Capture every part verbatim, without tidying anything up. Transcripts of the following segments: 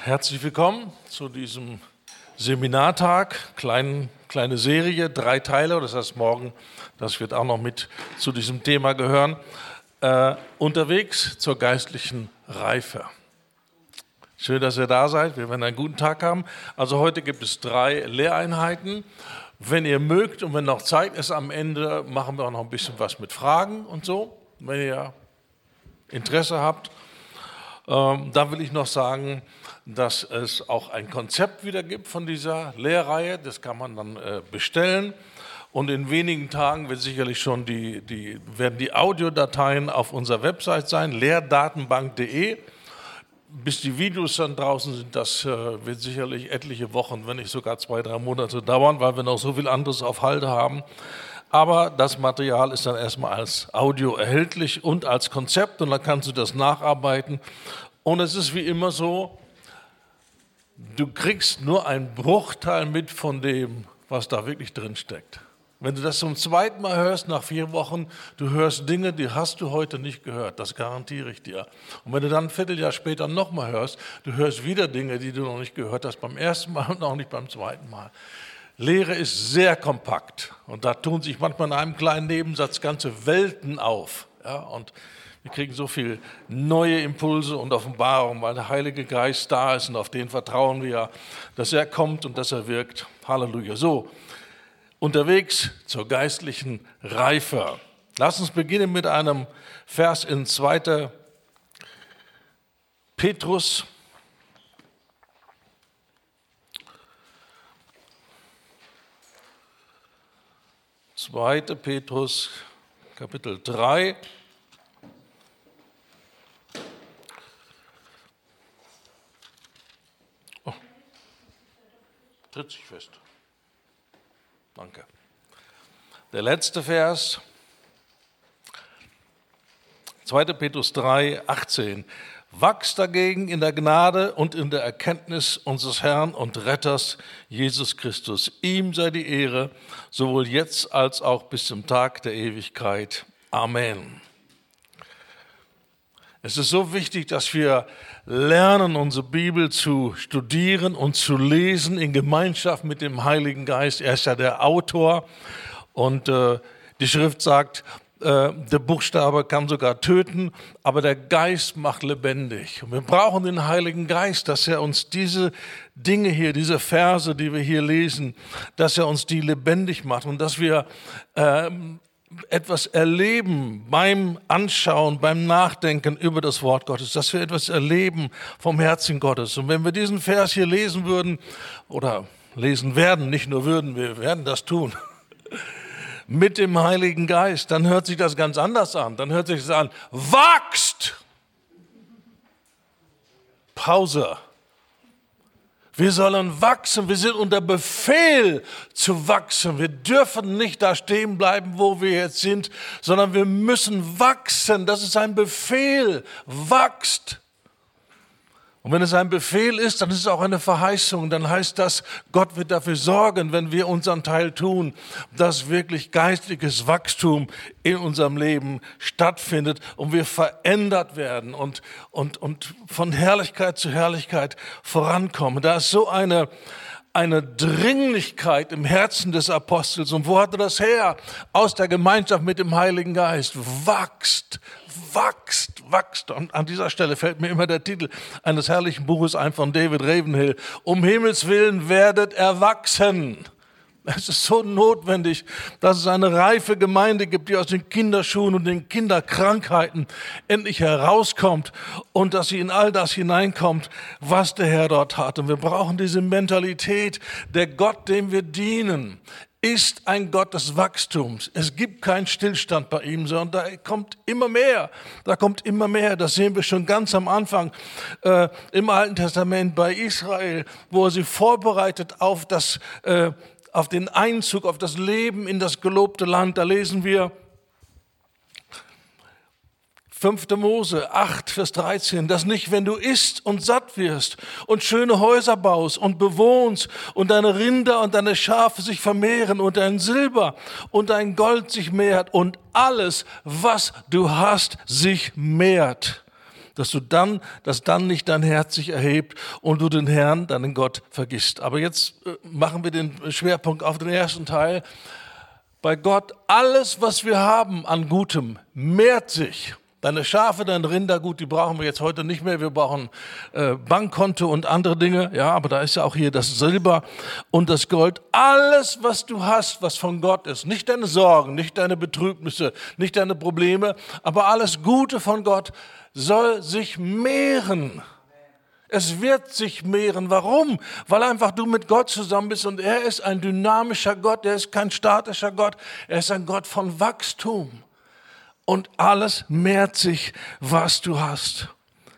Herzlich willkommen zu diesem Seminartag, Klein, kleine Serie, drei Teile, das heißt morgen, das wird auch noch mit zu diesem Thema gehören, äh, unterwegs zur geistlichen Reife. Schön, dass ihr da seid, wir werden einen guten Tag haben. Also heute gibt es drei Lehreinheiten. Wenn ihr mögt und wenn noch Zeit ist am Ende, machen wir auch noch ein bisschen was mit Fragen und so, wenn ihr Interesse habt. Ähm, da will ich noch sagen, dass es auch ein Konzept wieder gibt von dieser Lehrreihe. Das kann man dann äh, bestellen. Und in wenigen Tagen wird sicherlich schon die, die, werden die Audiodateien auf unserer Website sein, lehrdatenbank punkt de. Bis die Videos dann draußen sind, das äh, wird sicherlich etliche Wochen, wenn nicht sogar zwei, drei Monate dauern, weil wir noch so viel anderes auf Halde haben. Aber das Material ist dann erstmal als Audio erhältlich und als Konzept und dann kannst du das nacharbeiten. Und es ist wie immer so, du kriegst nur einen Bruchteil mit von dem, was da wirklich drin steckt. Wenn du das zum zweiten Mal hörst, nach vier Wochen, du hörst Dinge, die hast du heute nicht gehört, das garantiere ich dir. Und wenn du dann ein Vierteljahr später nochmal hörst, du hörst wieder Dinge, die du noch nicht gehört hast, beim ersten Mal und auch nicht beim zweiten Mal. Lehre ist sehr kompakt und da tun sich manchmal in einem kleinen Nebensatz ganze Welten auf. Ja, und wir kriegen so viel neue Impulse und Offenbarungen, weil der Heilige Geist da ist und auf den vertrauen wir ja, dass er kommt und dass er wirkt. Halleluja. So, unterwegs zur geistlichen Reife. Lass uns beginnen mit einem Vers in zweiter Petrus. zweiter Petrus, Kapitel drei. Oh, tritt sich fest. Danke. Der letzte Vers, zweiter Petrus drei, achtzehn. Wachst dagegen in der Gnade und in der Erkenntnis unseres Herrn und Retters Jesus Christus. Ihm sei die Ehre, sowohl jetzt als auch bis zum Tag der Ewigkeit. Amen. Es ist so wichtig, dass wir lernen, unsere Bibel zu studieren und zu lesen in Gemeinschaft mit dem Heiligen Geist. Er ist ja der Autor und äh, die Schrift sagt, äh, der Buchstabe kann sogar töten, aber der Geist macht lebendig. Und wir brauchen den Heiligen Geist, dass er uns diese Dinge hier, diese Verse, die wir hier lesen, dass er uns die lebendig macht und dass wir äh, etwas erleben beim Anschauen, beim Nachdenken über das Wort Gottes, dass wir etwas erleben vom Herzen Gottes. Und wenn wir diesen Vers hier lesen würden oder lesen werden, nicht nur würden, wir werden das tun, mit dem Heiligen Geist, dann hört sich das ganz anders an. Dann hört sich das an, wachst! Pause. Wir sollen wachsen, wir sind unter Befehl zu wachsen. Wir dürfen nicht da stehen bleiben, wo wir jetzt sind, sondern wir müssen wachsen. Das ist ein Befehl. Wachst. Und wenn es ein Befehl ist, dann ist es auch eine Verheißung. Dann heißt das, Gott wird dafür sorgen, wenn wir unseren Teil tun, dass wirklich geistliches Wachstum in unserem Leben stattfindet und wir verändert werden und, und, und von Herrlichkeit zu Herrlichkeit vorankommen. Da ist so eine, eine Dringlichkeit im Herzen des Apostels. Und wo hat er das her? Aus der Gemeinschaft mit dem Heiligen Geist. Wachst, wachst, wachst. Und an dieser Stelle fällt mir immer der Titel eines herrlichen Buches ein von David Ravenhill. Um Himmels Willen werdet erwachsen. Es ist so notwendig, dass es eine reife Gemeinde gibt, die aus den Kinderschuhen und den Kinderkrankheiten endlich herauskommt und dass sie in all das hineinkommt, was der Herr dort hat. Und wir brauchen diese Mentalität, der Gott, dem wir dienen, ist ein Gott des Wachstums. Es gibt keinen Stillstand bei ihm, sondern da kommt immer mehr. Da kommt immer mehr. Das sehen wir schon ganz am Anfang äh, im Alten Testament bei Israel, wo er sie vorbereitet auf das äh, auf den Einzug, auf das Leben in das gelobte Land. Da lesen wir fünfter Mose acht, Vers dreizehn, dass nicht, wenn du isst und satt wirst und schöne Häuser baust und bewohnst und deine Rinder und deine Schafe sich vermehren und dein Silber und dein Gold sich mehrt und alles, was du hast, sich mehrt, dass du dann, dass dann nicht dein Herz sich erhebt und du den Herrn, deinen Gott, vergisst. Aber jetzt äh, machen wir den Schwerpunkt auf den ersten Teil. Bei Gott, alles, was wir haben an Gutem, mehrt sich. Deine Schafe, deine Rinder, gut, die brauchen wir jetzt heute nicht mehr. Wir brauchen äh, Bankkonto und andere Dinge. Ja, aber da ist ja auch hier das Silber und das Gold. Alles, was du hast, was von Gott ist. Nicht deine Sorgen, nicht deine Betrübnisse, nicht deine Probleme, aber alles Gute von Gott soll sich mehren. Es wird sich mehren. Warum? Weil einfach du mit Gott zusammen bist und er ist ein dynamischer Gott, er ist kein statischer Gott, er ist ein Gott von Wachstum. Und alles mehrt sich, was du hast.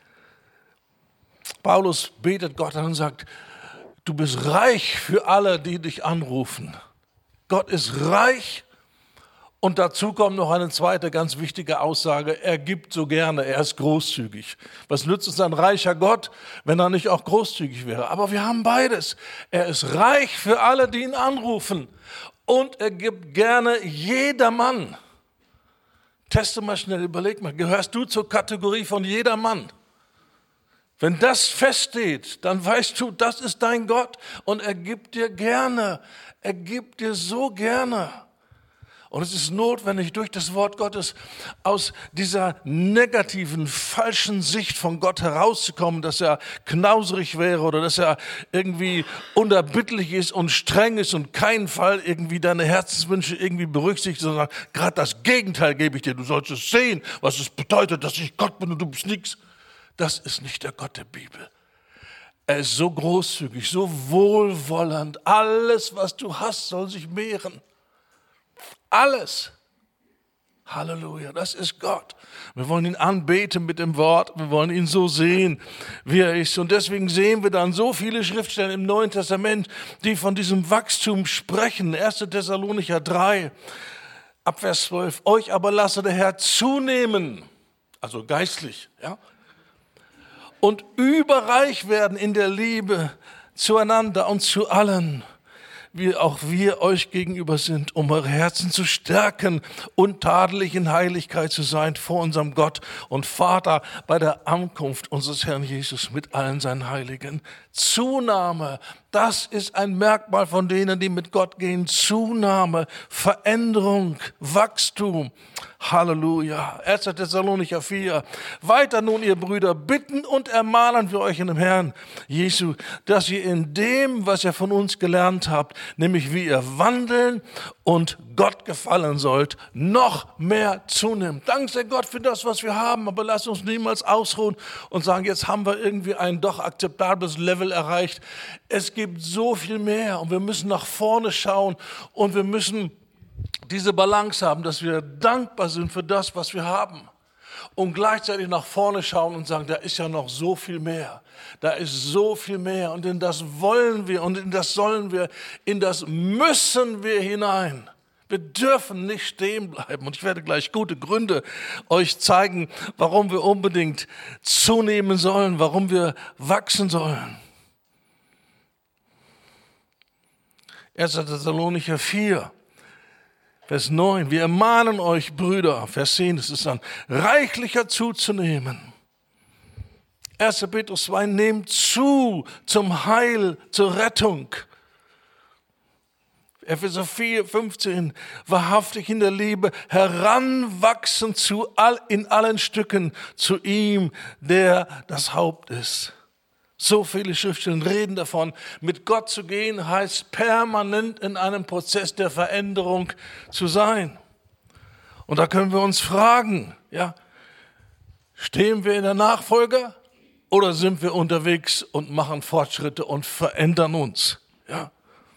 Paulus betet Gott an und sagt, du bist reich für alle, die dich anrufen. Gott ist reich. Und dazu kommt noch eine zweite ganz wichtige Aussage. Er gibt so gerne, er ist großzügig. Was nützt uns ein reicher Gott, wenn er nicht auch großzügig wäre? Aber wir haben beides. Er ist reich für alle, die ihn anrufen. Und er gibt gerne jedermann. Teste mal schnell, überleg mal, gehörst du zur Kategorie von jedermann? Wenn das feststeht, dann weißt du, das ist dein Gott und er gibt dir gerne, er gibt dir so gerne. Und es ist notwendig, durch das Wort Gottes aus dieser negativen, falschen Sicht von Gott herauszukommen, dass er knauserig wäre oder dass er irgendwie unerbittlich ist und streng ist und keinen Fall irgendwie deine Herzenswünsche irgendwie berücksichtigt, sondern gerade das Gegenteil gebe ich dir. Du sollst es sehen, was es bedeutet, dass ich Gott bin und du bist nichts. Das ist nicht der Gott der Bibel. Er ist so großzügig, so wohlwollend. Alles, was du hast, soll sich mehren. Alles. Halleluja, das ist Gott. Wir wollen ihn anbeten mit dem Wort, wir wollen ihn so sehen, wie er ist. Und deswegen sehen wir dann so viele Schriftstellen im Neuen Testament, die von diesem Wachstum sprechen. erster Thessalonicher drei, ab Vers zwölf. Euch aber lasse der Herr zunehmen, also geistlich, ja, und überreich werden in der Liebe zueinander und zu allen, wie auch wir euch gegenüber sind, um eure Herzen zu stärken, untadelig in Heiligkeit zu sein vor unserem Gott und Vater bei der Ankunft unseres Herrn Jesus mit allen seinen Heiligen. Zunahme, das ist ein Merkmal von denen, die mit Gott gehen. Zunahme, Veränderung, Wachstum. Halleluja. erster Thessalonicher vier. Weiter nun, ihr Brüder, bitten und ermahnen wir euch in dem Herrn Jesu, dass ihr in dem, was ihr von uns gelernt habt, nämlich wie ihr wandeln und Gott gefallen sollt, noch mehr zunimmt. Dank sei Gott für das, was wir haben, aber lasst uns niemals ausruhen und sagen, jetzt haben wir irgendwie ein doch akzeptables Level erreicht. Es gibt so viel mehr und wir müssen nach vorne schauen und wir müssen diese Balance haben, dass wir dankbar sind für das, was wir haben und gleichzeitig nach vorne schauen und sagen, da ist ja noch so viel mehr. Da ist so viel mehr und in das wollen wir und in das sollen wir, in das müssen wir hinein. Wir dürfen nicht stehen bleiben und ich werde gleich gute Gründe euch zeigen, warum wir unbedingt zunehmen sollen, warum wir wachsen sollen. erster Thessalonicher vier. Vers neun, wir ermahnen euch, Brüder, Vers zehn, es ist dann, reichlicher zuzunehmen. erster Petrus zwei, nehmt zu zum Heil, zur Rettung. Epheser vier, fünfzehn, wahrhaftig in der Liebe, heranwachsen zu all, in allen Stücken zu ihm, der das Haupt ist. So viele Schriftstellen reden davon, mit Gott zu gehen heißt permanent in einem Prozess der Veränderung zu sein. Und da können wir uns fragen, ja, stehen wir in der Nachfolge oder sind wir unterwegs und machen Fortschritte und verändern uns? Ja.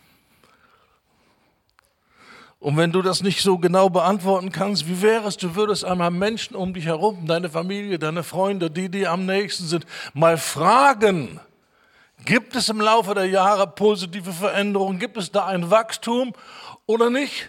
Und wenn du das nicht so genau beantworten kannst, wie wäre es, du würdest einmal Menschen um dich herum, deine Familie, deine Freunde, die dir am nächsten sind, mal fragen, gibt es im Laufe der Jahre positive Veränderungen, gibt es da ein Wachstum oder nicht?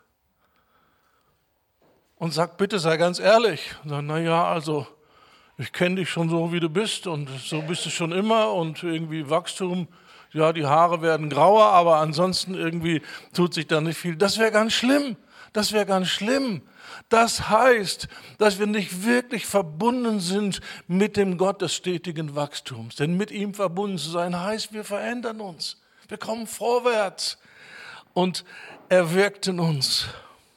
Und sag bitte, sei ganz ehrlich. Und sag, naja, also ich kenne dich schon so, wie du bist und so bist du schon immer und irgendwie Wachstum, ja, die Haare werden grauer, aber ansonsten irgendwie tut sich da nicht viel. Das wäre ganz schlimm. Das wäre ganz schlimm. Das heißt, dass wir nicht wirklich verbunden sind mit dem Gott des stetigen Wachstums. Denn mit ihm verbunden zu sein heißt, wir verändern uns. Wir kommen vorwärts. Und er wirkt in uns.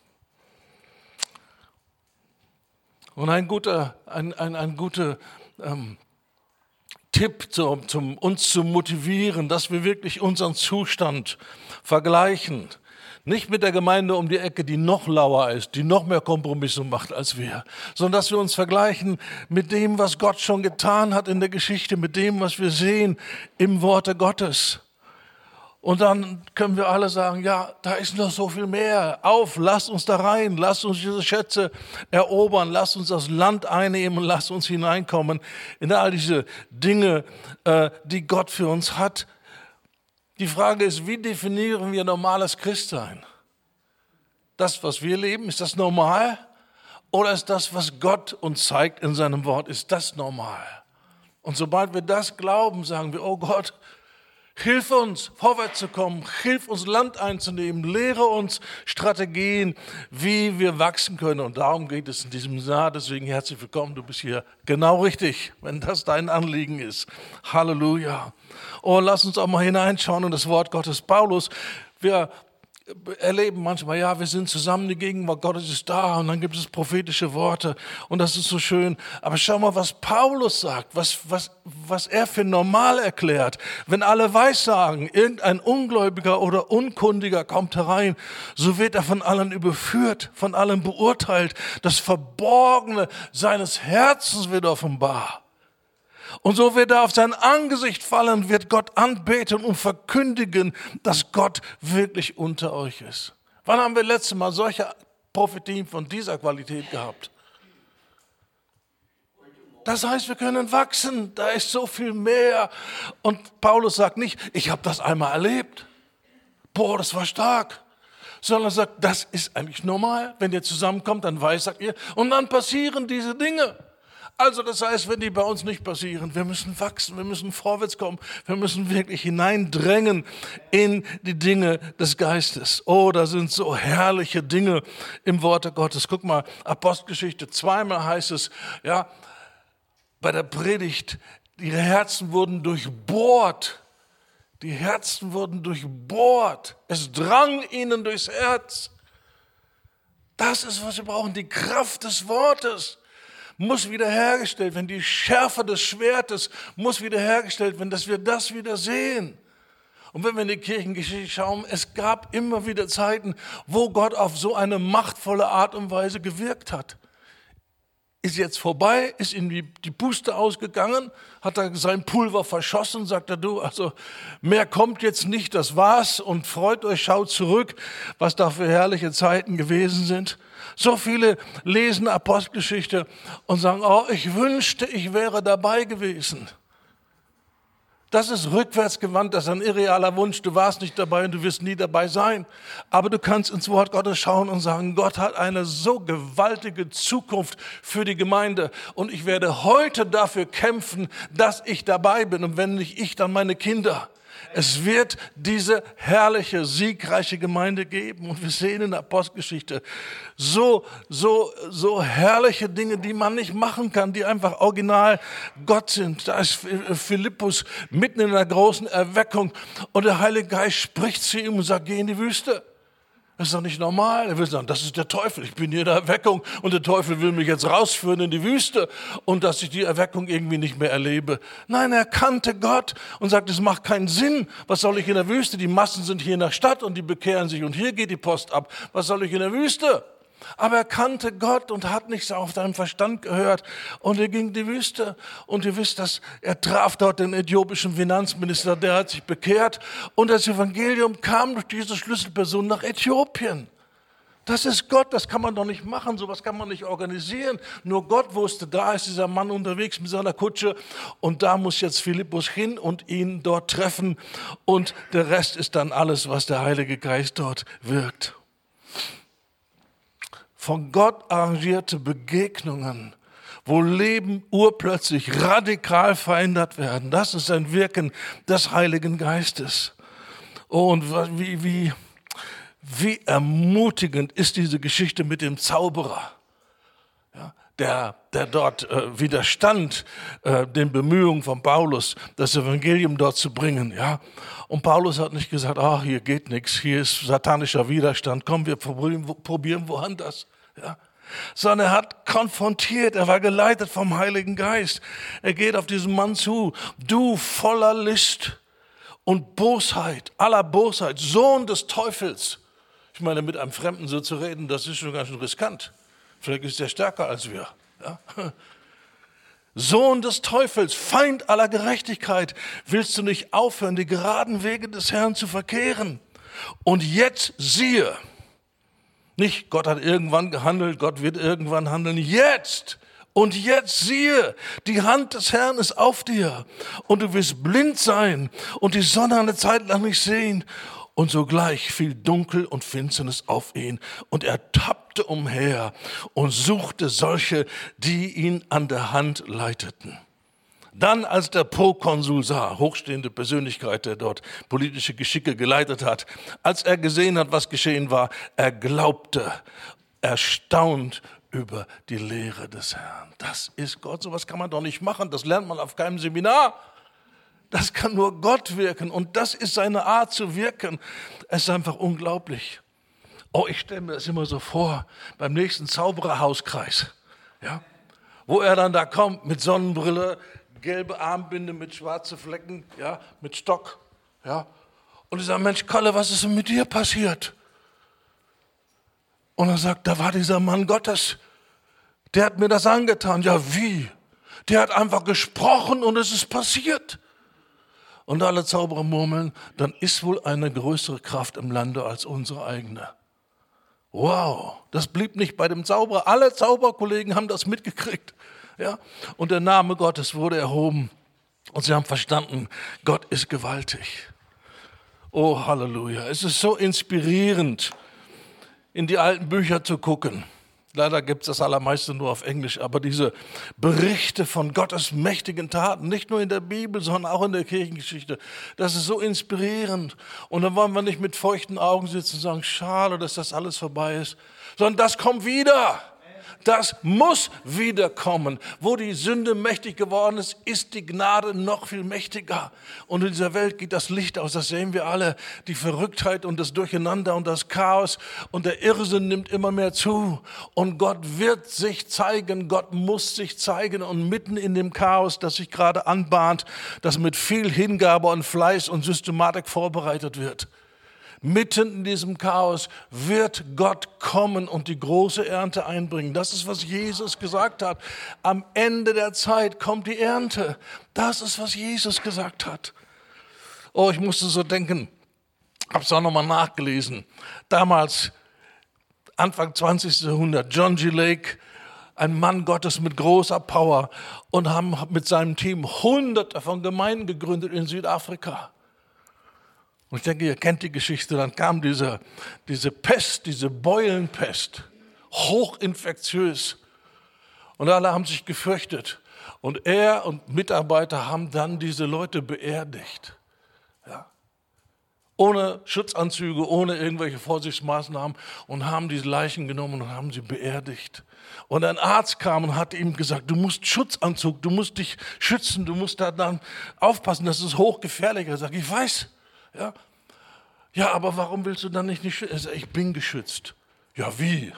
Und ein guter, ein, ein, ein guter ähm, Tipp, zum, zum uns zu motivieren, dass wir wirklich unseren Zustand vergleichen. Nicht mit der Gemeinde um die Ecke, die noch lauer ist, die noch mehr Kompromisse macht als wir, sondern dass wir uns vergleichen mit dem, was Gott schon getan hat in der Geschichte, mit dem, was wir sehen im Worte Gottes. Und dann können wir alle sagen, ja, da ist noch so viel mehr. Auf, lasst uns da rein, lasst uns diese Schätze erobern, lasst uns das Land einnehmen, lasst uns hineinkommen in all diese Dinge, äh, die Gott für uns hat. Die Frage ist, wie definieren wir normales Christsein? Das, was wir leben, ist das normal? Oder ist das, was Gott uns zeigt in seinem Wort, ist das normal? Und sobald wir das glauben, sagen wir, oh Gott, hilf uns, vorwärts zu kommen, hilf uns, Land einzunehmen, lehre uns Strategien, wie wir wachsen können. Und darum geht es in diesem Jahr. Deswegen herzlich willkommen, du bist hier genau richtig, wenn das dein Anliegen ist. Halleluja. Oh, lass uns auch mal hineinschauen in das Wort Gottes. Paulus, wir erleben manchmal, ja, wir sind zusammen, die Gegenwart Gottes ist da und dann gibt es prophetische Worte und das ist so schön. Aber schau mal, was Paulus sagt, was, was, was er für normal erklärt. Wenn alle Weissagen, irgendein Ungläubiger oder Unkundiger kommt herein, so wird er von allen überführt, von allen beurteilt. Das Verborgene seines Herzens wird offenbar. Und so wird er auf sein Angesicht fallen, wird Gott anbeten und verkündigen, dass Gott wirklich unter euch ist. Wann haben wir letztes Mal solche Prophetien von dieser Qualität gehabt? Das heißt, wir können wachsen, da ist so viel mehr. Und Paulus sagt nicht, ich habe das einmal erlebt. Boah, das war stark. Sondern er sagt, das ist eigentlich normal. Wenn ihr zusammenkommt, dann weissagt ihr und dann passieren diese Dinge. Also das heißt, wenn die bei uns nicht passieren, wir müssen wachsen, wir müssen vorwärts kommen, wir müssen wirklich hineindrängen in die Dinge des Geistes. Oh, da sind so herrliche Dinge im Worte Gottes. Guck mal, Apostelgeschichte, zweimal heißt es, ja, bei der Predigt, ihre Herzen wurden durchbohrt. Die Herzen wurden durchbohrt. Es drang ihnen durchs Herz. Das ist, was wir brauchen, die Kraft des Wortes. Muss wiederhergestellt werden, die Schärfe des Schwertes muss wiederhergestellt werden, dass wir das wieder sehen. Und wenn wir in die Kirchengeschichte schauen, es gab immer wieder Zeiten, wo Gott auf so eine machtvolle Art und Weise gewirkt hat. Ist jetzt vorbei, ist ihm die, die Puste ausgegangen, hat er sein Pulver verschossen, sagt er, du, also mehr kommt jetzt nicht, das war's und freut euch, schaut zurück, was da für herrliche Zeiten gewesen sind. So viele lesen Apostelgeschichte und sagen, oh, ich wünschte, ich wäre dabei gewesen. Das ist rückwärtsgewandt, das ist ein irrealer Wunsch. Du warst nicht dabei und du wirst nie dabei sein. Aber du kannst ins Wort Gottes schauen und sagen, Gott hat eine so gewaltige Zukunft für die Gemeinde. Und ich werde heute dafür kämpfen, dass ich dabei bin. Und wenn nicht ich, dann meine Kinder. Es wird diese herrliche, siegreiche Gemeinde geben. Und wir sehen in der Apostelgeschichte so, so, so herrliche Dinge, die man nicht machen kann, die einfach original Gott sind. Da ist Philippus mitten in einer großen Erweckung und der Heilige Geist spricht zu ihm und sagt, geh in die Wüste. Das ist doch nicht normal. Er will sagen, das ist der Teufel. Ich bin hier in der Erweckung und der Teufel will mich jetzt rausführen in die Wüste und dass ich die Erweckung irgendwie nicht mehr erlebe. Nein, er kannte Gott und sagt, es macht keinen Sinn. Was soll ich in der Wüste? Die Massen sind hier in der Stadt und die bekehren sich und hier geht die Post ab. Was soll ich in der Wüste? Aber er kannte Gott und hat nicht auf seinen Verstand gehört. Und er ging in die Wüste. Und ihr wisst, dass er traf dort den äthiopischen Finanzminister, der hat sich bekehrt. Und das Evangelium kam durch diese Schlüsselperson nach Äthiopien. Das ist Gott, das kann man doch nicht machen, sowas kann man nicht organisieren. Nur Gott wusste, da ist dieser Mann unterwegs mit seiner Kutsche und da muss jetzt Philippus hin und ihn dort treffen. Und der Rest ist dann alles, was der Heilige Geist dort wirkt. Von Gott arrangierte Begegnungen, wo Leben urplötzlich radikal verändert werden. Das ist ein Wirken des Heiligen Geistes. Oh, und wie, wie, Wie ermutigend ist diese Geschichte mit dem Zauberer, ja, der, der dort äh, widerstand äh, den Bemühungen von Paulus, das Evangelium dort zu bringen. Ja. Und Paulus hat nicht gesagt, ach, hier geht nichts, hier ist satanischer Widerstand, komm, wir probieren, probieren woanders. Ja. Sondern er hat konfrontiert, er war geleitet vom Heiligen Geist. Er geht auf diesen Mann zu, du voller List und Bosheit, aller Bosheit, Sohn des Teufels. Ich meine, mit einem Fremden so zu reden, das ist schon ganz schön riskant. Vielleicht ist er stärker als wir. Ja? Sohn des Teufels, Feind aller Gerechtigkeit, willst du nicht aufhören, die geraden Wege des Herrn zu verkehren? Und jetzt siehe, nicht Gott hat irgendwann gehandelt, Gott wird irgendwann handeln, jetzt. Und jetzt siehe, die Hand des Herrn ist auf dir und du wirst blind sein und die Sonne eine Zeit lang nicht sehen. Und sogleich fiel Dunkel und Finsternis auf ihn und er tappte umher und suchte solche, die ihn an der Hand leiteten. Dann, als der Prokonsul sah, hochstehende Persönlichkeit, der dort politische Geschicke geleitet hat, als er gesehen hat, was geschehen war, er glaubte, erstaunt über die Lehre des Herrn. Das ist Gott, sowas kann man doch nicht machen, das lernt man auf keinem Seminar. Das kann nur Gott wirken und das ist seine Art zu wirken. Es ist einfach unglaublich. Oh, ich stelle mir das immer so vor, beim nächsten Zaubererhauskreis, ja, wo er dann da kommt mit Sonnenbrille, gelbe Armbinde mit schwarzen Flecken, ja, mit Stock. Ja. Und ich sage, Mensch, Kalle, was ist denn mit dir passiert? Und er sagt, da war dieser Mann Gottes, der hat mir das angetan. Ja, wie? Der hat einfach gesprochen und es ist passiert. Und alle Zauberer murmeln, dann ist wohl eine größere Kraft im Lande als unsere eigene. Wow, das blieb nicht bei dem Zauberer. Alle Zauberkollegen haben das mitgekriegt. Ja? Und der Name Gottes wurde erhoben. Und sie haben verstanden, Gott ist gewaltig. Oh, Halleluja. Es ist so inspirierend, in die alten Bücher zu gucken. Leider gibt es das allermeiste nur auf Englisch, aber diese Berichte von Gottes mächtigen Taten, nicht nur in der Bibel, sondern auch in der Kirchengeschichte, das ist so inspirierend. Und dann wollen wir nicht mit feuchten Augen sitzen und sagen, schade, dass das alles vorbei ist, sondern das kommt wieder. Das muss wiederkommen. Wo die Sünde mächtig geworden ist, ist die Gnade noch viel mächtiger. Und in dieser Welt geht das Licht aus, das sehen wir alle. Die Verrücktheit und das Durcheinander und das Chaos und der Irrsinn nimmt immer mehr zu. Und Gott wird sich zeigen, Gott muss sich zeigen. Und mitten in dem Chaos, das sich gerade anbahnt, das mit viel Hingabe und Fleiß und Systematik vorbereitet wird, mitten in diesem Chaos wird Gott kommen und die große Ernte einbringen. Das ist, was Jesus gesagt hat. Am Ende der Zeit kommt die Ernte. Das ist, was Jesus gesagt hat. Oh, ich musste so denken, habe es auch nochmal nachgelesen. Damals, Anfang zwanzigsten Jahrhundert, John G. Lake, ein Mann Gottes mit großer Power und haben mit seinem Team hunderte von Gemeinden gegründet in Südafrika. Und ich denke, ihr kennt die Geschichte, dann kam diese, diese Pest, diese Beulenpest, hochinfektiös. Und alle haben sich gefürchtet. Und er und Mitarbeiter haben dann diese Leute beerdigt. Ja. Ohne Schutzanzüge, ohne irgendwelche Vorsichtsmaßnahmen und haben diese Leichen genommen und haben sie beerdigt. Und ein Arzt kam und hat ihm gesagt, du musst Schutzanzug, du musst dich schützen, du musst da dann aufpassen, das ist hochgefährlich. Er sagt, ich weiß. Ja. ja, aber warum willst du dann nicht, nicht schützen? Er sagt, ich bin geschützt. Ja, wie?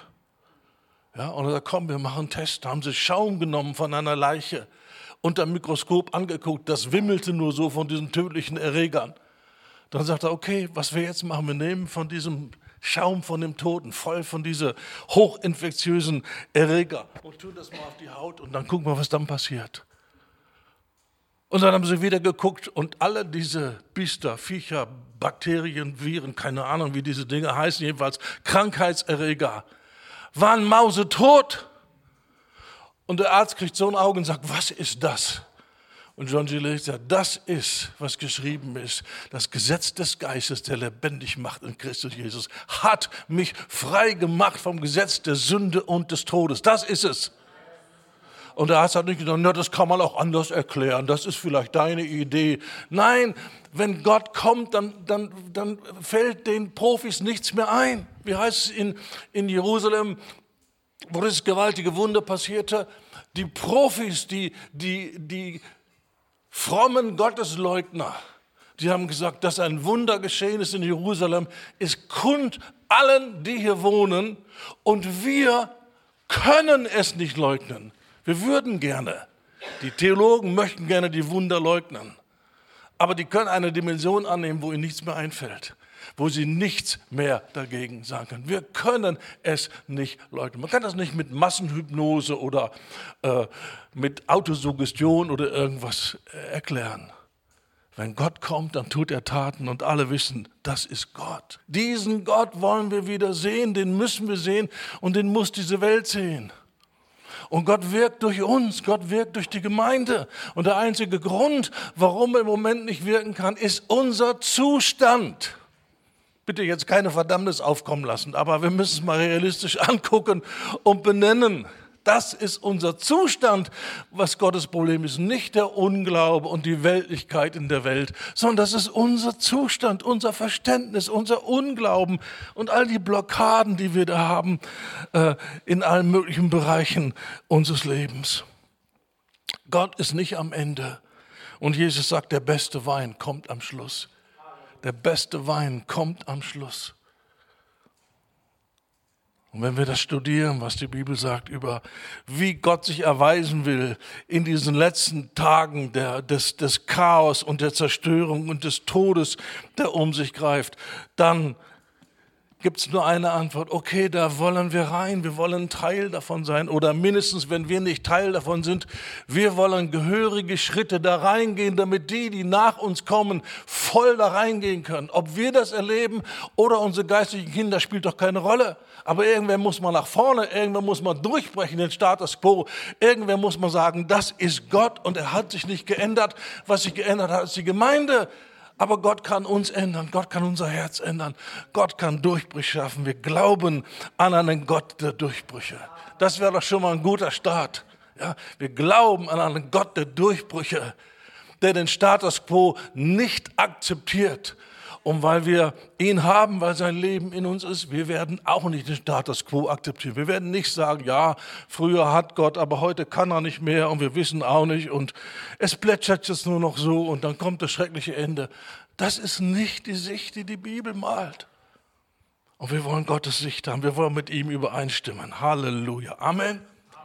Ja, und er sagt, komm, wir machen einen Test. Da haben sie Schaum genommen von einer Leiche, unter dem Mikroskop angeguckt, das wimmelte nur so von diesen tödlichen Erregern. Dann sagt er, okay, was wir jetzt machen, wir nehmen von diesem Schaum von dem Toten, voll von diesen hochinfektiösen Erreger und tun das mal auf die Haut und dann gucken wir, was dann passiert. Und dann haben sie wieder geguckt und alle diese Biester, Viecher, Bakterien, Viren, keine Ahnung, wie diese Dinge heißen, jedenfalls Krankheitserreger, waren mausetot. Und der Arzt kriegt so ein Auge und sagt, was ist das? Und John G. Lake sagt, das ist, was geschrieben ist. Das Gesetz des Geistes, der lebendig macht in Christus Jesus, hat mich frei gemacht vom Gesetz der Sünde und des Todes. Das ist es. Und da hast du nicht gesagt, na, das kann man auch anders erklären, das ist vielleicht deine Idee. Nein, wenn Gott kommt, dann, dann, dann fällt den Profis nichts mehr ein. Wie heißt es in, in Jerusalem, wo das gewaltige Wunder passierte? Die Profis, die, die, die frommen Gottesleugner, die haben gesagt, dass ein Wunder geschehen ist in Jerusalem, ist kund allen, die hier wohnen, und wir können es nicht leugnen. Wir würden gerne. Die Theologen möchten gerne die Wunder leugnen. Aber die können eine Dimension annehmen, wo ihnen nichts mehr einfällt, wo sie nichts mehr dagegen sagen können. Wir können es nicht leugnen. Man kann das nicht mit Massenhypnose oder äh, mit Autosuggestion oder irgendwas äh, erklären. Wenn Gott kommt, dann tut er Taten und alle wissen, das ist Gott. Diesen Gott wollen wir wieder sehen, den müssen wir sehen und den muss diese Welt sehen. Und Gott wirkt durch uns, Gott wirkt durch die Gemeinde. Und der einzige Grund, warum er im Moment nicht wirken kann, ist unser Zustand. Bitte jetzt keine Verdammnis aufkommen lassen, aber wir müssen es mal realistisch angucken und benennen. Das ist unser Zustand, was Gottes Problem ist. Nicht der Unglaube und die Weltlichkeit in der Welt, sondern das ist unser Zustand, unser Verständnis, unser Unglauben und all die Blockaden, die wir da haben äh, in allen möglichen Bereichen unseres Lebens. Gott ist nicht am Ende. Und Jesus sagt, der beste Wein kommt am Schluss. Der beste Wein kommt am Schluss. Und wenn wir das studieren, was die Bibel sagt über wie Gott sich erweisen will in diesen letzten Tagen der, des, des Chaos und der Zerstörung und des Todes, der um sich greift, dann gibt es nur eine Antwort. Okay, da wollen wir rein, wir wollen Teil davon sein. Oder mindestens, wenn wir nicht Teil davon sind, wir wollen gehörige Schritte da reingehen, damit die, die nach uns kommen, voll da reingehen können. Ob wir das erleben oder unsere geistlichen Kinder, spielt doch keine Rolle. Aber irgendwer muss mal nach vorne, irgendwer muss mal durchbrechen, den Status quo. Irgendwer muss mal sagen, das ist Gott und er hat sich nicht geändert. Was sich geändert hat, ist die Gemeinde. Aber Gott kann uns ändern, Gott kann unser Herz ändern, Gott kann Durchbrüche schaffen. Wir glauben an einen Gott der Durchbrüche. Das wäre doch schon mal ein guter Start. Ja, wir glauben an einen Gott der Durchbrüche, der den Status quo nicht akzeptiert. Und weil wir ihn haben, weil sein Leben in uns ist, wir werden auch nicht den Status quo akzeptieren. Wir werden nicht sagen, ja, früher hat Gott, aber heute kann er nicht mehr und wir wissen auch nicht und es plätschert jetzt nur noch so und dann kommt das schreckliche Ende. Das ist nicht die Sicht, die die Bibel malt. Und wir wollen Gottes Sicht haben, wir wollen mit ihm übereinstimmen. Halleluja. Amen.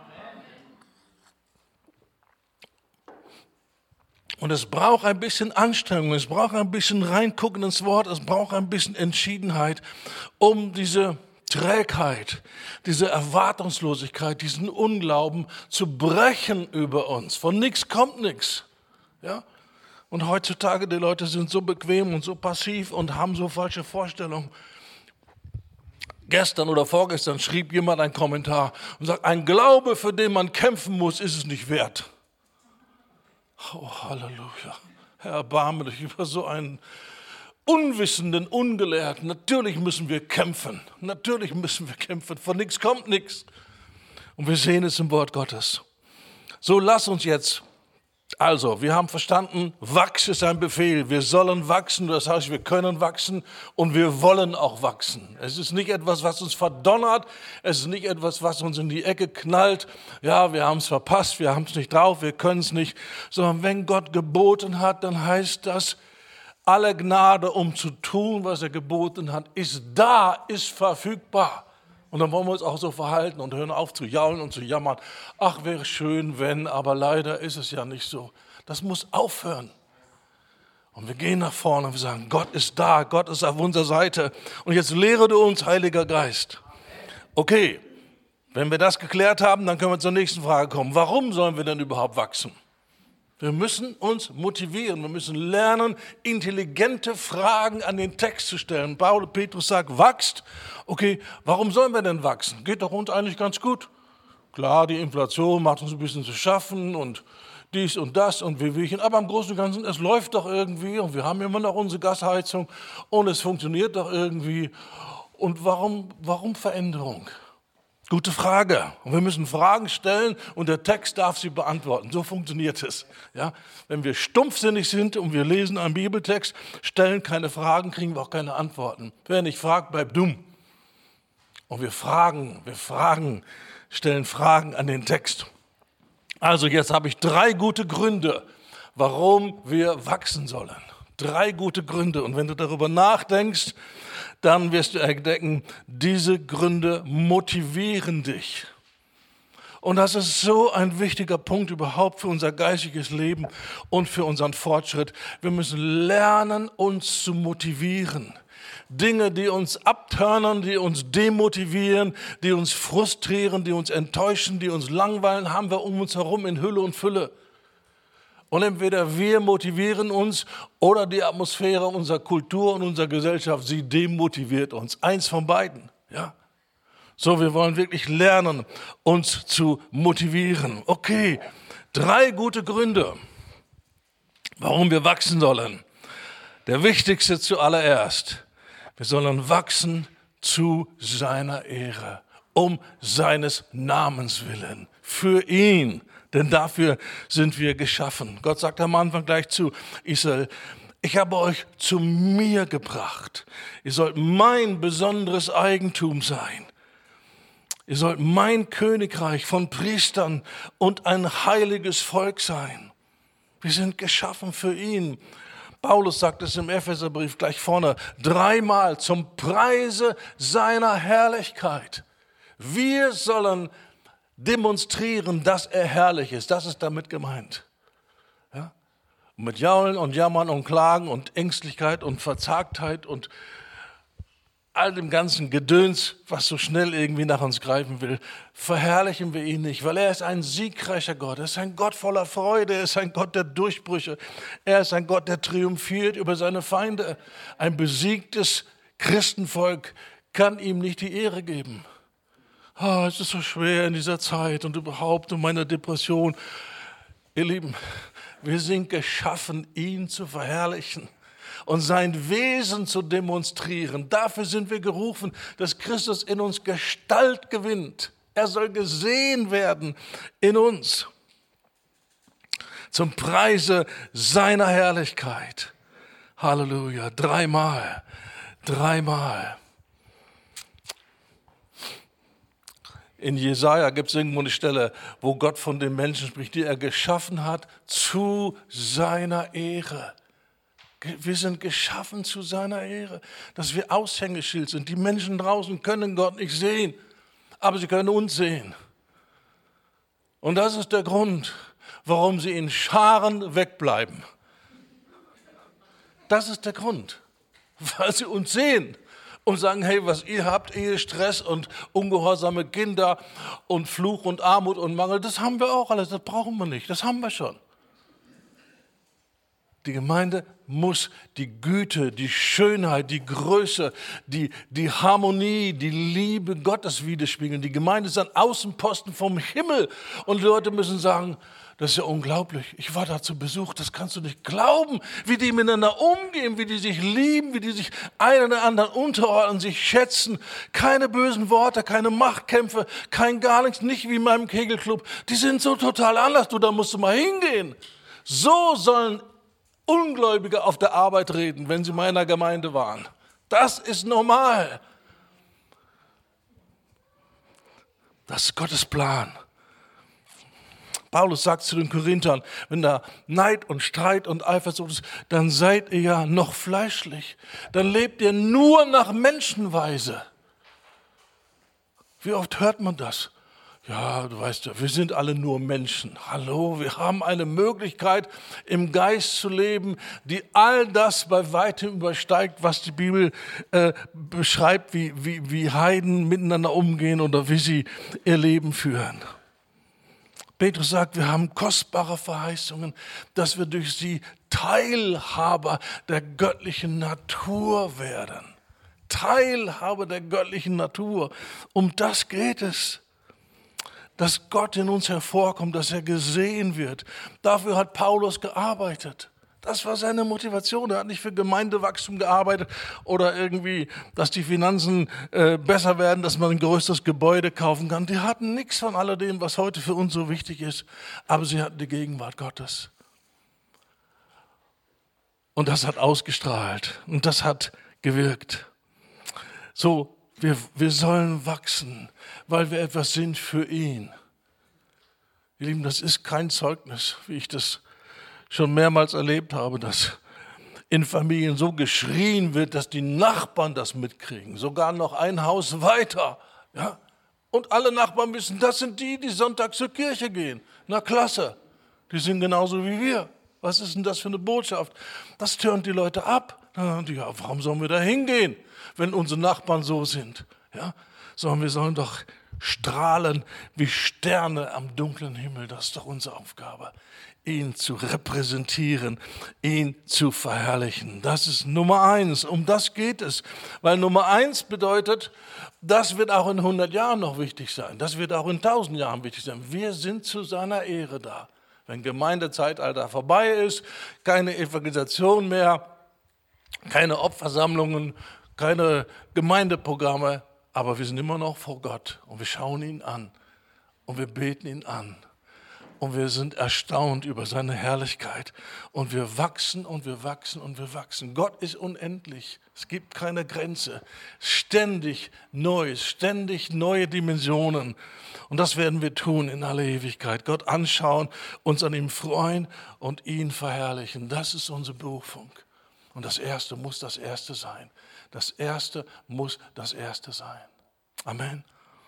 Und es braucht ein bisschen Anstrengung, es braucht ein bisschen Reingucken ins Wort, es braucht ein bisschen Entschiedenheit, um diese Trägheit, diese Erwartungslosigkeit, diesen Unglauben zu brechen über uns. Von nichts kommt nichts. Ja? Und heutzutage, die Leute sind so bequem und so passiv und haben so falsche Vorstellungen. Gestern oder vorgestern schrieb jemand einen Kommentar und sagt, ein Glaube, für den man kämpfen muss, ist es nicht wert. Oh, Halleluja. Herr, erbarme dich über so einen unwissenden, Ungelehrten. Natürlich müssen wir kämpfen. Natürlich müssen wir kämpfen. Von nichts kommt nichts. Und wir sehen es im Wort Gottes. So, lass uns jetzt, also, wir haben verstanden, wachs ist ein Befehl. Wir sollen wachsen, das heißt, wir können wachsen und wir wollen auch wachsen. Es ist nicht etwas, was uns verdonnert. Es ist nicht etwas, was uns in die Ecke knallt. Ja, wir haben es verpasst, wir haben es nicht drauf, wir können es nicht. Sondern wenn Gott geboten hat, dann heißt das, alle Gnade, um zu tun, was er geboten hat, ist da, ist verfügbar. Und dann wollen wir uns auch so verhalten und hören auf zu jaulen und zu jammern. Ach, wäre schön, wenn, aber leider ist es ja nicht so. Das muss aufhören. Und wir gehen nach vorne und wir sagen, Gott ist da, Gott ist auf unserer Seite. Und jetzt lehre du uns, Heiliger Geist. Okay, wenn wir das geklärt haben, dann können wir zur nächsten Frage kommen. Warum sollen wir denn überhaupt wachsen? Wir müssen uns motivieren, wir müssen lernen, intelligente Fragen an den Text zu stellen. Paulus, Petrus sagt, wachst. Okay, warum sollen wir denn wachsen? Geht doch uns eigentlich ganz gut. Klar, die Inflation macht uns ein bisschen zu schaffen und dies und das und Wehwehchen, aber im Großen und Ganzen, es läuft doch irgendwie und wir haben immer noch unsere Gasheizung und es funktioniert doch irgendwie. Und warum, warum Veränderung? Gute Frage. Und wir müssen Fragen stellen und der Text darf sie beantworten. So funktioniert es. Ja? Wenn wir stumpfsinnig sind und wir lesen einen Bibeltext, stellen keine Fragen, kriegen wir auch keine Antworten. Wer nicht fragt, bleibt dumm. Und wir fragen, wir fragen, stellen Fragen an den Text. Also jetzt habe ich drei gute Gründe, warum wir wachsen sollen. Drei gute Gründe. Und wenn du darüber nachdenkst, dann wirst du entdecken, diese Gründe motivieren dich. Und das ist so ein wichtiger Punkt überhaupt für unser geistiges Leben und für unseren Fortschritt. Wir müssen lernen, uns zu motivieren. Dinge, die uns abturnen, die uns demotivieren, die uns frustrieren, die uns enttäuschen, die uns langweilen, haben wir um uns herum in Hülle und Fülle. Und entweder wir motivieren uns oder die Atmosphäre unserer Kultur und unserer Gesellschaft, sie demotiviert uns. Eins von beiden. Ja? So, wir wollen wirklich lernen, uns zu motivieren. Okay, drei gute Gründe, warum wir wachsen sollen. Der wichtigste zuallererst, wir sollen wachsen zu seiner Ehre, um seines Namens willen, für ihn. Denn dafür sind wir geschaffen. Gott sagt am Anfang gleich zu Israel, ich habe euch zu mir gebracht. Ihr sollt mein besonderes Eigentum sein. Ihr sollt mein Königreich von Priestern und ein heiliges Volk sein. Wir sind geschaffen für ihn. Paulus sagt es im Epheserbrief gleich vorne, dreimal zum Preise seiner Herrlichkeit. Wir sollen demonstrieren, dass er herrlich ist. Das ist damit gemeint. Ja? Und mit Jaulen und Jammern und Klagen und Ängstlichkeit und Verzagtheit und all dem ganzen Gedöns, was so schnell irgendwie nach uns greifen will, verherrlichen wir ihn nicht, weil er ist ein siegreicher Gott. Er ist ein Gott voller Freude. Er ist ein Gott der Durchbrüche. Er ist ein Gott, der triumphiert über seine Feinde. Ein besiegtes Christenvolk kann ihm nicht die Ehre geben. Oh, es ist so schwer in dieser Zeit und überhaupt um meine Depression. Ihr Lieben, wir sind geschaffen, ihn zu verherrlichen und sein Wesen zu demonstrieren. Dafür sind wir gerufen, dass Christus in uns Gestalt gewinnt. Er soll gesehen werden in uns. Zum Preise seiner Herrlichkeit. Halleluja. Dreimal. Dreimal. In Jesaja gibt es irgendwo eine Stelle, wo Gott von den Menschen spricht, die er geschaffen hat, zu seiner Ehre. Wir sind geschaffen zu seiner Ehre, dass wir Aushängeschild sind. Die Menschen draußen können Gott nicht sehen, aber sie können uns sehen. Und das ist der Grund, warum sie in Scharen wegbleiben. Das ist der Grund, weil sie uns sehen. Und sagen, hey, was ihr habt, Ehestress und ungehorsame Kinder und Fluch und Armut und Mangel, das haben wir auch alles, das brauchen wir nicht, das haben wir schon. Die Gemeinde muss die Güte, die Schönheit, die Größe, die, die Harmonie, die Liebe Gottes widerspiegeln. Die Gemeinde ist ein Außenposten vom Himmel und die Leute müssen sagen, das ist ja unglaublich. Ich war da zu Besuch, das kannst du nicht glauben, wie die miteinander umgehen, wie die sich lieben, wie die sich einen oder anderen unterordnen, sich schätzen. Keine bösen Worte, keine Machtkämpfe, kein gar nichts, nicht wie in meinem Kegelclub. Die sind so total anders, du, da musst du mal hingehen. So sollen Ungläubige auf der Arbeit reden, wenn sie meiner Gemeinde waren. Das ist normal. Das ist Gottes Plan. Paulus sagt zu den Korinthern, wenn da Neid und Streit und Eifersucht ist, dann seid ihr ja noch fleischlich. Dann lebt ihr nur nach Menschenweise. Wie oft hört man das? Ja, du weißt ja, wir sind alle nur Menschen. Hallo, wir haben eine Möglichkeit, im Geist zu leben, die all das bei weitem übersteigt, was die Bibel äh, beschreibt, wie, wie, wie Heiden miteinander umgehen oder wie sie ihr Leben führen. Petrus sagt, wir haben kostbare Verheißungen, dass wir durch sie Teilhaber der göttlichen Natur werden. Teilhaber der göttlichen Natur. Um das geht es. Dass Gott in uns hervorkommt, dass er gesehen wird. Dafür hat Paulus gearbeitet. Das war seine Motivation. Er hat nicht für Gemeindewachstum gearbeitet oder irgendwie, dass die Finanzen äh, besser werden, dass man ein größeres Gebäude kaufen kann. Die hatten nichts von alledem, was heute für uns so wichtig ist. Aber sie hatten die Gegenwart Gottes. Und das hat ausgestrahlt und das hat gewirkt. So, wir, wir sollen wachsen, weil wir etwas sind für ihn. Ihr Lieben, das ist kein Zeugnis, wie ich das schon mehrmals erlebt habe, dass in Familien so geschrien wird, dass die Nachbarn das mitkriegen, sogar noch ein Haus weiter. Ja? Und alle Nachbarn wissen, das sind die, die Sonntag zur Kirche gehen. Na klasse, die sind genauso wie wir. Was ist denn das für eine Botschaft? Das tönt die Leute ab. Die, ja, warum sollen wir da hingehen, wenn unsere Nachbarn so sind? Ja? Sondern wir sollen doch strahlen wie Sterne am dunklen Himmel. Das ist doch unsere Aufgabe, ihn zu repräsentieren, ihn zu verherrlichen. Das ist Nummer eins. Um das geht es. Weil Nummer eins bedeutet, das wird auch in hundert Jahren noch wichtig sein. Das wird auch in tausend Jahren wichtig sein. Wir sind zu seiner Ehre da. Wenn Gemeindezeitalter vorbei ist, keine Evangelisation mehr, keine Opfersammlungen, keine Gemeindeprogramme, aber wir sind immer noch vor Gott und wir schauen ihn an und wir beten ihn an und wir sind erstaunt über seine Herrlichkeit und wir wachsen und wir wachsen und wir wachsen. Gott ist unendlich, es gibt keine Grenze, ständig Neues, ständig neue Dimensionen und das werden wir tun in aller Ewigkeit. Gott anschauen, uns an ihm freuen und ihn verherrlichen. Das ist unsere Berufung. Und das Erste muss das Erste sein. Das Erste muss das Erste sein. Amen.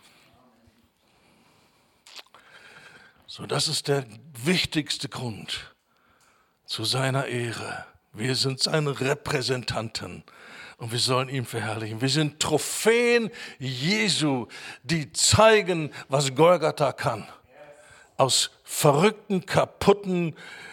So, das ist der wichtigste Grund zu seiner Ehre. Wir sind seine Repräsentanten und wir sollen ihn verherrlichen. Wir sind Trophäen Jesu, die zeigen, was Golgatha kann. Aus verrückten, kaputten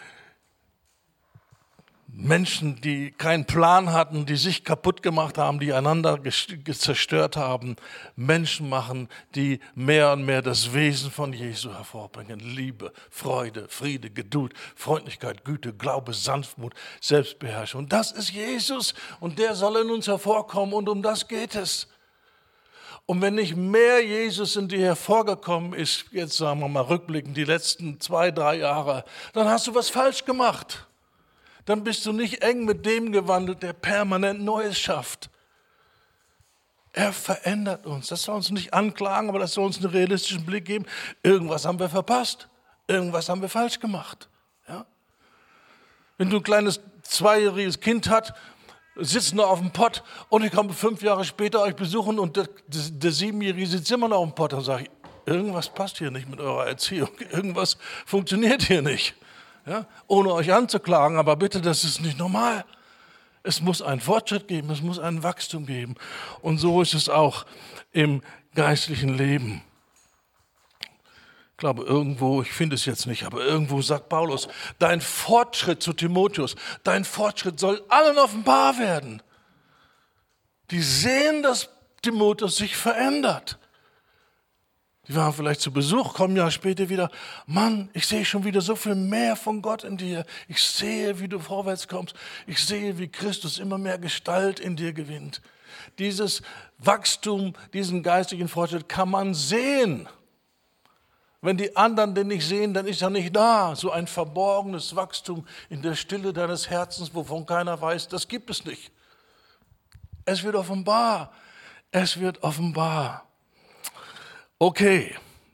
Menschen, die keinen Plan hatten, die sich kaputt gemacht haben, die einander zerstört haben, Menschen machen, die mehr und mehr das Wesen von Jesu hervorbringen. Liebe, Freude, Friede, Geduld, Freundlichkeit, Güte, Glaube, Sanftmut, Selbstbeherrschung. Und das ist Jesus und der soll in uns hervorkommen und um das geht es. Und wenn nicht mehr Jesus in dir hervorgekommen ist, jetzt sagen wir mal rückblickend, die letzten zwei, drei Jahre, dann hast du was falsch gemacht. Dann bist du nicht eng mit dem gewandelt, der permanent Neues schafft. Er verändert uns. Das soll uns nicht anklagen, aber das soll uns einen realistischen Blick geben. Irgendwas haben wir verpasst. Irgendwas haben wir falsch gemacht. Ja? Wenn du ein kleines zweijähriges Kind hast, sitzt nur auf dem Pott und ich komme fünf Jahre später euch besuchen und der, der, der Siebenjährige sitzt immer noch auf dem Pott, dann sage ich, irgendwas passt hier nicht mit eurer Erziehung. Irgendwas funktioniert hier nicht. Ja, ohne euch anzuklagen, aber bitte, das ist nicht normal. Es muss einen Fortschritt geben, es muss ein Wachstum geben. Und so ist es auch im geistlichen Leben. Ich glaube, irgendwo, ich finde es jetzt nicht, aber irgendwo sagt Paulus, dein Fortschritt zu Timotheus, dein Fortschritt soll allen offenbar werden. Die sehen, dass Timotheus sich verändert. Die waren vielleicht zu Besuch, kommen ja später wieder. Mann, ich sehe schon wieder so viel mehr von Gott in dir. Ich sehe, wie du vorwärts kommst. Ich sehe, wie Christus immer mehr Gestalt in dir gewinnt. Dieses Wachstum, diesen geistigen Fortschritt kann man sehen. Wenn die anderen den nicht sehen, dann ist er nicht da. So ein verborgenes Wachstum in der Stille deines Herzens, wovon keiner weiß, das gibt es nicht. Es wird offenbar. Es wird offenbar. Okay,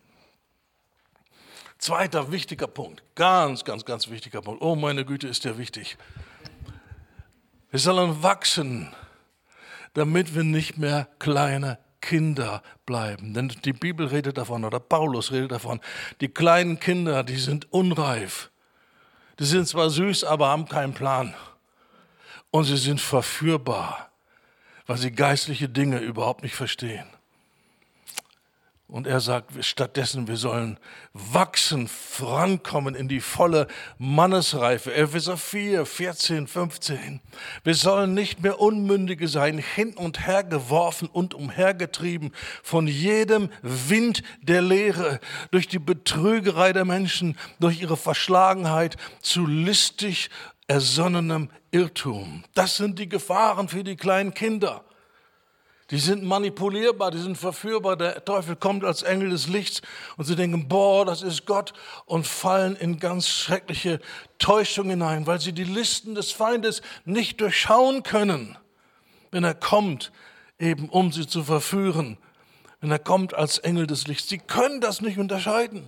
zweiter wichtiger Punkt, ganz, ganz, ganz wichtiger Punkt. Oh, meine Güte, ist der wichtig. Wir sollen wachsen, damit wir nicht mehr kleine Kinder bleiben. Denn die Bibel redet davon, oder Paulus redet davon, die kleinen Kinder, die sind unreif. Die sind zwar süß, aber haben keinen Plan. Und sie sind verführbar, weil sie geistliche Dinge überhaupt nicht verstehen. Und er sagt stattdessen, wir sollen wachsen, vorankommen in die volle Mannesreife. Epheser vier, vierzehn, fünfzehn. Wir sollen nicht mehr Unmündige sein, hin und her geworfen und umhergetrieben von jedem Wind der Lehre, durch die Betrügerei der Menschen, durch ihre Verschlagenheit zu listig ersonnenem Irrtum. Das sind die Gefahren für die kleinen Kinder. Die sind manipulierbar, die sind verführbar. Der Teufel kommt als Engel des Lichts und sie denken, boah, das ist Gott, und fallen in ganz schreckliche Täuschung hinein, weil sie die Listen des Feindes nicht durchschauen können, wenn er kommt, eben um sie zu verführen, wenn er kommt als Engel des Lichts. Sie können das nicht unterscheiden.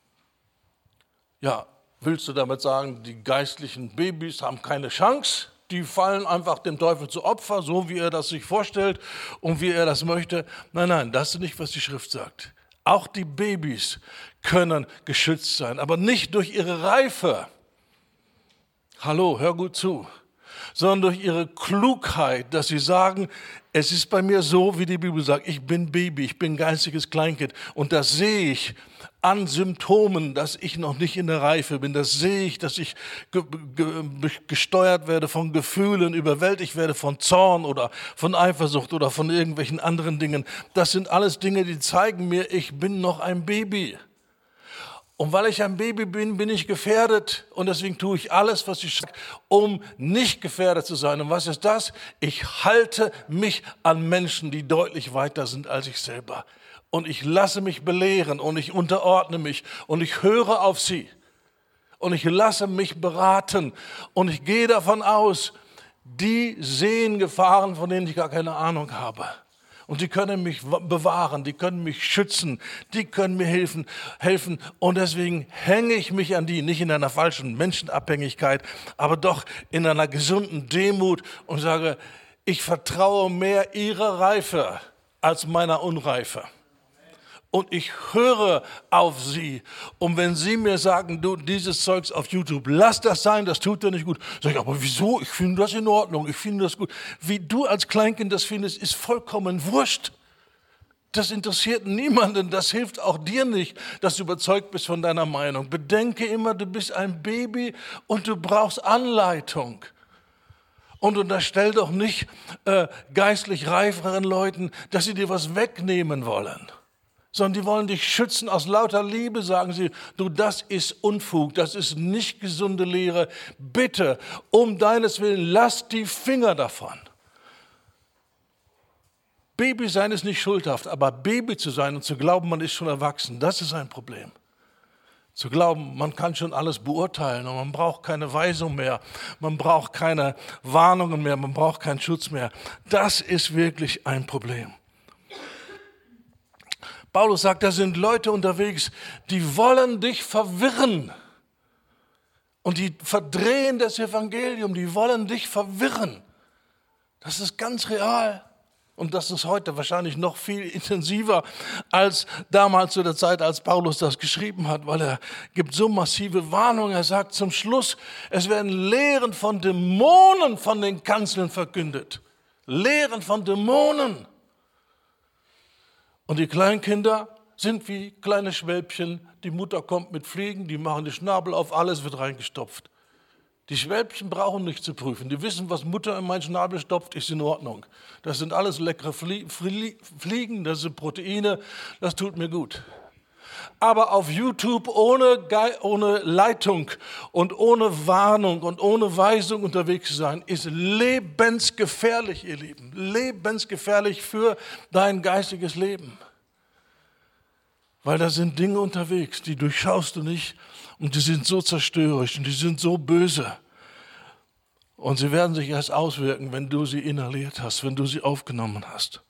Ja, willst du damit sagen, die geistlichen Babys haben keine Chance? Die fallen einfach dem Teufel zu Opfer, so wie er das sich vorstellt und wie er das möchte. Nein, nein, das ist nicht, was die Schrift sagt. Auch die Babys können geschützt sein, aber nicht durch ihre Reife. Hallo, hör gut zu. Sondern durch ihre Klugheit, dass sie sagen, es ist bei mir so, wie die Bibel sagt, ich bin Baby, ich bin geistiges Kleinkind. Und das sehe ich an Symptomen, dass ich noch nicht in der Reife bin. Das sehe ich, dass ich ge- ge- gesteuert werde von Gefühlen, überwältigt werde von Zorn oder von Eifersucht oder von irgendwelchen anderen Dingen. Das sind alles Dinge, die zeigen mir, ich bin noch ein Baby. Und weil ich ein Baby bin, bin ich gefährdet. Und deswegen tue ich alles, was ich sage, um nicht gefährdet zu sein. Und was ist das? Ich halte mich an Menschen, die deutlich weiter sind als ich selber. Und ich lasse mich belehren und ich unterordne mich und ich höre auf sie. Und ich lasse mich beraten. Und ich gehe davon aus, die sehen Gefahren, von denen ich gar keine Ahnung habe. Und die können mich bewahren, die können mich schützen, die können mir helfen, helfen. Und deswegen hänge ich mich an die, nicht in einer falschen Menschenabhängigkeit, aber doch in einer gesunden Demut und sage, ich vertraue mehr ihrer Reife als meiner Unreife. Und ich höre auf sie. Und wenn sie mir sagen, du, dieses Zeugs auf YouTube, lass das sein, das tut dir nicht gut. Sag ich, aber wieso? Ich finde das in Ordnung, ich finde das gut. Wie du als Kleinkind das findest, ist vollkommen wurscht. Das interessiert niemanden, das hilft auch dir nicht, dass du überzeugt bist von deiner Meinung. Bedenke immer, du bist ein Baby und du brauchst Anleitung. Und unterstell doch nicht äh, geistlich reiferen Leuten, dass sie dir was wegnehmen wollen. Sondern die wollen dich schützen aus lauter Liebe, sagen sie, du, das ist Unfug, das ist nicht gesunde Lehre. Bitte, um deines Willen, lass die Finger davon. Baby sein ist nicht schuldhaft, aber Baby zu sein und zu glauben, man ist schon erwachsen, das ist ein Problem. Zu glauben, man kann schon alles beurteilen und man braucht keine Weisung mehr, man braucht keine Warnungen mehr, man braucht keinen Schutz mehr. Das ist wirklich ein Problem. Paulus sagt, da sind Leute unterwegs, die wollen dich verwirren. Und die verdrehen das Evangelium, die wollen dich verwirren. Das ist ganz real. Und das ist heute wahrscheinlich noch viel intensiver als damals zu der Zeit, als Paulus das geschrieben hat, weil er gibt so massive Warnungen. Er sagt zum Schluss, es werden Lehren von Dämonen von den Kanzeln verkündet. Lehren von Dämonen. Und die Kleinkinder sind wie kleine Schwälbchen. Die Mutter kommt mit Fliegen, die machen den Schnabel auf, alles wird reingestopft. Die Schwälbchen brauchen nicht zu prüfen. Die wissen, was Mutter in meinen Schnabel stopft, ist in Ordnung. Das sind alles leckere Fliegen, das sind Proteine, das tut mir gut. Aber auf YouTube ohne, Ge- ohne Leitung und ohne Warnung und ohne Weisung unterwegs zu sein, ist lebensgefährlich, ihr Lieben. Lebensgefährlich für dein geistiges Leben. Weil da sind Dinge unterwegs, die durchschaust du nicht und die sind so zerstörerisch und die sind so böse. Und sie werden sich erst auswirken, wenn du sie inhaliert hast, wenn du sie aufgenommen hast.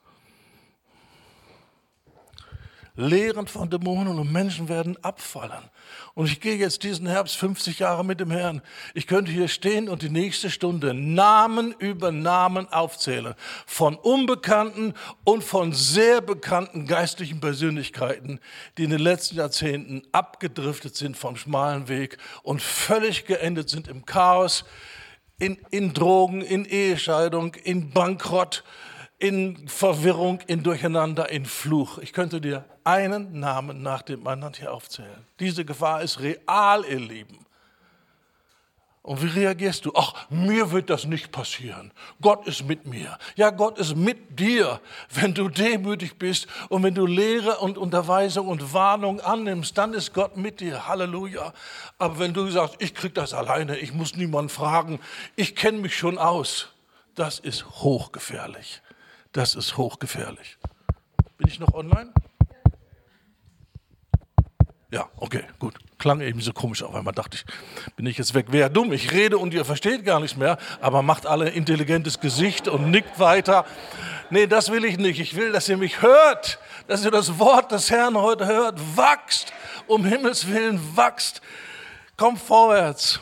Lehren von Dämonen und Menschen werden abfallen. Und ich gehe jetzt diesen Herbst fünfzig Jahre mit dem Herrn. Ich könnte hier stehen und die nächste Stunde Namen über Namen aufzählen. Von unbekannten und von sehr bekannten geistlichen Persönlichkeiten, die in den letzten Jahrzehnten abgedriftet sind vom schmalen Weg und völlig geendet sind im Chaos, in, in Drogen, in Ehescheidung, in Bankrott, in Verwirrung, in Durcheinander, in Fluch. Ich könnte dir einen Namen nach dem anderen hier aufzählen. Diese Gefahr ist real, ihr Lieben. Und wie reagierst du? Ach, mir wird das nicht passieren. Gott ist mit mir. Ja, Gott ist mit dir, wenn du demütig bist und wenn du Lehre und Unterweisung und Warnung annimmst, dann ist Gott mit dir. Halleluja. Aber wenn du sagst, ich krieg das alleine, ich muss niemanden fragen, ich kenne mich schon aus, das ist hochgefährlich. Das ist hochgefährlich. Bin ich noch online? Ja, okay, gut. Klang eben so komisch, auf einmal dachte ich, bin ich jetzt weg. Wer dumm, ich rede und ihr versteht gar nichts mehr, aber macht alle intelligentes Gesicht und nickt weiter. Nee, das will ich nicht. Ich will, dass ihr mich hört, dass ihr das Wort des Herrn heute hört. Wachst, um Himmels Willen, wachst. Kommt vorwärts.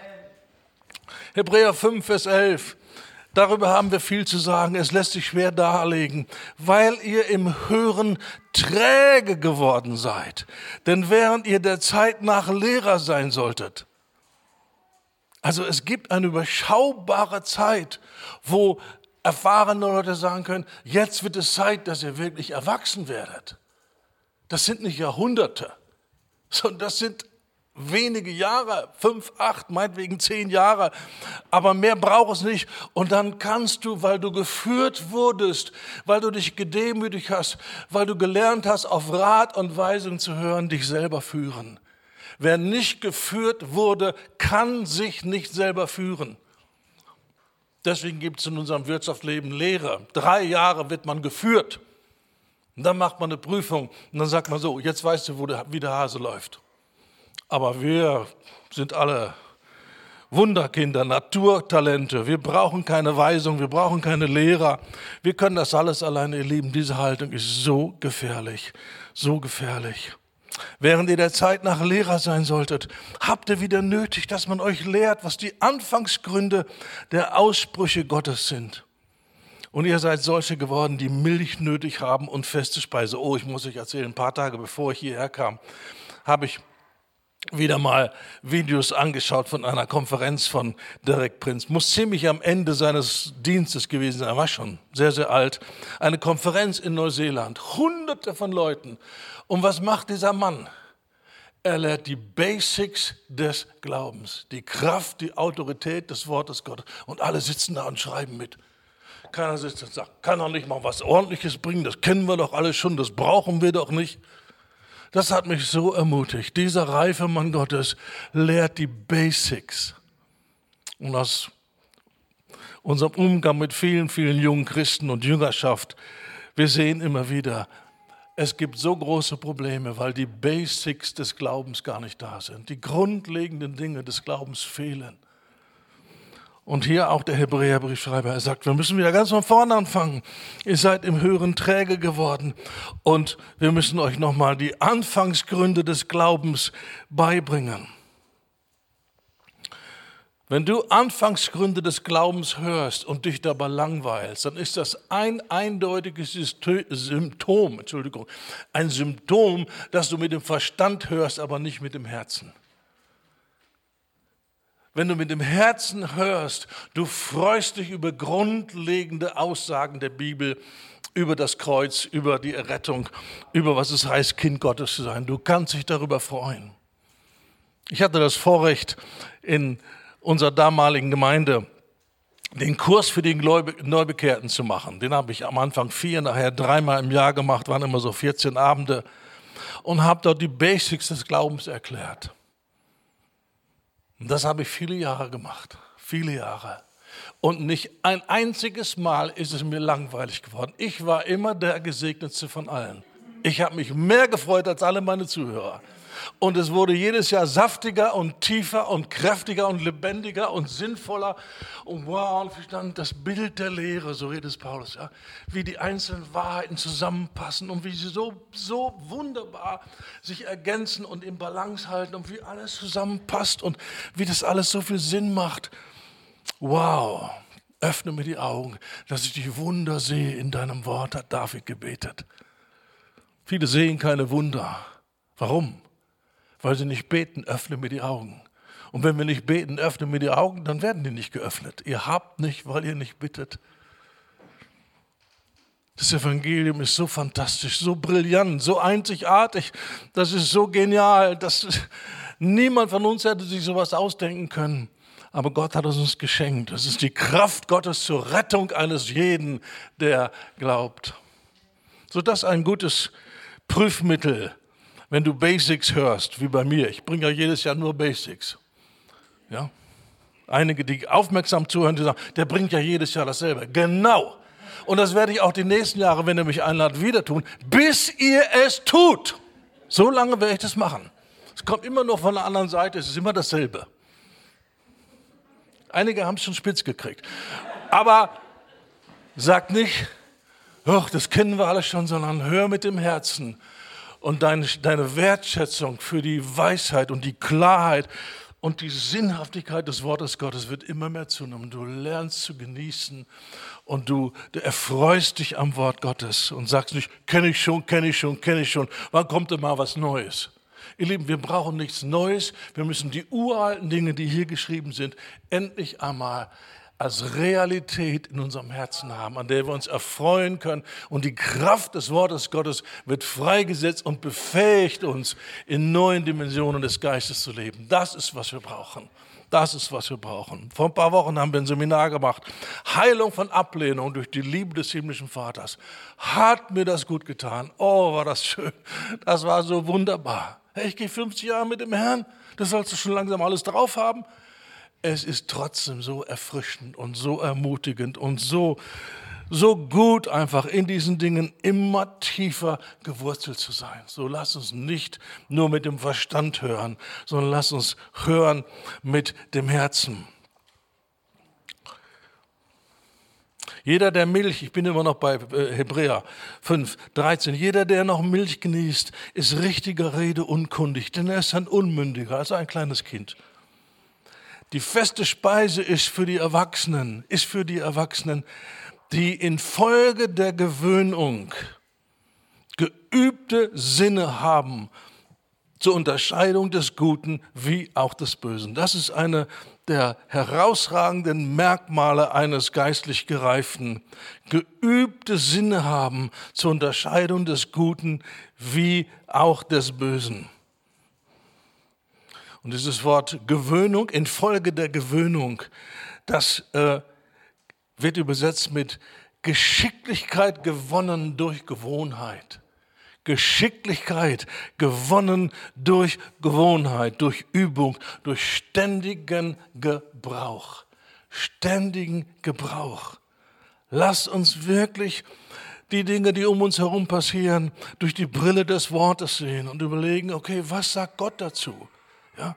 Hebräer fünf, Vers elf. Darüber haben wir viel zu sagen. Es lässt sich schwer darlegen, weil ihr im Hören träge geworden seid. Denn während ihr der Zeit nach Lehrer sein solltet. Also es gibt eine überschaubare Zeit, wo erfahrene Leute sagen können, jetzt wird es Zeit, dass ihr wirklich erwachsen werdet. Das sind nicht Jahrhunderte, sondern das sind wenige Jahre, fünf, acht, meinetwegen zehn Jahre, aber mehr braucht es nicht. Und dann kannst du, weil du geführt wurdest, weil du dich gedemütigt hast, weil du gelernt hast, auf Rat und Weisung zu hören, dich selber führen. Wer nicht geführt wurde, kann sich nicht selber führen. Deswegen gibt es in unserem Wirtschaftsleben Lehre. Drei Jahre wird man geführt. Und dann macht man eine Prüfung und dann sagt man so, jetzt weißt du, wo der, wie der Hase läuft. Aber wir sind alle Wunderkinder, Naturtalente. Wir brauchen keine Weisung, wir brauchen keine Lehrer. Wir können das alles alleine, ihr Lieben. Diese Haltung ist so gefährlich, so gefährlich. Während ihr der Zeit nach Lehrer sein solltet, habt ihr wieder nötig, dass man euch lehrt, was die Anfangsgründe der Aussprüche Gottes sind. Und ihr seid solche geworden, die Milch nötig haben und feste Speise. Oh, ich muss euch erzählen, ein paar Tage bevor ich hierher kam, habe ich wieder mal Videos angeschaut von einer Konferenz von Derek Prince. Muss ziemlich am Ende seines Dienstes gewesen sein, er war schon sehr, sehr alt. Eine Konferenz in Neuseeland, hunderte von Leuten. Und was macht dieser Mann? Er lehrt die Basics des Glaubens, die Kraft, die Autorität des Wortes Gottes. Und alle sitzen da und schreiben mit. Keiner sitzt und sagt, kann doch nicht mal was Ordentliches bringen, das kennen wir doch alle schon, das brauchen wir doch nicht. Das hat mich so ermutigt. Dieser reife Mann Gottes lehrt die Basics. Und aus unserem Umgang mit vielen, vielen jungen Christen und Jüngerschaft, wir sehen immer wieder, es gibt so große Probleme, weil die Basics des Glaubens gar nicht da sind. Die grundlegenden Dinge des Glaubens fehlen. Und hier auch der Hebräerbriefschreiber, er sagt, wir müssen wieder ganz von vorne anfangen. Ihr seid im Hören träge geworden und wir müssen euch nochmal die Anfangsgründe des Glaubens beibringen. Wenn du Anfangsgründe des Glaubens hörst und dich dabei langweilst, dann ist das ein eindeutiges Symptom, Entschuldigung, ein Symptom, dass du mit dem Verstand hörst, aber nicht mit dem Herzen. Wenn du mit dem Herzen hörst, du freust dich über grundlegende Aussagen der Bibel, über das Kreuz, über die Errettung, über was es heißt, Kind Gottes zu sein. Du kannst dich darüber freuen. Ich hatte das Vorrecht, in unserer damaligen Gemeinde den Kurs für die Neubekehrten zu machen. Den habe ich am Anfang vier, nachher dreimal im Jahr gemacht, waren immer so vierzehn Abende und habe dort die Basics des Glaubens erklärt. Und das habe ich viele Jahre gemacht, viele Jahre. Und nicht ein einziges Mal ist es mir langweilig geworden. Ich war immer der Gesegnetste von allen. Ich habe mich mehr gefreut als alle meine Zuhörer. Und es wurde jedes Jahr saftiger und tiefer und kräftiger und lebendiger und sinnvoller. Und wow, und dann das Bild der Lehre, so redet es Paulus, ja, wie die einzelnen Wahrheiten zusammenpassen und wie sie so, so wunderbar sich ergänzen und in Balance halten und wie alles zusammenpasst und wie das alles so viel Sinn macht. Wow, öffne mir die Augen, dass ich die Wunder sehe in deinem Wort, hat David gebetet. Viele sehen keine Wunder. Warum? Weil sie nicht beten, öffne mir die Augen. Und wenn wir nicht beten, öffne mir die Augen, dann werden die nicht geöffnet. Ihr habt nicht, weil ihr nicht bittet. Das Evangelium ist so fantastisch, so brillant, so einzigartig. Das ist so genial, dass niemand von uns hätte sich sowas ausdenken können. Aber Gott hat es uns geschenkt. Es ist die Kraft Gottes zur Rettung eines jeden, der glaubt. So, das ist ein gutes Prüfmittel, wenn du Basics hörst, wie bei mir. Ich bringe ja jedes Jahr nur Basics. Ja? Einige, die aufmerksam zuhören, die sagen, der bringt ja jedes Jahr dasselbe. Genau. Und das werde ich auch die nächsten Jahre, wenn ihr mich einladet, wieder tun, bis ihr es tut. So lange werde ich das machen. Es kommt immer nur von der anderen Seite, es ist immer dasselbe. Einige haben es schon spitz gekriegt. Aber sagt nicht, ach, das kennen wir alle schon, sondern hör mit dem Herzen. Und deine, deine Wertschätzung für die Weisheit und die Klarheit und die Sinnhaftigkeit des Wortes Gottes wird immer mehr zunehmen. Du lernst zu genießen und du, du erfreust dich am Wort Gottes und sagst nicht, kenne ich schon, kenne ich schon, kenne ich schon. Wann kommt denn mal was Neues? Ihr Lieben, wir brauchen nichts Neues. Wir müssen die uralten Dinge, die hier geschrieben sind, endlich einmal als Realität in unserem Herzen haben, an der wir uns erfreuen können. Und die Kraft des Wortes Gottes wird freigesetzt und befähigt uns, in neuen Dimensionen des Geistes zu leben. Das ist, was wir brauchen. Das ist, was wir brauchen. Vor ein paar Wochen haben wir ein Seminar gemacht. Heilung von Ablehnung durch die Liebe des himmlischen Vaters. Hat mir das gut getan. Oh, war das schön. Das war so wunderbar. Hey, ich gehe fünfzig Jahre mit dem Herrn. Das sollst du schon langsam alles drauf haben. Es ist trotzdem so erfrischend und so ermutigend und so, so gut einfach in diesen Dingen immer tiefer gewurzelt zu sein. So lass uns nicht nur mit dem Verstand hören, sondern lass uns hören mit dem Herzen. Jeder, der Milch, ich bin immer noch bei Hebräer fünf, dreizehn, jeder, der noch Milch genießt, ist richtiger Rede unkundig, denn er ist ein Unmündiger, also ein kleines Kind. Die feste Speise ist für die Erwachsenen, ist für die Erwachsenen, die infolge der Gewöhnung geübte Sinne haben zur Unterscheidung des Guten wie auch des Bösen. Das ist eine der herausragenden Merkmale eines geistlich Gereiften. Geübte Sinne haben zur Unterscheidung des Guten wie auch des Bösen. Und dieses Wort Gewöhnung, infolge der Gewöhnung, das äh, wird übersetzt mit Geschicklichkeit gewonnen durch Gewohnheit. Geschicklichkeit gewonnen durch Gewohnheit, durch Übung, durch ständigen Gebrauch. Ständigen Gebrauch. Lass uns wirklich die Dinge, die um uns herum passieren, durch die Brille des Wortes sehen und überlegen, okay, was sagt Gott dazu? Ja?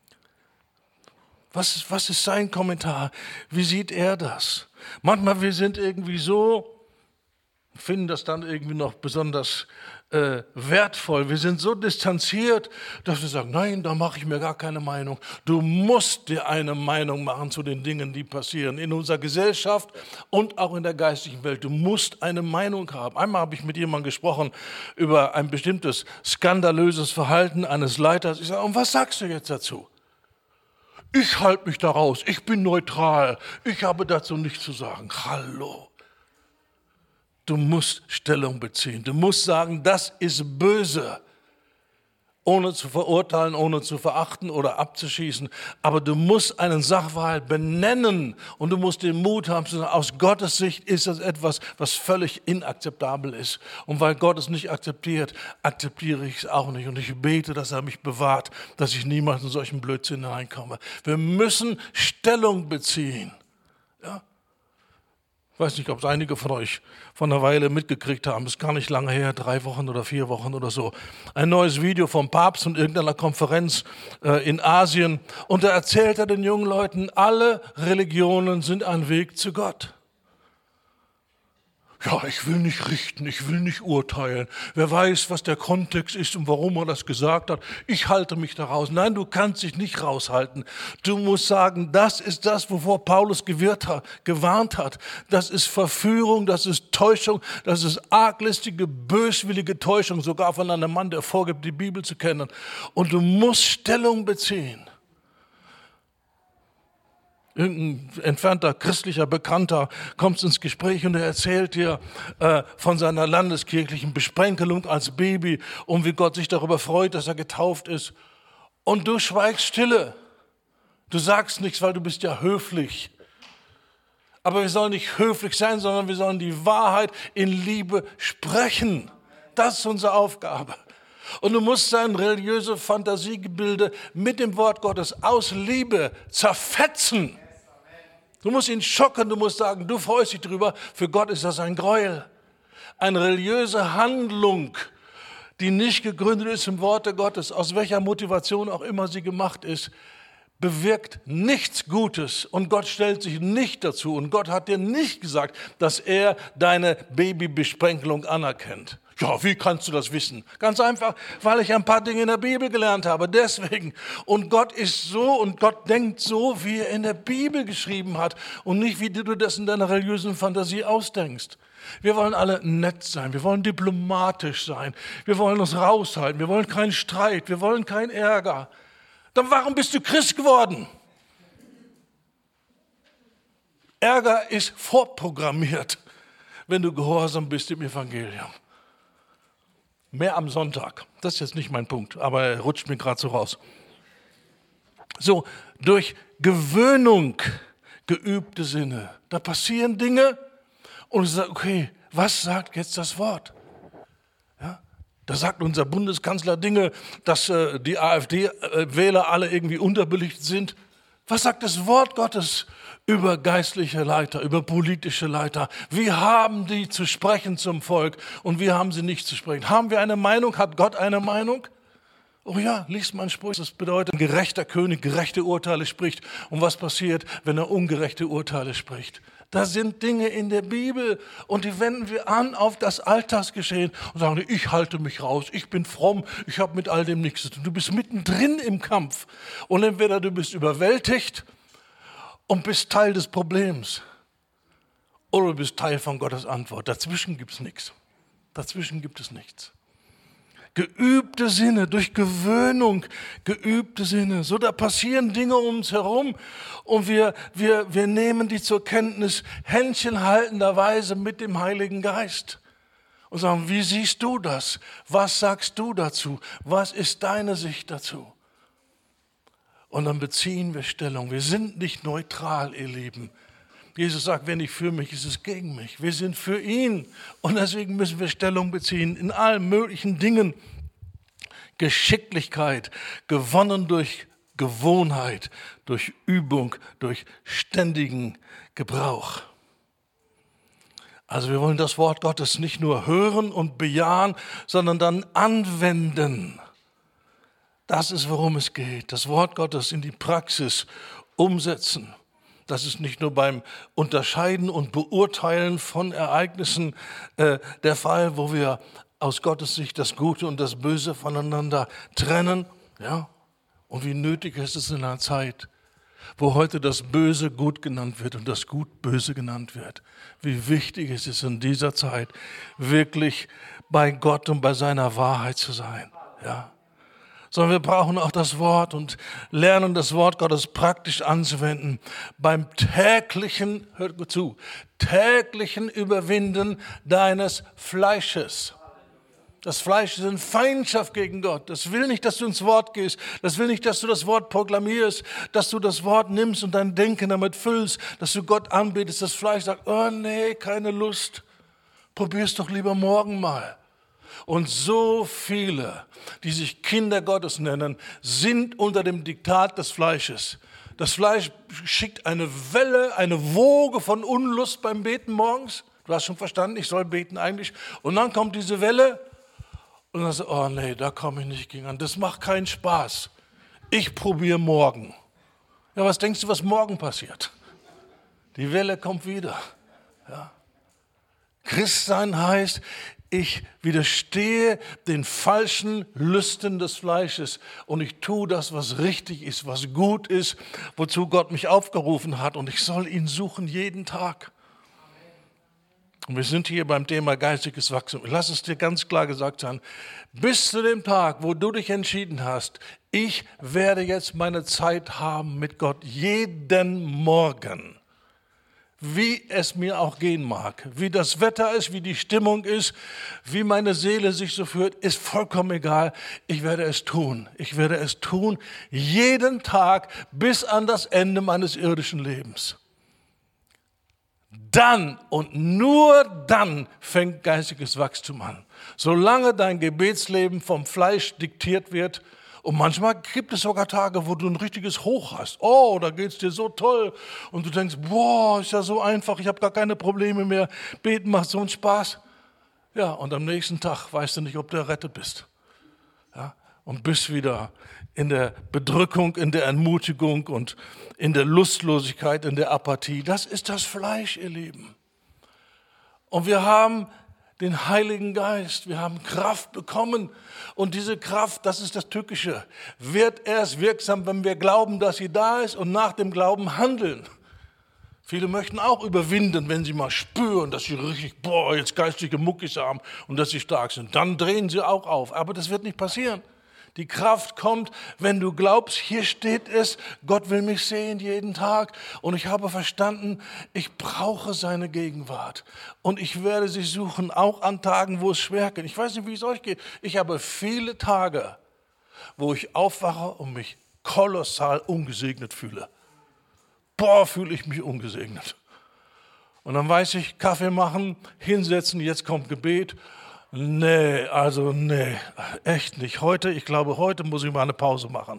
Was ist, was ist sein Kommentar? Wie sieht er das? Manchmal wir sind irgendwie so, finden das dann irgendwie noch besonders äh, wertvoll. Wir sind so distanziert, dass wir sagen, nein, da mache ich mir gar keine Meinung. Du musst dir eine Meinung machen zu den Dingen, die passieren in unserer Gesellschaft und auch in der geistigen Welt. Du musst eine Meinung haben. Einmal habe ich mit jemandem gesprochen über ein bestimmtes skandalöses Verhalten eines Leiters. Ich sage, und was sagst du jetzt dazu? Ich halte mich da raus, ich bin neutral, ich habe dazu nichts zu sagen. Hallo. Du musst Stellung beziehen. Du musst sagen, das ist böse, ohne zu verurteilen, ohne zu verachten oder abzuschießen. Aber du musst einen Sachverhalt benennen und du musst den Mut haben, zu sagen, aus Gottes Sicht ist das etwas, was völlig inakzeptabel ist. Und weil Gott es nicht akzeptiert, akzeptiere ich es auch nicht. Und ich bete, dass er mich bewahrt, dass ich niemals in solchen Blödsinn hineinkomme. Wir müssen Stellung beziehen. Ja? Ich weiß nicht, ob es einige von euch von einer Weile mitgekriegt haben, es ist gar nicht lange her, drei Wochen oder vier Wochen oder so, ein neues Video vom Papst und irgendeiner Konferenz äh, in Asien. Und da erzählt er den jungen Leuten, alle Religionen sind ein Weg zu Gott. Ja, ich will nicht richten, ich will nicht urteilen. Wer weiß, was der Kontext ist und warum er das gesagt hat. Ich halte mich da raus. Nein, du kannst dich nicht raushalten. Du musst sagen, das ist das, wovor Paulus gewirrt hat, gewarnt hat. Das ist Verführung, das ist Täuschung, das ist arglistige, böswillige Täuschung, sogar von einem Mann, der vorgibt, die Bibel zu kennen. Und du musst Stellung beziehen. Irgendein entfernter christlicher Bekannter kommt ins Gespräch und er erzählt dir äh, von seiner landeskirchlichen Besprenkelung als Baby und wie Gott sich darüber freut, dass er getauft ist. Und du schweigst stille. Du sagst nichts, weil du bist ja höflich. Aber wir sollen nicht höflich sein, sondern wir sollen die Wahrheit in Liebe sprechen. Das ist unsere Aufgabe. Und du musst deine religiöse Fantasiegebilde mit dem Wort Gottes aus Liebe zerfetzen. Du musst ihn schocken, du musst sagen, du freust dich drüber. Für Gott ist das ein Gräuel. Eine religiöse Handlung, die nicht gegründet ist im Worte Gottes, aus welcher Motivation auch immer sie gemacht ist, bewirkt nichts Gutes und Gott stellt sich nicht dazu. Und Gott hat dir nicht gesagt, dass er deine Babybesprenkelung anerkennt. Ja, wie kannst du das wissen? Ganz einfach, weil ich ein paar Dinge in der Bibel gelernt habe. Deswegen. Und Gott ist so und Gott denkt so, wie er in der Bibel geschrieben hat und nicht, wie du das in deiner religiösen Fantasie ausdenkst. Wir wollen alle nett sein, wir wollen diplomatisch sein, wir wollen uns raushalten, wir wollen keinen Streit, wir wollen keinen Ärger. Dann warum bist du Christ geworden? Ärger ist vorprogrammiert, wenn du gehorsam bist im Evangelium. Mehr am Sonntag. Das ist jetzt nicht mein Punkt, aber er rutscht mir gerade so raus. So, durch Gewöhnung geübte Sinne. Da passieren Dinge und ich sage, okay, was sagt jetzt das Wort? Ja, da sagt unser Bundeskanzler Dinge, dass äh, die AfD-Wähler alle irgendwie unterbelichtet sind. Was sagt das Wort Gottes über geistliche Leiter, über politische Leiter? Wie haben die zu sprechen zum Volk und wie haben sie nicht zu sprechen? Haben wir eine Meinung? Hat Gott eine Meinung? Oh ja, liest man Sprüche. Das bedeutet, ein gerechter König gerechte Urteile spricht. Und was passiert, wenn er ungerechte Urteile spricht? Da sind Dinge in der Bibel und die wenden wir an auf das Alltagsgeschehen und sagen, ich halte mich raus, ich bin fromm, ich habe mit all dem nichts zu tun. Du bist mittendrin im Kampf und entweder du bist überwältigt und bist Teil des Problems oder du bist Teil von Gottes Antwort. Dazwischen gibt es nichts. Dazwischen gibt es nichts. Geübte Sinne, durch Gewöhnung geübte Sinne. So, da passieren Dinge um uns herum und wir, wir, wir nehmen die zur Kenntnis händchenhaltenderweise mit dem Heiligen Geist und sagen, wie siehst du das? Was sagst du dazu? Was ist deine Sicht dazu? Und dann beziehen wir Stellung. Wir sind nicht neutral, ihr Lieben. Jesus sagt, wer nicht für mich ist, ist gegen mich. Wir sind für ihn und deswegen müssen wir Stellung beziehen in allen möglichen Dingen. Geschicklichkeit, gewonnen durch Gewohnheit, durch Übung, durch ständigen Gebrauch. Also wir wollen das Wort Gottes nicht nur hören und bejahen, sondern dann anwenden. Das ist, worum es geht. Das Wort Gottes in die Praxis umsetzen. Das ist nicht nur beim Unterscheiden und Beurteilen von Ereignissen äh, der Fall, wo wir aus Gottes Sicht das Gute und das Böse voneinander trennen. Ja? Und wie nötig ist es in einer Zeit, wo heute das Böse gut genannt wird und das Gut böse genannt wird. Wie wichtig ist es in dieser Zeit, wirklich bei Gott und bei seiner Wahrheit zu sein. Ja? Sondern wir brauchen auch das Wort und lernen das Wort Gottes praktisch anzuwenden beim täglichen, hört gut zu, täglichen Überwinden deines Fleisches. Das Fleisch ist in Feindschaft gegen Gott. Das will nicht, dass du ins Wort gehst. Das will nicht, dass du das Wort proklamierst, dass du das Wort nimmst und dein Denken damit füllst, dass du Gott anbetest. Das Fleisch sagt, oh nee, keine Lust. Probier's doch lieber morgen mal. Und so viele, die sich Kinder Gottes nennen, sind unter dem Diktat des Fleisches. Das Fleisch schickt eine Welle, eine Woge von Unlust beim Beten morgens. Du hast schon verstanden, ich soll beten eigentlich. Und dann kommt diese Welle und dann sagst du, oh nee, da komme ich nicht gegen an. Das macht keinen Spaß. Ich probiere morgen. Ja, was denkst du, was morgen passiert? Die Welle kommt wieder. Ja. Christsein heißt, ich widerstehe den falschen Lüsten des Fleisches und ich tue das, was richtig ist, was gut ist, wozu Gott mich aufgerufen hat und ich soll ihn suchen jeden Tag. Und wir sind hier beim Thema geistiges Wachstum. Lass es dir ganz klar gesagt sein, bis zu dem Tag, wo du dich entschieden hast, ich werde jetzt meine Zeit haben mit Gott jeden Morgen, wie es mir auch gehen mag. Wie das Wetter ist, wie die Stimmung ist, wie meine Seele sich so fühlt, ist vollkommen egal. Ich werde es tun. Ich werde es tun, jeden Tag bis an das Ende meines irdischen Lebens. Dann und nur dann fängt geistiges Wachstum an. Solange dein Gebetsleben vom Fleisch diktiert wird, und manchmal gibt es sogar Tage, wo du ein richtiges Hoch hast. Oh, da geht es dir so toll. Und du denkst, boah, ist ja so einfach, ich habe gar keine Probleme mehr. Beten macht so einen Spaß. Ja, und am nächsten Tag weißt du nicht, ob du errettet bist. Ja, und bist wieder in der Bedrückung, in der Entmutigung und in der Lustlosigkeit, in der Apathie. Das ist das Fleisch, ihr Lieben. Und wir haben den Heiligen Geist, wir haben Kraft bekommen. Und diese Kraft, das ist das Tückische, wird erst wirksam, wenn wir glauben, dass sie da ist und nach dem Glauben handeln. Viele möchten auch überwinden, wenn sie mal spüren, dass sie richtig, boah, jetzt geistige Muckis haben und dass sie stark sind. Dann drehen sie auch auf. Aber das wird nicht passieren. Die Kraft kommt, wenn du glaubst, hier steht es, Gott will mich sehen jeden Tag. Und ich habe verstanden, ich brauche seine Gegenwart. Und ich werde sie suchen, auch an Tagen, wo es schwer geht. Ich weiß nicht, wie es euch geht. Ich habe viele Tage, wo ich aufwache und mich kolossal ungesegnet fühle. Boah, fühle ich mich ungesegnet. Und dann weiß ich, Kaffee machen, hinsetzen, jetzt kommt Gebet. Nee, also nee, echt nicht. Heute, ich glaube, heute muss ich mal eine Pause machen.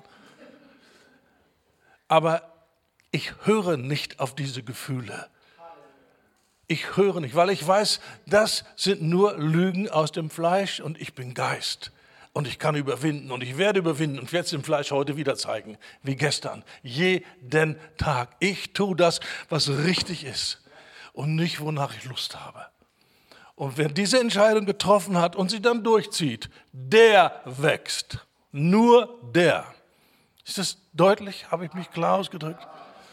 Aber ich höre nicht auf diese Gefühle. Ich höre nicht, weil ich weiß, das sind nur Lügen aus dem Fleisch und ich bin Geist. Und ich kann überwinden und ich werde überwinden und ich werde es dem Fleisch heute wieder zeigen, wie gestern. Jeden Tag. Ich tue das, was richtig ist und nicht, wonach ich Lust habe. Und wer diese Entscheidung getroffen hat und sie dann durchzieht, der wächst. Nur der. Ist das deutlich? Habe ich mich klar ausgedrückt?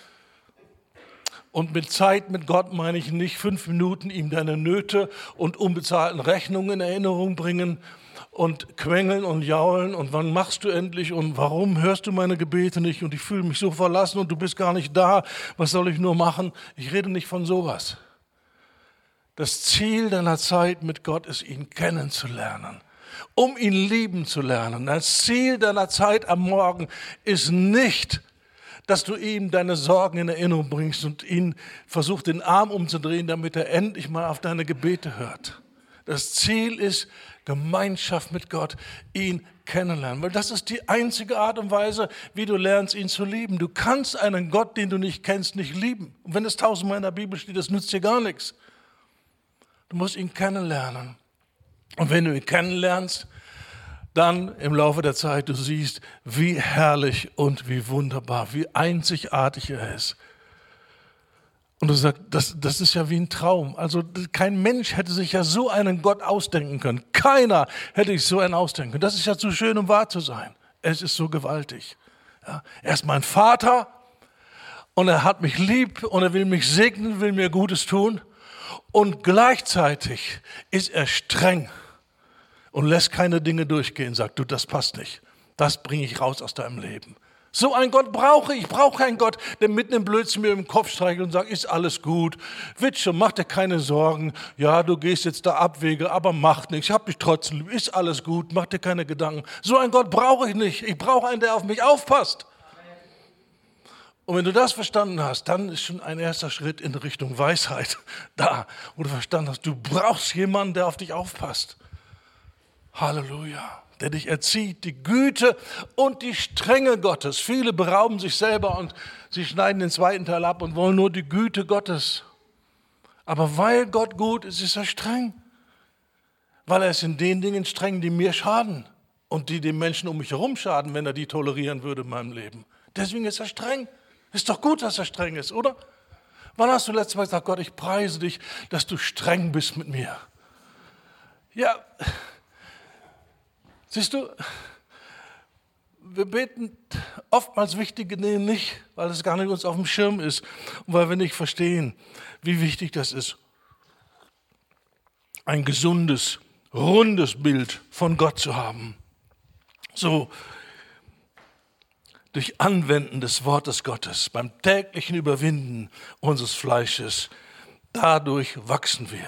Und mit Zeit mit Gott meine ich nicht fünf Minuten ihm deine Nöte und unbezahlten Rechnungen in Erinnerung bringen und quengeln und jaulen und wann machst du endlich und warum hörst du meine Gebete nicht und ich fühle mich so verlassen und du bist gar nicht da, was soll ich nur machen? Ich rede nicht von sowas. Das Ziel deiner Zeit mit Gott ist, ihn kennenzulernen, um ihn lieben zu lernen. Das Ziel deiner Zeit am Morgen ist nicht, dass du ihm deine Sorgen in Erinnerung bringst und ihn versuchst, den Arm umzudrehen, damit er endlich mal auf deine Gebete hört. Das Ziel ist Gemeinschaft mit Gott, ihn kennenlernen, weil das ist die einzige Art und Weise, wie du lernst, ihn zu lieben. Du kannst einen Gott, den du nicht kennst, nicht lieben. Und wenn es tausendmal in der Bibel steht, das nützt dir gar nichts. Du musst ihn kennenlernen. Und wenn du ihn kennenlernst, dann im Laufe der Zeit, du siehst, wie herrlich und wie wunderbar, wie einzigartig er ist. Und du sagst, das, das ist ja wie ein Traum. Also kein Mensch hätte sich ja so einen Gott ausdenken können. Keiner hätte sich so einen ausdenken können. Das ist ja zu schön, um wahr zu sein. Es ist so gewaltig. Ja, er ist mein Vater und er hat mich lieb und er will mich segnen, will mir Gutes tun. Und gleichzeitig ist er streng und lässt keine Dinge durchgehen, sagt du, das passt nicht. Das bringe ich raus aus deinem Leben. So einen Gott brauche ich. Ich brauche keinen Gott, der mitten im Blödsinn mir im Kopf streichelt und sagt, ist alles gut. Wird schon, mach dir keine Sorgen. Ja, du gehst jetzt da Abwege, aber macht nichts. Ich hab dich trotzdem lieb. Ist alles gut, mach dir keine Gedanken. So einen Gott brauche ich nicht. Ich brauche einen, der auf mich aufpasst. Und wenn du das verstanden hast, dann ist schon ein erster Schritt in Richtung Weisheit da, wo du verstanden hast, du brauchst jemanden, der auf dich aufpasst. Halleluja, der dich erzieht, die Güte und die Strenge Gottes. Viele berauben sich selber und sie schneiden den zweiten Teil ab und wollen nur die Güte Gottes. Aber weil Gott gut ist, ist er streng. Weil er ist in den Dingen streng, die mir schaden und die den Menschen um mich herum schaden, wenn er die tolerieren würde in meinem Leben. Deswegen ist er streng. Ist doch gut, dass er streng ist, oder? Wann hast du letztes Mal gesagt, Gott, ich preise dich, dass du streng bist mit mir? Ja, siehst du, wir beten oftmals wichtige Dinge nicht, weil es gar nicht uns auf dem Schirm ist und weil wir nicht verstehen, wie wichtig das ist, ein gesundes, rundes Bild von Gott zu haben. So, durch Anwenden des Wortes Gottes, beim täglichen Überwinden unseres Fleisches, dadurch wachsen wir.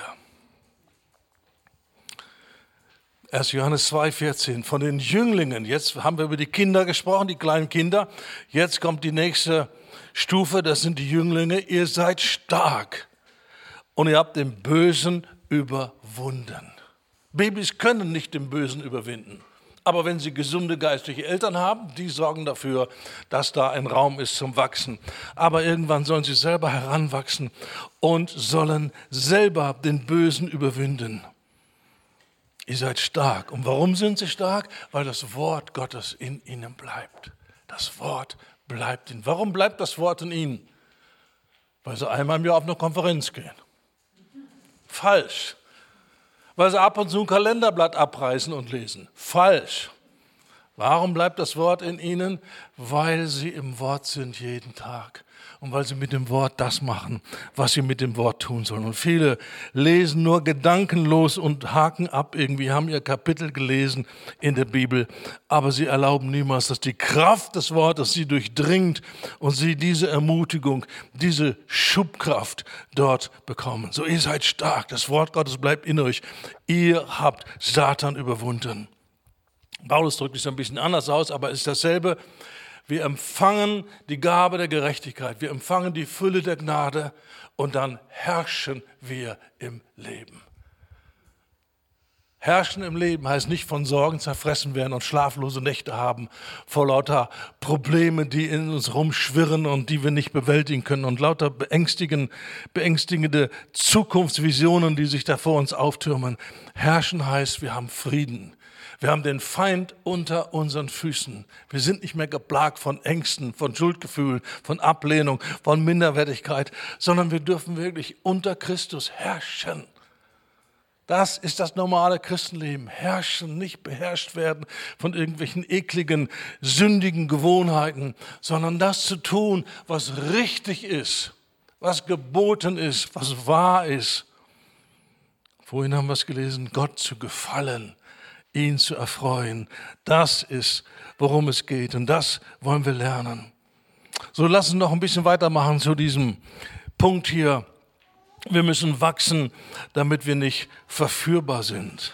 erster Johannes zwei, vierzehn, von den Jünglingen, jetzt haben wir über die Kinder gesprochen, die kleinen Kinder, jetzt kommt die nächste Stufe, das sind die Jünglinge, ihr seid stark und ihr habt den Bösen überwunden. Babys können nicht den Bösen überwinden, aber wenn sie gesunde geistliche Eltern haben, die sorgen dafür, dass da ein Raum ist zum Wachsen. Aber irgendwann sollen sie selber heranwachsen und sollen selber den Bösen überwinden. Ihr seid stark. Und warum sind sie stark? Weil das Wort Gottes in ihnen bleibt. Das Wort bleibt in ihnen. Warum bleibt das Wort in ihnen? Weil sie einmal im Jahr auf eine Konferenz gehen. Falsch. Weil sie ab und zu ein Kalenderblatt abreißen und lesen. Falsch. Warum bleibt das Wort in ihnen? Weil sie im Wort sind jeden Tag. Und weil sie mit dem Wort das machen, was sie mit dem Wort tun sollen. Und viele lesen nur gedankenlos und haken ab irgendwie, haben ihr Kapitel gelesen in der Bibel. Aber sie erlauben niemals, dass die Kraft des Wortes sie durchdringt und sie diese Ermutigung, diese Schubkraft dort bekommen. So, ihr seid stark, das Wort Gottes bleibt in euch. Ihr habt Satan überwunden. Paulus drückt es ein bisschen anders aus, aber es ist dasselbe. Wir empfangen die Gabe der Gerechtigkeit, wir empfangen die Fülle der Gnade und dann herrschen wir im Leben. Herrschen im Leben heißt nicht von Sorgen zerfressen werden und schlaflose Nächte haben vor lauter Probleme, die in uns rumschwirren und die wir nicht bewältigen können und lauter beängstigende, beängstigende Zukunftsvisionen, die sich da vor uns auftürmen. Herrschen heißt, wir haben Frieden. Wir haben den Feind unter unseren Füßen. Wir sind nicht mehr geplagt von Ängsten, von Schuldgefühlen, von Ablehnung, von Minderwertigkeit, sondern wir dürfen wirklich unter Christus herrschen. Das ist das normale Christenleben. Herrschen, nicht beherrscht werden von irgendwelchen ekligen, sündigen Gewohnheiten, sondern das zu tun, was richtig ist, was geboten ist, was wahr ist. Vorhin haben wir es gelesen, Gott zu gefallen, ihn zu erfreuen. Das ist, worum es geht. Und das wollen wir lernen. So, lass uns noch ein bisschen weitermachen zu diesem Punkt hier. Wir müssen wachsen, damit wir nicht verführbar sind.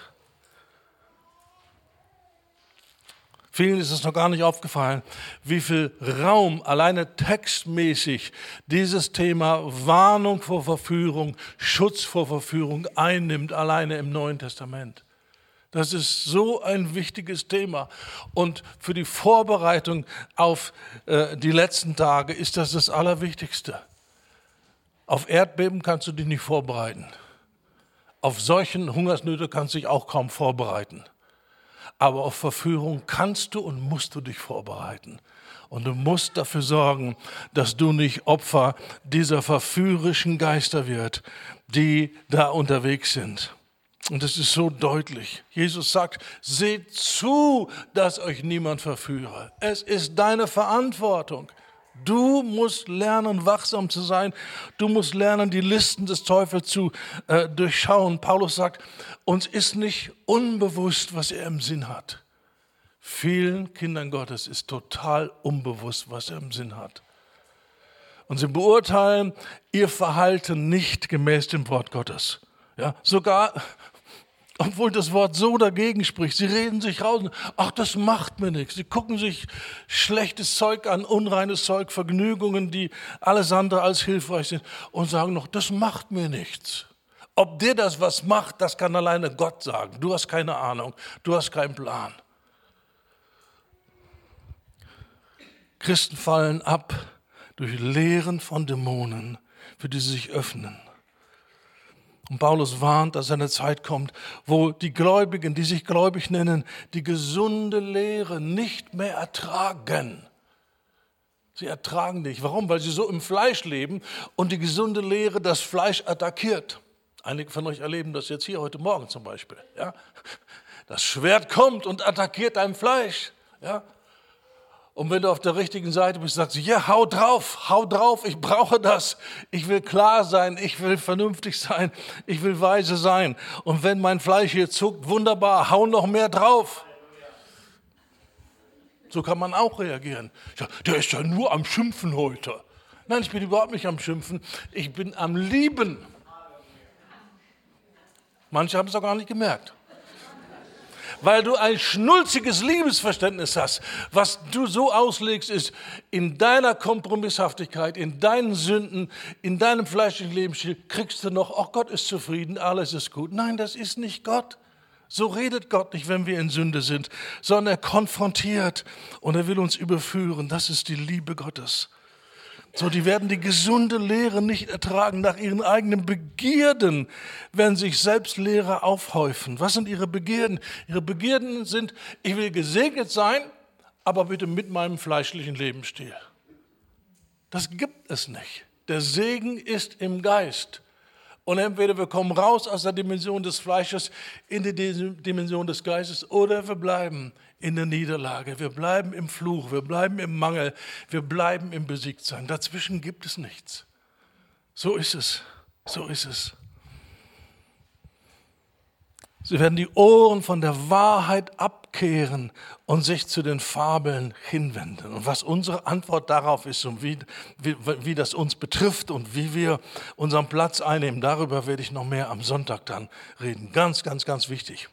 Vielen ist es noch gar nicht aufgefallen, wie viel Raum alleine textmäßig dieses Thema Warnung vor Verführung, Schutz vor Verführung einnimmt, alleine im Neuen Testament. Das ist so ein wichtiges Thema. Und für die Vorbereitung auf äh, die letzten Tage ist das das Allerwichtigste. Auf Erdbeben kannst du dich nicht vorbereiten. Auf solchen Hungersnöte kannst du dich auch kaum vorbereiten. Aber auf Verführung kannst du und musst du dich vorbereiten. Und du musst dafür sorgen, dass du nicht Opfer dieser verführerischen Geister wird, die da unterwegs sind. Und das ist so deutlich. Jesus sagt, seht zu, dass euch niemand verführe. Es ist deine Verantwortung. Du musst lernen, wachsam zu sein. Du musst lernen, die Listen des Teufels zu äh, durchschauen. Paulus sagt, uns ist nicht unbewusst, was er im Sinn hat. Vielen Kindern Gottes ist total unbewusst, was er im Sinn hat. Und sie beurteilen ihr Verhalten nicht gemäß dem Wort Gottes. Ja, sogar, obwohl das Wort so dagegen spricht. Sie reden sich raus, ach, das macht mir nichts. Sie gucken sich schlechtes Zeug an, unreines Zeug, Vergnügungen, die alles andere als hilfreich sind und sagen noch, das macht mir nichts. Ob dir das was macht, das kann alleine Gott sagen. Du hast keine Ahnung, du hast keinen Plan. Christen fallen ab durch Lehren von Dämonen, für die sie sich öffnen. Und Paulus warnt, dass eine Zeit kommt, wo die Gläubigen, die sich gläubig nennen, die gesunde Lehre nicht mehr ertragen. Sie ertragen nicht. Warum? Weil sie so im Fleisch leben und die gesunde Lehre das Fleisch attackiert. Einige von euch erleben das jetzt hier heute Morgen zum Beispiel. Ja? Das Schwert kommt und attackiert dein Fleisch. Ja? Und wenn du auf der richtigen Seite bist, sagst du, ja, hau drauf, hau drauf, ich brauche das. Ich will klar sein, ich will vernünftig sein, ich will weise sein. Und wenn mein Fleisch hier zuckt, wunderbar, hau noch mehr drauf. So kann man auch reagieren. Ja, der ist ja nur am Schimpfen heute. Nein, ich bin überhaupt nicht am Schimpfen, ich bin am Lieben. Manche haben es auch gar nicht gemerkt. Weil du ein schnulziges Liebesverständnis hast. Was du so auslegst, ist, in deiner Kompromisshaftigkeit, in deinen Sünden, in deinem fleischlichen Lebensstil, kriegst du noch, ach Gott ist zufrieden, alles ist gut. Nein, das ist nicht Gott. So redet Gott nicht, wenn wir in Sünde sind, sondern er konfrontiert und er will uns überführen. Das ist die Liebe Gottes. So, die werden die gesunde Lehre nicht ertragen. Nach ihren eigenen Begierden werden sich Selbstlehrer aufhäufen. Was sind ihre Begierden? Ihre Begierden sind, ich will gesegnet sein, aber bitte mit meinem fleischlichen Lebensstil. Das gibt es nicht. Der Segen ist im Geist. Und entweder wir kommen raus aus der Dimension des Fleisches in die Dimension des Geistes oder wir bleiben in der Niederlage, wir bleiben im Fluch, wir bleiben im Mangel, wir bleiben im Besiegtsein. Dazwischen gibt es nichts. So ist es, so ist es. Sie werden die Ohren von der Wahrheit abkehren und sich zu den Fabeln hinwenden. Und was unsere Antwort darauf ist und wie, wie, wie das uns betrifft und wie wir unseren Platz einnehmen, darüber werde ich noch mehr am Sonntag dann reden. Ganz, ganz, ganz wichtig.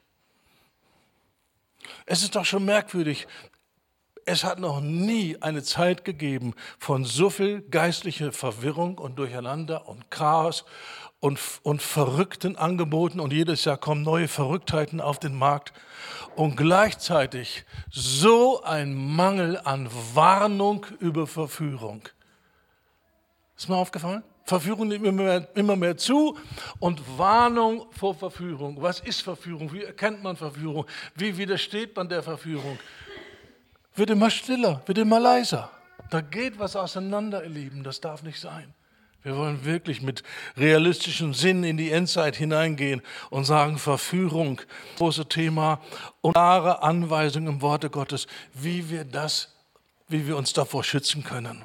Es ist doch schon merkwürdig, es hat noch nie eine Zeit gegeben von so viel geistlicher Verwirrung und Durcheinander und Chaos und, und verrückten Angeboten und jedes Jahr kommen neue Verrücktheiten auf den Markt und gleichzeitig so ein Mangel an Warnung über Verführung. Ist mir aufgefallen? Verführung nimmt immer mehr, immer mehr zu und Warnung vor Verführung. Was ist Verführung? Wie erkennt man Verführung? Wie widersteht man der Verführung? Wird immer stiller, wird immer leiser. Da geht was auseinander, ihr Lieben, das darf nicht sein. Wir wollen wirklich mit realistischem Sinn in die Endzeit hineingehen und sagen, Verführung, großes Thema und klare Anweisungen im Worte Gottes, wie wir das, wie wir uns davor schützen können.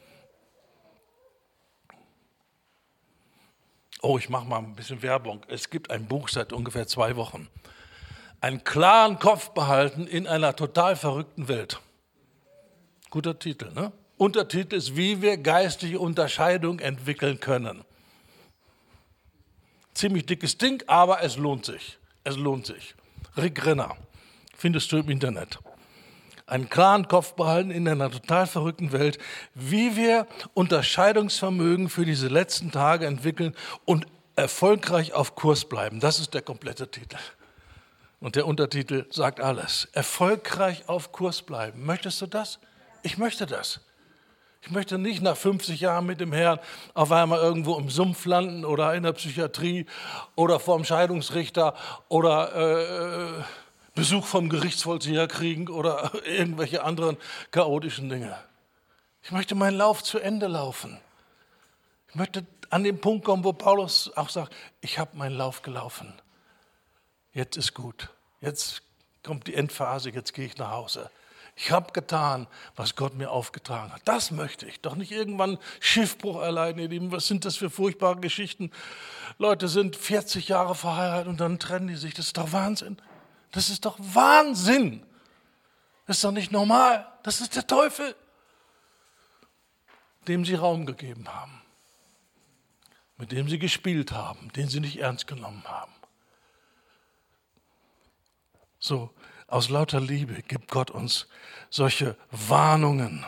Oh, ich mache mal ein bisschen Werbung. Es gibt ein Buch seit ungefähr zwei Wochen. Einen klaren Kopf behalten in einer total verrückten Welt. Guter Titel, ne? Untertitel ist, wie wir geistige Unterscheidung entwickeln können. Ziemlich dickes Ding, aber es lohnt sich. Es lohnt sich. Rick Renner, findest du im Internet. Einen klaren Kopf behalten in einer total verrückten Welt, wie wir Unterscheidungsvermögen für diese letzten Tage entwickeln und erfolgreich auf Kurs bleiben. Das ist der komplette Titel. Und der Untertitel sagt alles. Erfolgreich auf Kurs bleiben. Möchtest du das? Ich möchte das. Ich möchte nicht nach fünfzig Jahren mit dem Herrn auf einmal irgendwo im Sumpf landen oder in der Psychiatrie oder vorm Scheidungsrichter oder äh, Besuch vom Gerichtsvollzieher kriegen oder irgendwelche anderen chaotischen Dinge. Ich möchte meinen Lauf zu Ende laufen. Ich möchte an den Punkt kommen, wo Paulus auch sagt, ich habe meinen Lauf gelaufen. Jetzt ist gut. Jetzt kommt die Endphase, jetzt gehe ich nach Hause. Ich habe getan, was Gott mir aufgetragen hat. Das möchte ich. Doch nicht irgendwann Schiffbruch erleiden, ihr Lieben. Was sind das für furchtbare Geschichten? Leute sind vierzig Jahre verheiratet und dann trennen die sich. Das ist doch Wahnsinn. Das ist doch Wahnsinn. Das ist doch nicht normal. Das ist der Teufel, dem sie Raum gegeben haben, mit dem sie gespielt haben, den sie nicht ernst genommen haben. So, aus lauter Liebe gibt Gott uns solche Warnungen.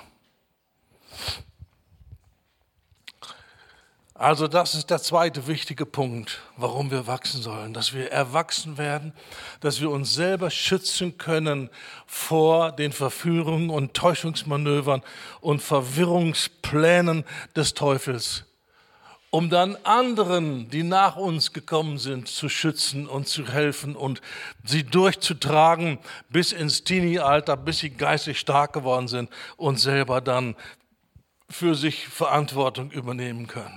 Also das ist der zweite wichtige Punkt, warum wir wachsen sollen, dass wir erwachsen werden, dass wir uns selber schützen können vor den Verführungen und Täuschungsmanövern und Verwirrungsplänen des Teufels, um dann anderen, die nach uns gekommen sind, zu schützen und zu helfen und sie durchzutragen bis ins Teenie-Alter, bis sie geistig stark geworden sind und selber dann für sich Verantwortung übernehmen können.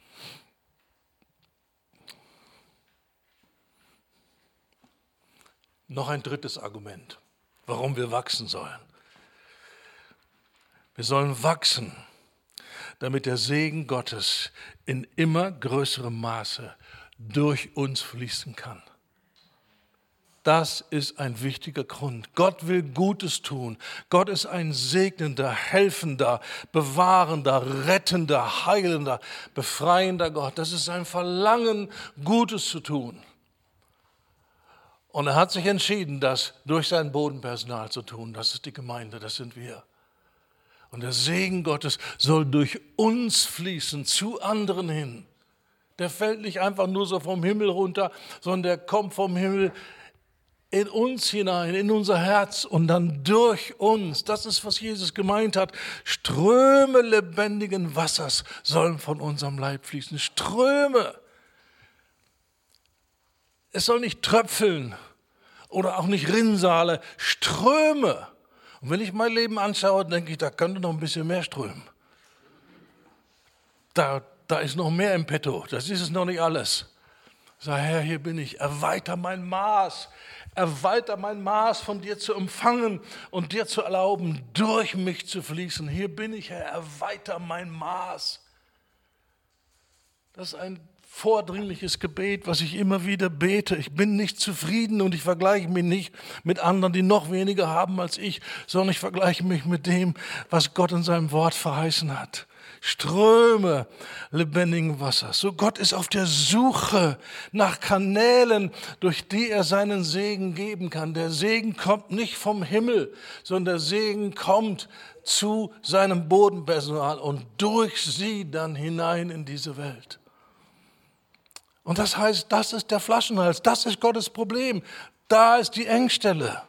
Noch ein drittes Argument, warum wir wachsen sollen. Wir sollen wachsen, damit der Segen Gottes in immer größerem Maße durch uns fließen kann. Das ist ein wichtiger Grund. Gott will Gutes tun. Gott ist ein segnender, helfender, bewahrender, rettender, heilender, befreiender Gott. Das ist sein Verlangen, Gutes zu tun. Und er hat sich entschieden, das durch sein Bodenpersonal zu tun. Das ist die Gemeinde, das sind wir. Und der Segen Gottes soll durch uns fließen, zu anderen hin. Der fällt nicht einfach nur so vom Himmel runter, sondern der kommt vom Himmel in uns hinein, in unser Herz und dann durch uns. Das ist, was Jesus gemeint hat. Ströme lebendigen Wassers sollen von unserem Leib fließen. Ströme. Es soll nicht tröpfeln oder auch nicht Rinnsale, Ströme. Und wenn ich mein Leben anschaue, denke ich, da könnte noch ein bisschen mehr strömen. Da, da ist noch mehr im Petto, das ist es noch nicht alles. Sag, Herr, hier bin ich, erweiter mein Maß, erweiter mein Maß von dir zu empfangen und dir zu erlauben, durch mich zu fließen. Hier bin ich, Herr, erweiter mein Maß. Das ist ein vordringliches Gebet, was ich immer wieder bete. Ich bin nicht zufrieden und ich vergleiche mich nicht mit anderen, die noch weniger haben als ich, sondern ich vergleiche mich mit dem, was Gott in seinem Wort verheißen hat. Ströme lebendigen Wassers. So Gott ist auf der Suche nach Kanälen, durch die er seinen Segen geben kann. Der Segen kommt nicht vom Himmel, sondern der Segen kommt zu seinem Bodenpersonal und durch sie dann hinein in diese Welt. Und das heißt, das ist der Flaschenhals, das ist Gottes Problem. Da ist die Engstelle.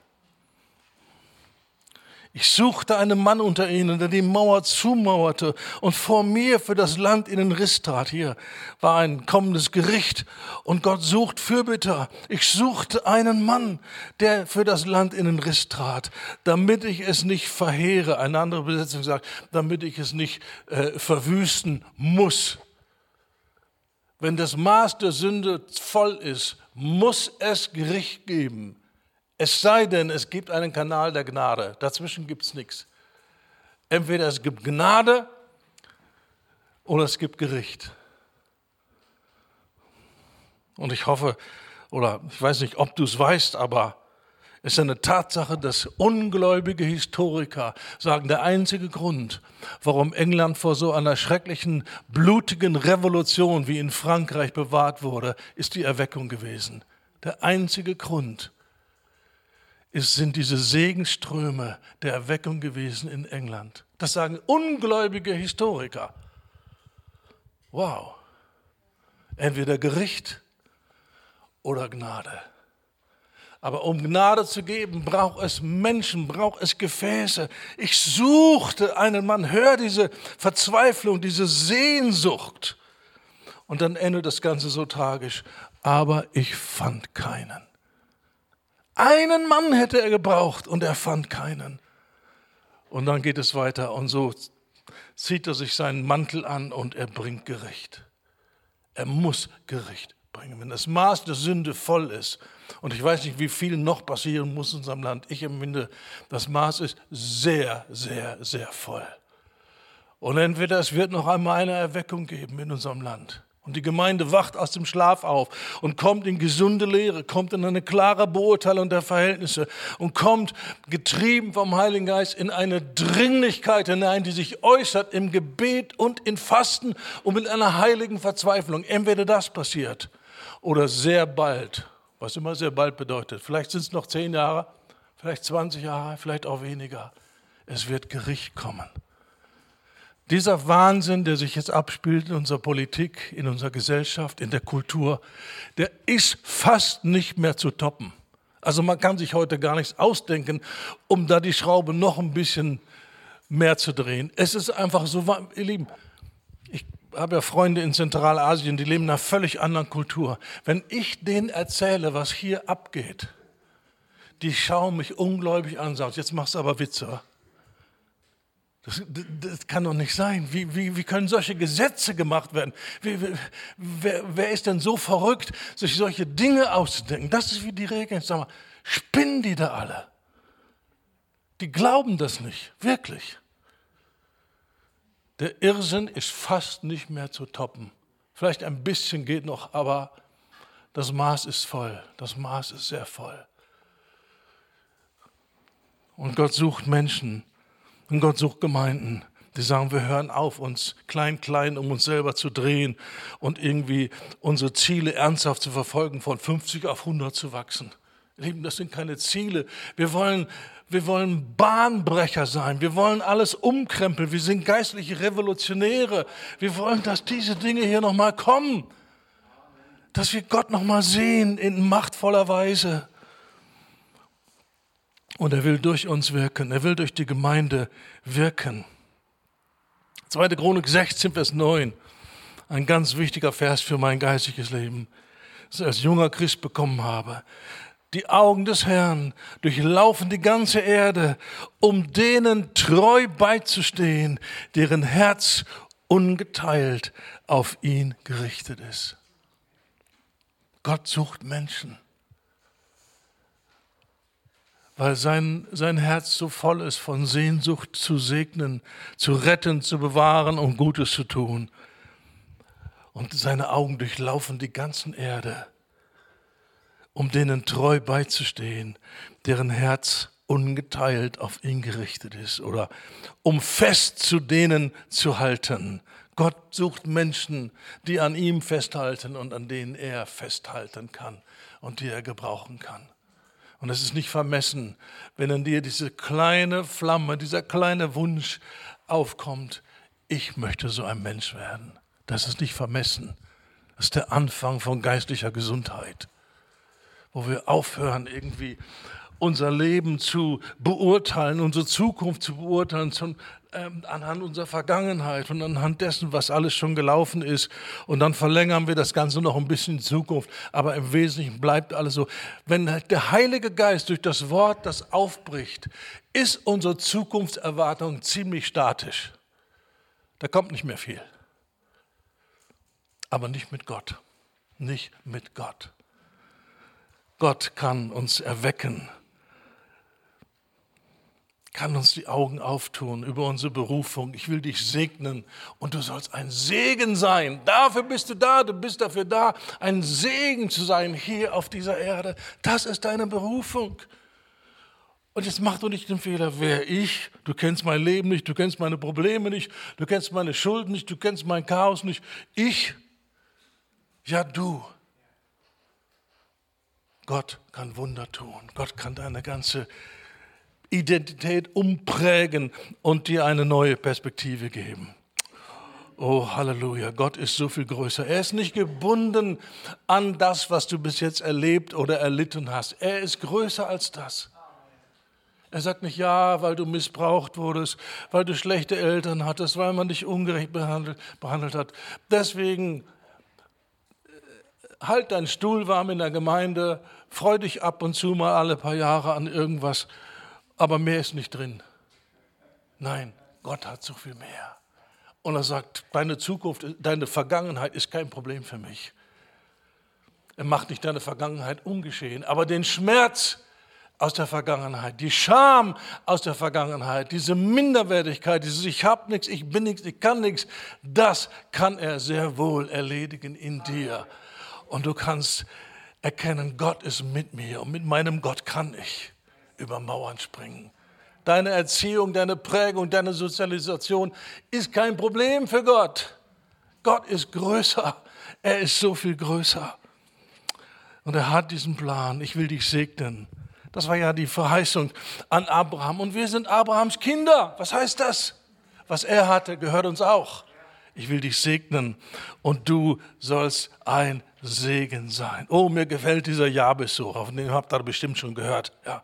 Ich suchte einen Mann unter ihnen, der die Mauer zumauerte und vor mir für das Land in den Riss trat. Hier war ein kommendes Gericht und Gott sucht Fürbitter. Ich suchte einen Mann, der für das Land in den Riss trat, damit ich es nicht verheere. Eine andere Übersetzung sagt, damit ich es nicht äh, verwüsten muss. Wenn das Maß der Sünde voll ist, muss es Gericht geben. Es sei denn, es gibt einen Kanal der Gnade. Dazwischen gibt es nichts. Entweder es gibt Gnade oder es gibt Gericht. Und ich hoffe, oder ich weiß nicht, ob du es weißt, aber es ist eine Tatsache, dass ungläubige Historiker sagen, der einzige Grund, warum England vor so einer schrecklichen, blutigen Revolution wie in Frankreich bewahrt wurde, ist die Erweckung gewesen. Der einzige Grund ist, sind diese Segensströme der Erweckung gewesen in England. Das sagen ungläubige Historiker. Wow. Entweder Gericht oder Gnade. Aber um Gnade zu geben, braucht es Menschen, braucht es Gefäße. Ich suchte einen Mann, hör diese Verzweiflung, diese Sehnsucht. Und dann endet das Ganze so tragisch. Aber ich fand keinen. Einen Mann hätte er gebraucht und er fand keinen. Und dann geht es weiter und so zieht er sich seinen Mantel an und er bringt Gericht. Er muss Gericht bringen. Wenn das Maß der Sünde voll ist, und ich weiß nicht, wie viel noch passieren muss in unserem Land, ich empfinde, das Maß ist sehr, sehr, sehr voll. Und entweder es wird noch einmal eine Erweckung geben in unserem Land. Und die Gemeinde wacht aus dem Schlaf auf und kommt in gesunde Lehre, kommt in eine klare Beurteilung der Verhältnisse und kommt getrieben vom Heiligen Geist in eine Dringlichkeit hinein, die sich äußert im Gebet und in Fasten und mit einer heiligen Verzweiflung. Entweder das passiert oder sehr bald, was immer sehr bald bedeutet. Vielleicht sind es noch zehn Jahre, vielleicht zwanzig Jahre, vielleicht auch weniger. Es wird Gericht kommen. Dieser Wahnsinn, der sich jetzt abspielt in unserer Politik, in unserer Gesellschaft, in der Kultur, der ist fast nicht mehr zu toppen. Also man kann sich heute gar nichts ausdenken, um da die Schraube noch ein bisschen mehr zu drehen. Es ist einfach so, ihr Lieben, ich habe ja Freunde in Zentralasien, die leben in einer völlig anderen Kultur. Wenn ich denen erzähle, was hier abgeht, die schauen mich ungläubig an und sagen, jetzt machst du aber Witze. Das, das kann doch nicht sein. Wie, wie, wie können solche Gesetze gemacht werden? Wie, wie, wer, wer ist denn so verrückt, sich solche Dinge auszudenken? Das ist wie die Regeln. Sag mal, spinnen die da alle? Die glauben das nicht, wirklich. Der Irrsinn ist fast nicht mehr zu toppen. Vielleicht ein bisschen geht noch, aber das Maß ist voll. Das Maß ist sehr voll. Und Gott sucht Menschen. Und Gott sucht Gemeinden, die sagen, wir hören auf, uns klein, klein um uns selber zu drehen und irgendwie unsere Ziele ernsthaft zu verfolgen, von fünfzig auf hundert zu wachsen. Lieben, das sind keine Ziele. Wir wollen, wir wollen Bahnbrecher sein. Wir wollen alles umkrempeln. Wir sind geistliche Revolutionäre. Wir wollen, dass diese Dinge hier nochmal kommen. Dass wir Gott nochmal sehen in machtvoller Weise. Und er will durch uns wirken. Er will durch die Gemeinde wirken. zweite. Chronik sechzehn, Vers neun. Ein ganz wichtiger Vers für mein geistliches Leben, das ich als junger Christ bekommen habe. Die Augen des Herrn durchlaufen die ganze Erde, um denen treu beizustehen, deren Herz ungeteilt auf ihn gerichtet ist. Gott sucht Menschen, weil sein, sein Herz so voll ist von Sehnsucht zu segnen, zu retten, zu bewahren und Gutes zu tun. Und seine Augen durchlaufen die ganze Erde, um denen treu beizustehen, deren Herz ungeteilt auf ihn gerichtet ist, oder um fest zu denen zu halten. Gott sucht Menschen, die an ihm festhalten und an denen er festhalten kann und die er gebrauchen kann. Und es ist nicht vermessen, wenn in dir diese kleine Flamme, dieser kleine Wunsch aufkommt, ich möchte so ein Mensch werden. Das ist nicht vermessen. Das ist der Anfang von geistlicher Gesundheit, wo wir aufhören, irgendwie unser Leben zu beurteilen, unsere Zukunft zu beurteilen, zum, ähm, anhand unserer Vergangenheit und anhand dessen, was alles schon gelaufen ist. Und dann verlängern wir das Ganze noch ein bisschen in Zukunft. Aber im Wesentlichen bleibt alles so. Wenn der Heilige Geist durch das Wort das aufbricht, ist unsere Zukunftserwartung ziemlich statisch. Da kommt nicht mehr viel. Aber nicht mit Gott. Nicht mit Gott. Gott kann uns erwecken, kann uns die Augen auftun über unsere Berufung. Ich will dich segnen und du sollst ein Segen sein. Dafür bist du da, du bist dafür da, ein Segen zu sein hier auf dieser Erde. Das ist deine Berufung. Und jetzt mach du nicht den Fehler, wer ich, du kennst mein Leben nicht, du kennst meine Probleme nicht, du kennst meine Schuld nicht, du kennst mein Chaos nicht. Ich, ja du. Gott kann Wunder tun. Gott kann deine ganze Identität umprägen und dir eine neue Perspektive geben. Oh, Halleluja, Gott ist so viel größer. Er ist nicht gebunden an das, was du bis jetzt erlebt oder erlitten hast. Er ist größer als das. Er sagt nicht, ja, weil du missbraucht wurdest, weil du schlechte Eltern hattest, weil man dich ungerecht behandelt, behandelt hat. Deswegen halt deinen Stuhl warm in der Gemeinde, freu dich ab und zu mal alle paar Jahre an irgendwas, aber mehr ist nicht drin. Nein, Gott hat so viel mehr. Und er sagt, deine Zukunft, deine Vergangenheit ist kein Problem für mich. Er macht nicht deine Vergangenheit ungeschehen, aber den Schmerz aus der Vergangenheit, die Scham aus der Vergangenheit, diese Minderwertigkeit, dieses Ich habe nichts, ich bin nichts, ich kann nichts, das kann er sehr wohl erledigen in dir. Und du kannst erkennen, Gott ist mit mir und mit meinem Gott kann ich über Mauern springen. Deine Erziehung, deine Prägung, deine Sozialisation ist kein Problem für Gott. Gott ist größer, er ist so viel größer. Und er hat diesen Plan, ich will dich segnen. Das war ja die Verheißung an Abraham. Und wir sind Abrahams Kinder. Was heißt das? Was er hatte, gehört uns auch. Ich will dich segnen und du sollst ein Segen sein. Oh, mir gefällt dieser Jabes so. Auf den habt ihr bestimmt schon gehört. Ja.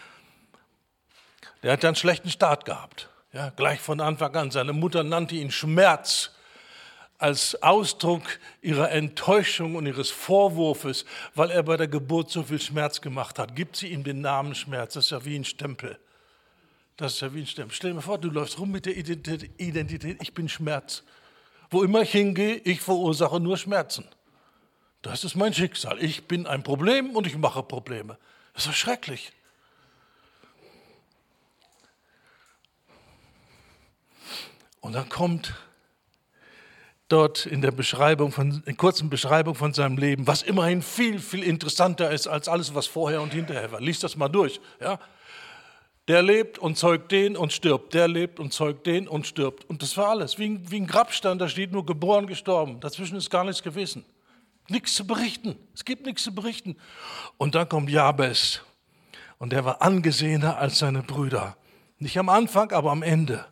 Der hat ja einen schlechten Start gehabt. Ja, gleich von Anfang an. Seine Mutter nannte ihn Schmerz als Ausdruck ihrer Enttäuschung und ihres Vorwurfs, weil er bei der Geburt so viel Schmerz gemacht hat. Gibt sie ihm den Namen Schmerz. Das ist ja wie ein Stempel. Das ist ja wie ein Stempel. Stell dir mal vor, du läufst rum mit der Identität, ich bin Schmerz. Wo immer ich hingehe, ich verursache nur Schmerzen. Das ist mein Schicksal. Ich bin ein Problem und ich mache Probleme. Das ist doch schrecklich. Und dann kommt dort in der Beschreibung von, in kurzen Beschreibung von seinem Leben, was immerhin viel, viel interessanter ist als alles, was vorher und hinterher war. Lies das mal durch. Ja? Der lebt und zeugt den und stirbt. Der lebt und zeugt den und stirbt. Und das war alles. Wie ein, wie ein Grabstein, da steht nur geboren, gestorben. Dazwischen ist gar nichts gewesen. Nichts zu berichten. Es gibt nichts zu berichten. Und dann kommt Jabes. Und der war angesehener als seine Brüder. Nicht am Anfang, aber am Ende.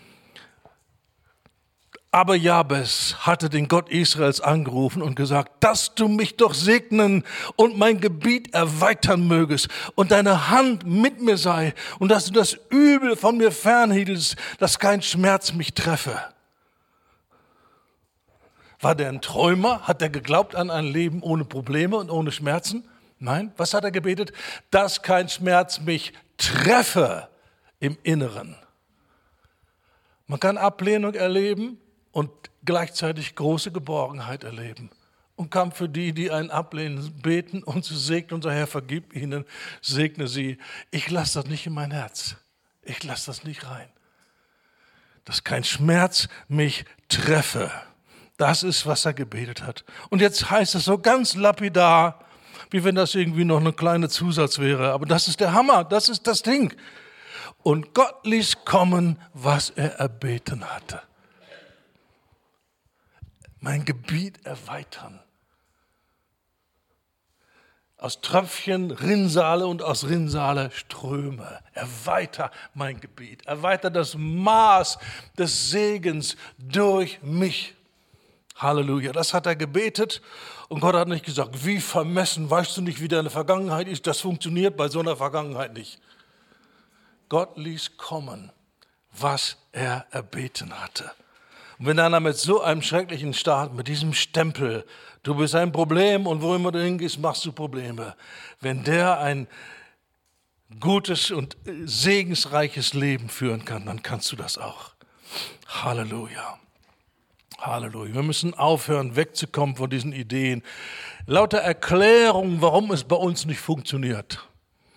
Aber Jabes hatte den Gott Israels angerufen und gesagt, dass du mich doch segnen und mein Gebiet erweitern mögest und deine Hand mit mir sei und dass du das Übel von mir fernhieltest, dass kein Schmerz mich treffe. War der ein Träumer? Hat er geglaubt an ein Leben ohne Probleme und ohne Schmerzen? Nein. Was hat er gebetet? Dass kein Schmerz mich treffe im Inneren. Man kann Ablehnung erleben und gleichzeitig große Geborgenheit erleben. Und kann für die, die einen ablehnen, beten und zu segnen. Unser Herr, vergib ihnen, segne sie. Ich lasse das nicht in mein Herz. Ich lasse das nicht rein. Dass kein Schmerz mich treffe. Das ist, was er gebetet hat. Und jetzt heißt es so ganz lapidar, wie wenn das irgendwie noch eine kleine Zusatz wäre. Aber das ist der Hammer, das ist das Ding. Und Gott ließ kommen, was er erbeten hatte. Mein Gebiet erweitern. Aus Tröpfchen Rinnsale und aus Rinnsale Ströme. Erweiter mein Gebiet. Erweiter das Maß des Segens durch mich. Halleluja, das hat er gebetet und Gott hat nicht gesagt, wie vermessen, weißt du nicht, wie deine Vergangenheit ist? Das funktioniert bei so einer Vergangenheit nicht. Gott ließ kommen, was er erbeten hatte. Und wenn einer mit so einem schrecklichen Staat, mit diesem Stempel, du bist ein Problem und wo immer du hingehst, machst du Probleme. Wenn der ein gutes und segensreiches Leben führen kann, dann kannst du das auch. Halleluja. Halleluja. Wir müssen aufhören, wegzukommen von diesen Ideen. Lauter Erklärungen, warum es bei uns nicht funktioniert.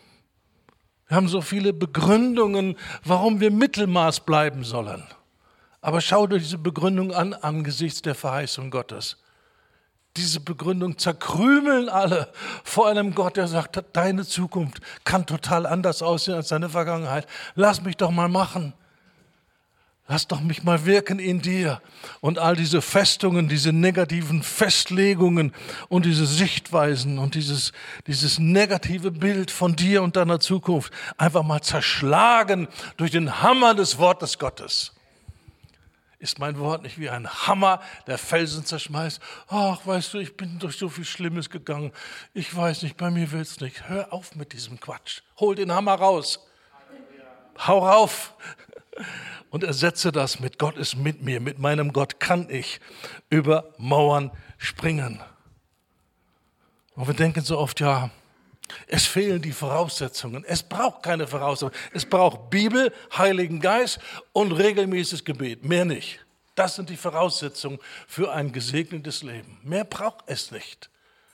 Wir haben so viele Begründungen, warum wir Mittelmaß bleiben sollen. Aber schau dir diese Begründung an, angesichts der Verheißung Gottes. Diese Begründung zerkrümeln alle vor einem Gott, der sagt, deine Zukunft kann total anders aussehen als deine Vergangenheit. Lass mich doch mal machen. Lass doch mich mal wirken in dir. Und all diese Festungen, diese negativen Festlegungen und diese Sichtweisen und dieses, dieses negative Bild von dir und deiner Zukunft einfach mal zerschlagen durch den Hammer des Wortes Gottes. Ist mein Wort nicht wie ein Hammer, der Felsen zerschmeißt? Ach, weißt du, ich bin durch so viel Schlimmes gegangen. Ich weiß nicht, bei mir will's nicht. Hör auf mit diesem Quatsch. Hol den Hammer raus. Hau rauf. Und ersetze das mit Gott ist mit mir, mit meinem Gott kann ich über Mauern springen. Und wir denken so oft, ja, es fehlen die Voraussetzungen. Es braucht keine Voraussetzungen. Es braucht Bibel, Heiligen Geist und regelmäßiges Gebet. Mehr nicht. Das sind die Voraussetzungen für ein gesegnetes Leben. Mehr braucht es nicht.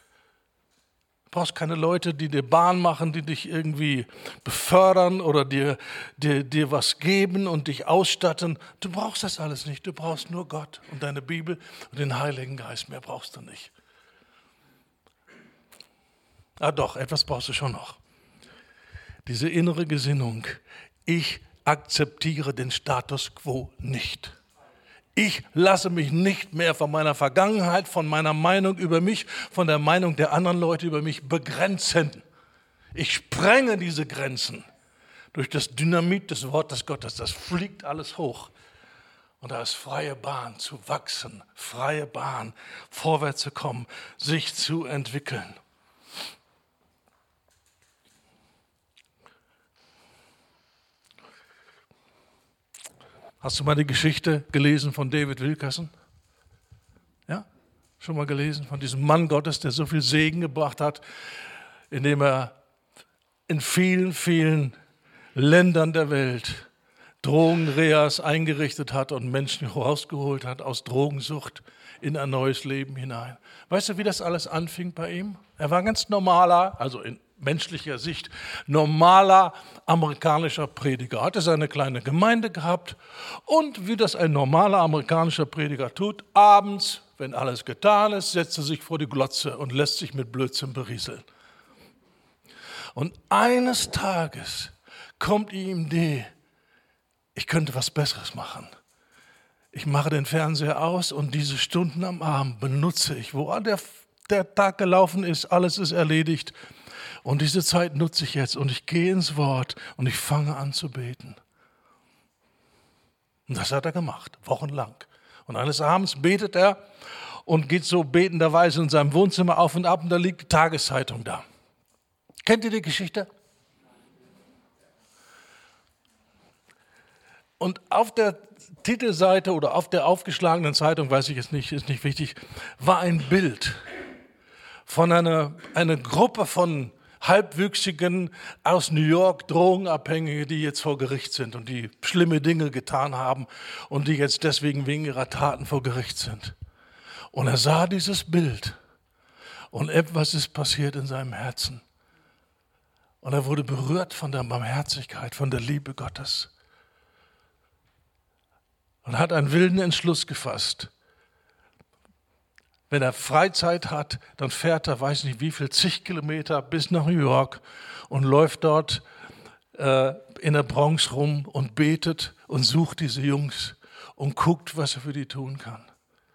Du brauchst keine Leute, die dir Bahn machen, die dich irgendwie befördern oder dir, dir, dir was geben und dich ausstatten. Du brauchst das alles nicht. Du brauchst nur Gott und deine Bibel und den Heiligen Geist. Mehr brauchst du nicht. Ah doch, etwas brauchst du schon noch. Diese innere Gesinnung. Ich akzeptiere den Status quo nicht. Ich lasse mich nicht mehr von meiner Vergangenheit, von meiner Meinung über mich, von der Meinung der anderen Leute über mich begrenzen. Ich sprenge diese Grenzen durch das Dynamit des Wortes Gottes. Das fliegt alles hoch. Und da ist freie Bahn zu wachsen, freie Bahn, vorwärts zu kommen, sich zu entwickeln. Hast du mal die Geschichte gelesen von David Wilkerson? Ja? Schon mal gelesen? Von diesem Mann Gottes, der so viel Segen gebracht hat, indem er in vielen, vielen Ländern der Welt Drogenreas eingerichtet hat und Menschen rausgeholt hat aus Drogensucht in ein neues Leben hinein. Weißt du, wie das alles anfing bei ihm? Er war ein ganz normaler, also in menschlicher Sicht, normaler amerikanischer Prediger. Hatte seine kleine Gemeinde gehabt und wie das ein normaler amerikanischer Prediger tut, abends, wenn alles getan ist, setzt er sich vor die Glotze und lässt sich mit Blödsinn berieseln. Und eines Tages kommt ihm die, ich könnte was Besseres machen. Ich mache den Fernseher aus und diese Stunden am Abend benutze ich, wo der, der Tag gelaufen ist, alles ist erledigt. Und diese Zeit nutze ich jetzt und ich gehe ins Wort und ich fange an zu beten. Und das hat er gemacht, wochenlang. Und eines Abends betet er und geht so betenderweise in seinem Wohnzimmer auf und ab und da liegt die Tageszeitung da. Kennt ihr die Geschichte? Und auf der Titelseite oder auf der aufgeschlagenen Zeitung, weiß ich jetzt nicht, ist nicht wichtig, war ein Bild von einer, einer Gruppe von Halbwüchsigen aus New York, Drogenabhängige, die jetzt vor Gericht sind und die schlimme Dinge getan haben und die jetzt deswegen wegen ihrer Taten vor Gericht sind. Und er sah dieses Bild und etwas ist passiert in seinem Herzen. Und er wurde berührt von der Barmherzigkeit, von der Liebe Gottes. Und hat einen wilden Entschluss gefasst. Wenn er Freizeit hat, dann fährt er, weiß nicht wie viel, zig Kilometer bis nach New York und läuft dort äh, in der Bronx rum und betet und sucht diese Jungs und guckt, was er für die tun kann.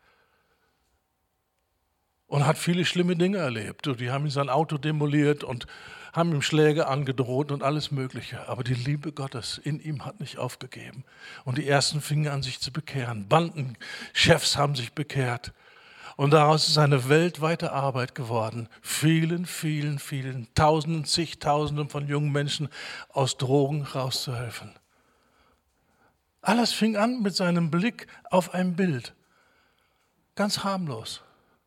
Und hat viele schlimme Dinge erlebt. Und die haben ihm sein Auto demoliert und haben ihm Schläge angedroht und alles Mögliche. Aber die Liebe Gottes in ihm hat nicht aufgegeben. Und die Ersten fingen an, sich zu bekehren. Bandenchefs haben sich bekehrt. Und daraus ist eine weltweite Arbeit geworden, vielen, vielen, vielen, Tausenden, zigtausenden von jungen Menschen aus Drogen rauszuhelfen. Alles fing an mit seinem Blick auf ein Bild. Ganz harmlos.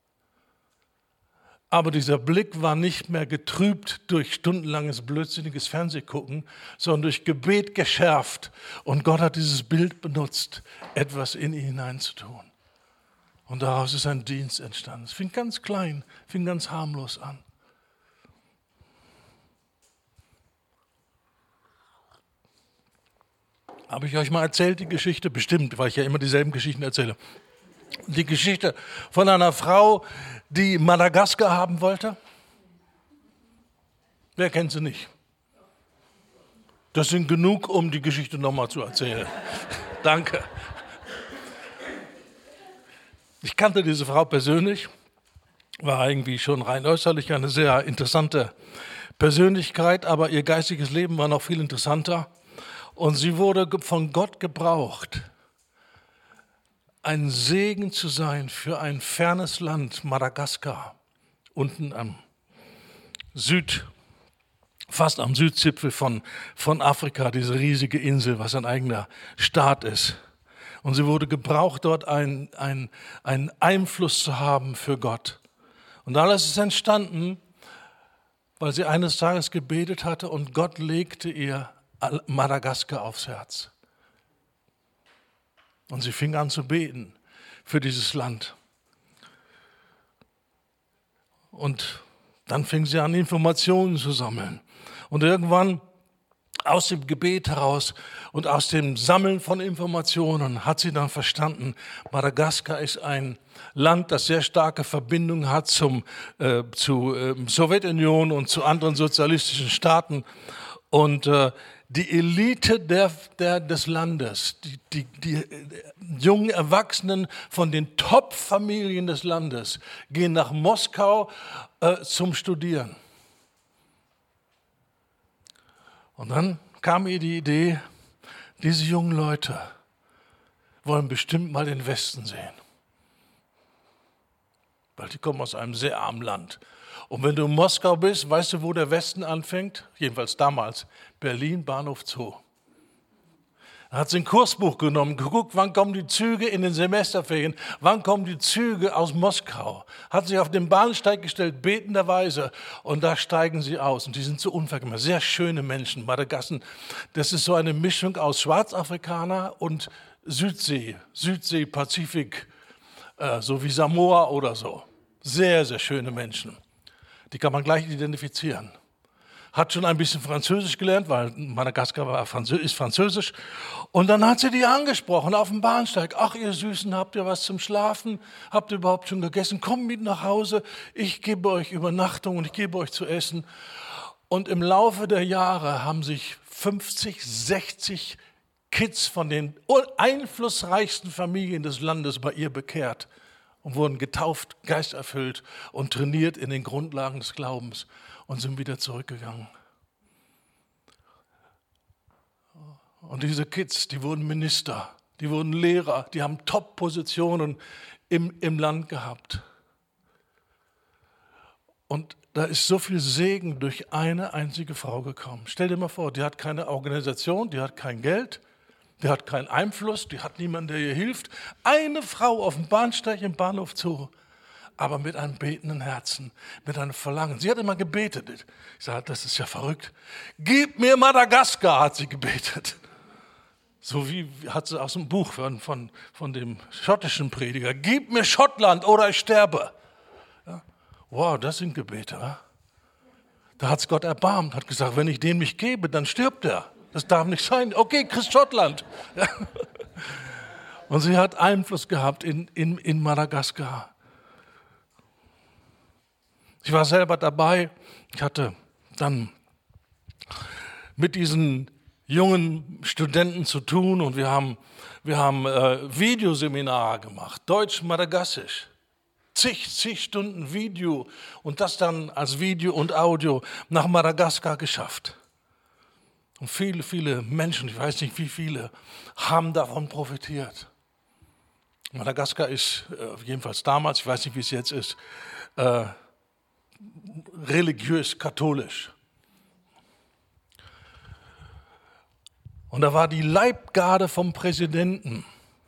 Aber dieser Blick war nicht mehr getrübt durch stundenlanges, blödsinniges Fernsehgucken, sondern durch Gebet geschärft. Und Gott hat dieses Bild benutzt, etwas in ihn hineinzutun. Und daraus ist ein Dienst entstanden. Es fing ganz klein, fing ganz harmlos an. Habe ich euch mal erzählt, die Geschichte? Bestimmt, weil ich ja immer dieselben Geschichten erzähle. Die Geschichte von einer Frau, die Madagaskar haben wollte. Wer kennt sie nicht? Das sind genug, um die Geschichte nochmal zu erzählen. Danke. Ich kannte diese Frau persönlich, war irgendwie schon rein äußerlich eine sehr interessante Persönlichkeit, aber ihr geistiges Leben war noch viel interessanter. Und sie wurde von Gott gebraucht, ein Segen zu sein für ein fernes Land, Madagaskar, unten am Süd, fast am Südzipfel von, von Afrika, diese riesige Insel, was ein eigener Staat ist. Und sie wurde gebraucht, dort einen ein Einfluss zu haben für Gott. Und alles ist entstanden, weil sie eines Tages gebetet hatte und Gott legte ihr Madagaskar aufs Herz. Und sie fing an zu beten für dieses Land. Und dann fing sie an, Informationen zu sammeln. Und irgendwann aus dem Gebet heraus und aus dem Sammeln von Informationen hat sie dann verstanden, Madagaskar ist ein Land, das sehr starke Verbindungen hat zum, äh, zur äh, Sowjetunion und zu anderen sozialistischen Staaten. Und äh, die Elite der, der, des Landes, die, die, die jungen Erwachsenen von den Top-Familien des Landes gehen nach Moskau äh, zum Studieren. Und dann kam ihr die Idee, diese jungen Leute wollen bestimmt mal den Westen sehen. Weil die kommen aus einem sehr armen Land. Und wenn du in Moskau bist, weißt du, wo der Westen anfängt? Jedenfalls damals, Berlin, Bahnhof Zoo. Dann hat sie ein Kursbuch genommen, geguckt, wann kommen die Züge in den Semesterferien, wann kommen die Züge aus Moskau. Hat sich auf den Bahnsteig gestellt, betenderweise, und da steigen sie aus. Und die sind so unvergleichbar, sehr schöne Menschen. Madagaskar, das ist so eine Mischung aus Schwarzafrikaner und Südsee, Südsee, Pazifik, äh, so wie Samoa oder so. Sehr, sehr schöne Menschen. Die kann man gleich identifizieren. Hat schon ein bisschen Französisch gelernt, weil Madagaskar war Franzö- ist Französisch. Und dann hat sie die angesprochen auf dem Bahnsteig. Ach, ihr Süßen, habt ihr was zum Schlafen? Habt ihr überhaupt schon gegessen? Kommt mit nach Hause. Ich gebe euch Übernachtung und ich gebe euch zu essen. Und im Laufe der Jahre haben sich fünfzig, sechzig Kids von den einflussreichsten Familien des Landes bei ihr bekehrt. und wurden getauft, geisterfüllt und trainiert in den Grundlagen des Glaubens und sind wieder zurückgegangen. Und diese Kids, die wurden Minister, die wurden Lehrer, die haben Top-Positionen im, im Land gehabt. Und da ist so viel Segen durch eine einzige Frau gekommen. Stell dir mal vor, die hat keine Organisation, die hat kein Geld, die hat keinen Einfluss, die hat niemanden, der ihr hilft. Eine Frau auf dem Bahnsteig im Bahnhof Zoo, aber mit einem betenden Herzen, mit einem Verlangen. Sie hat immer gebetet. Ich sage, das ist ja verrückt. Gib mir Madagaskar, hat sie gebetet. So wie hat sie aus dem Buch von, von, von dem schottischen Prediger. Gib mir Schottland oder ich sterbe. Ja. Wow, das sind Gebete. Ja? Da hat es Gott erbarmt, hat gesagt, wenn ich dem nicht gebe, dann stirbt er. Das darf nicht sein. Okay, Christ Schottland. Ja. Und sie hat Einfluss gehabt in, in, in Madagaskar. Ich war selber dabei. Ich hatte dann mit diesen jungen Studenten zu tun und wir haben, wir haben äh, Videoseminare gemacht, Deutsch-Madagassisch. Zig, zig Stunden Video und das dann als Video und Audio nach Madagaskar geschafft. Und viele, viele Menschen, ich weiß nicht wie viele, haben davon profitiert. Madagaskar ist, äh, jedenfalls damals, ich weiß nicht wie es jetzt ist, äh, religiös-katholisch. Und da war die Leibgarde vom Präsidenten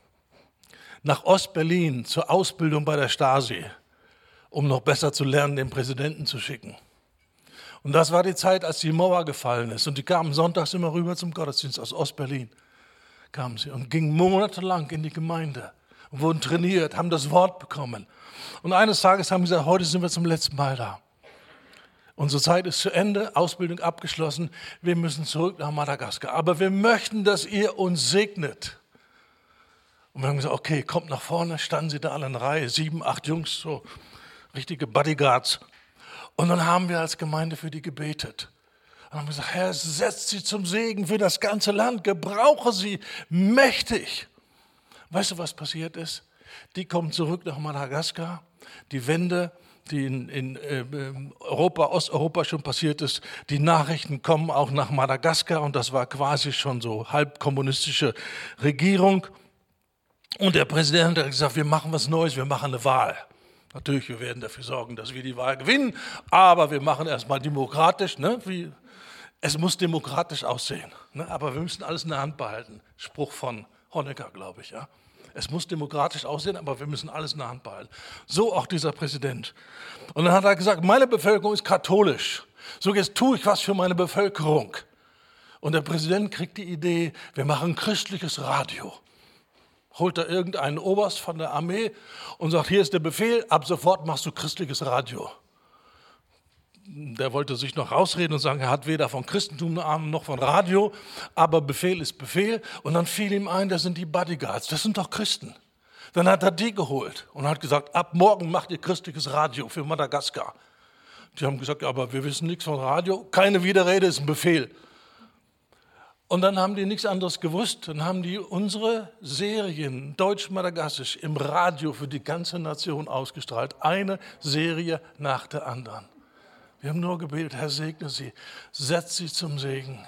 nach Ostberlin zur Ausbildung bei der Stasi, um noch besser zu lernen, den Präsidenten zu schicken. Und das war die Zeit, als die Mauer gefallen ist. Und die kamen sonntags immer rüber zum Gottesdienst aus Ostberlin. Kamen sie und gingen monatelang in die Gemeinde und wurden trainiert, haben das Wort bekommen. Und eines Tages haben sie gesagt, heute sind wir zum letzten Mal da. Unsere Zeit ist zu Ende, Ausbildung abgeschlossen, wir müssen zurück nach Madagaskar. Aber wir möchten, dass ihr uns segnet. Und wir haben gesagt, okay, kommt nach vorne, standen sie da alle in Reihe, sieben, acht Jungs, so richtige Bodyguards. Und dann haben wir als Gemeinde für die gebetet. Und haben gesagt, Herr, setzt sie zum Segen für das ganze Land, gebrauche sie mächtig. Weißt du, was passiert ist? Die kommen zurück nach Madagaskar, die Wende, die in, in äh, Europa, Osteuropa schon passiert ist, die Nachrichten kommen auch nach Madagaskar und das war quasi schon so halb kommunistische Regierung. Und der Präsident hat gesagt, wir machen was Neues, wir machen eine Wahl. Natürlich, wir werden dafür sorgen, dass wir die Wahl gewinnen, aber wir machen erstmal demokratisch, ne? Wie, es muss demokratisch aussehen, ne? Aber wir müssen alles in der Hand behalten. Spruch von Honecker, glaube ich, ja. Es muss demokratisch aussehen, aber wir müssen alles in der Hand behalten. So auch dieser Präsident. Und dann hat er gesagt, meine Bevölkerung ist katholisch. So jetzt tue ich was für meine Bevölkerung. Und der Präsident kriegt die Idee, wir machen christliches Radio. Holt da irgendeinen Oberst von der Armee und sagt, hier ist der Befehl, ab sofort machst du christliches Radio. Der wollte sich noch rausreden und sagen, er hat weder von Christentum noch von Radio, aber Befehl ist Befehl. Und dann fiel ihm ein, das sind die Bodyguards, das sind doch Christen. Dann hat er die geholt und hat gesagt, ab morgen macht ihr christliches Radio für Madagaskar. Die haben gesagt, aber wir wissen nichts von Radio, keine Widerrede, ist ein Befehl. Und dann haben die nichts anderes gewusst, dann haben die unsere Serien Deutsch-Madagassisch im Radio für die ganze Nation ausgestrahlt, eine Serie nach der anderen. Wir haben nur gebetet, Herr, segne sie, setz sie zum Segen.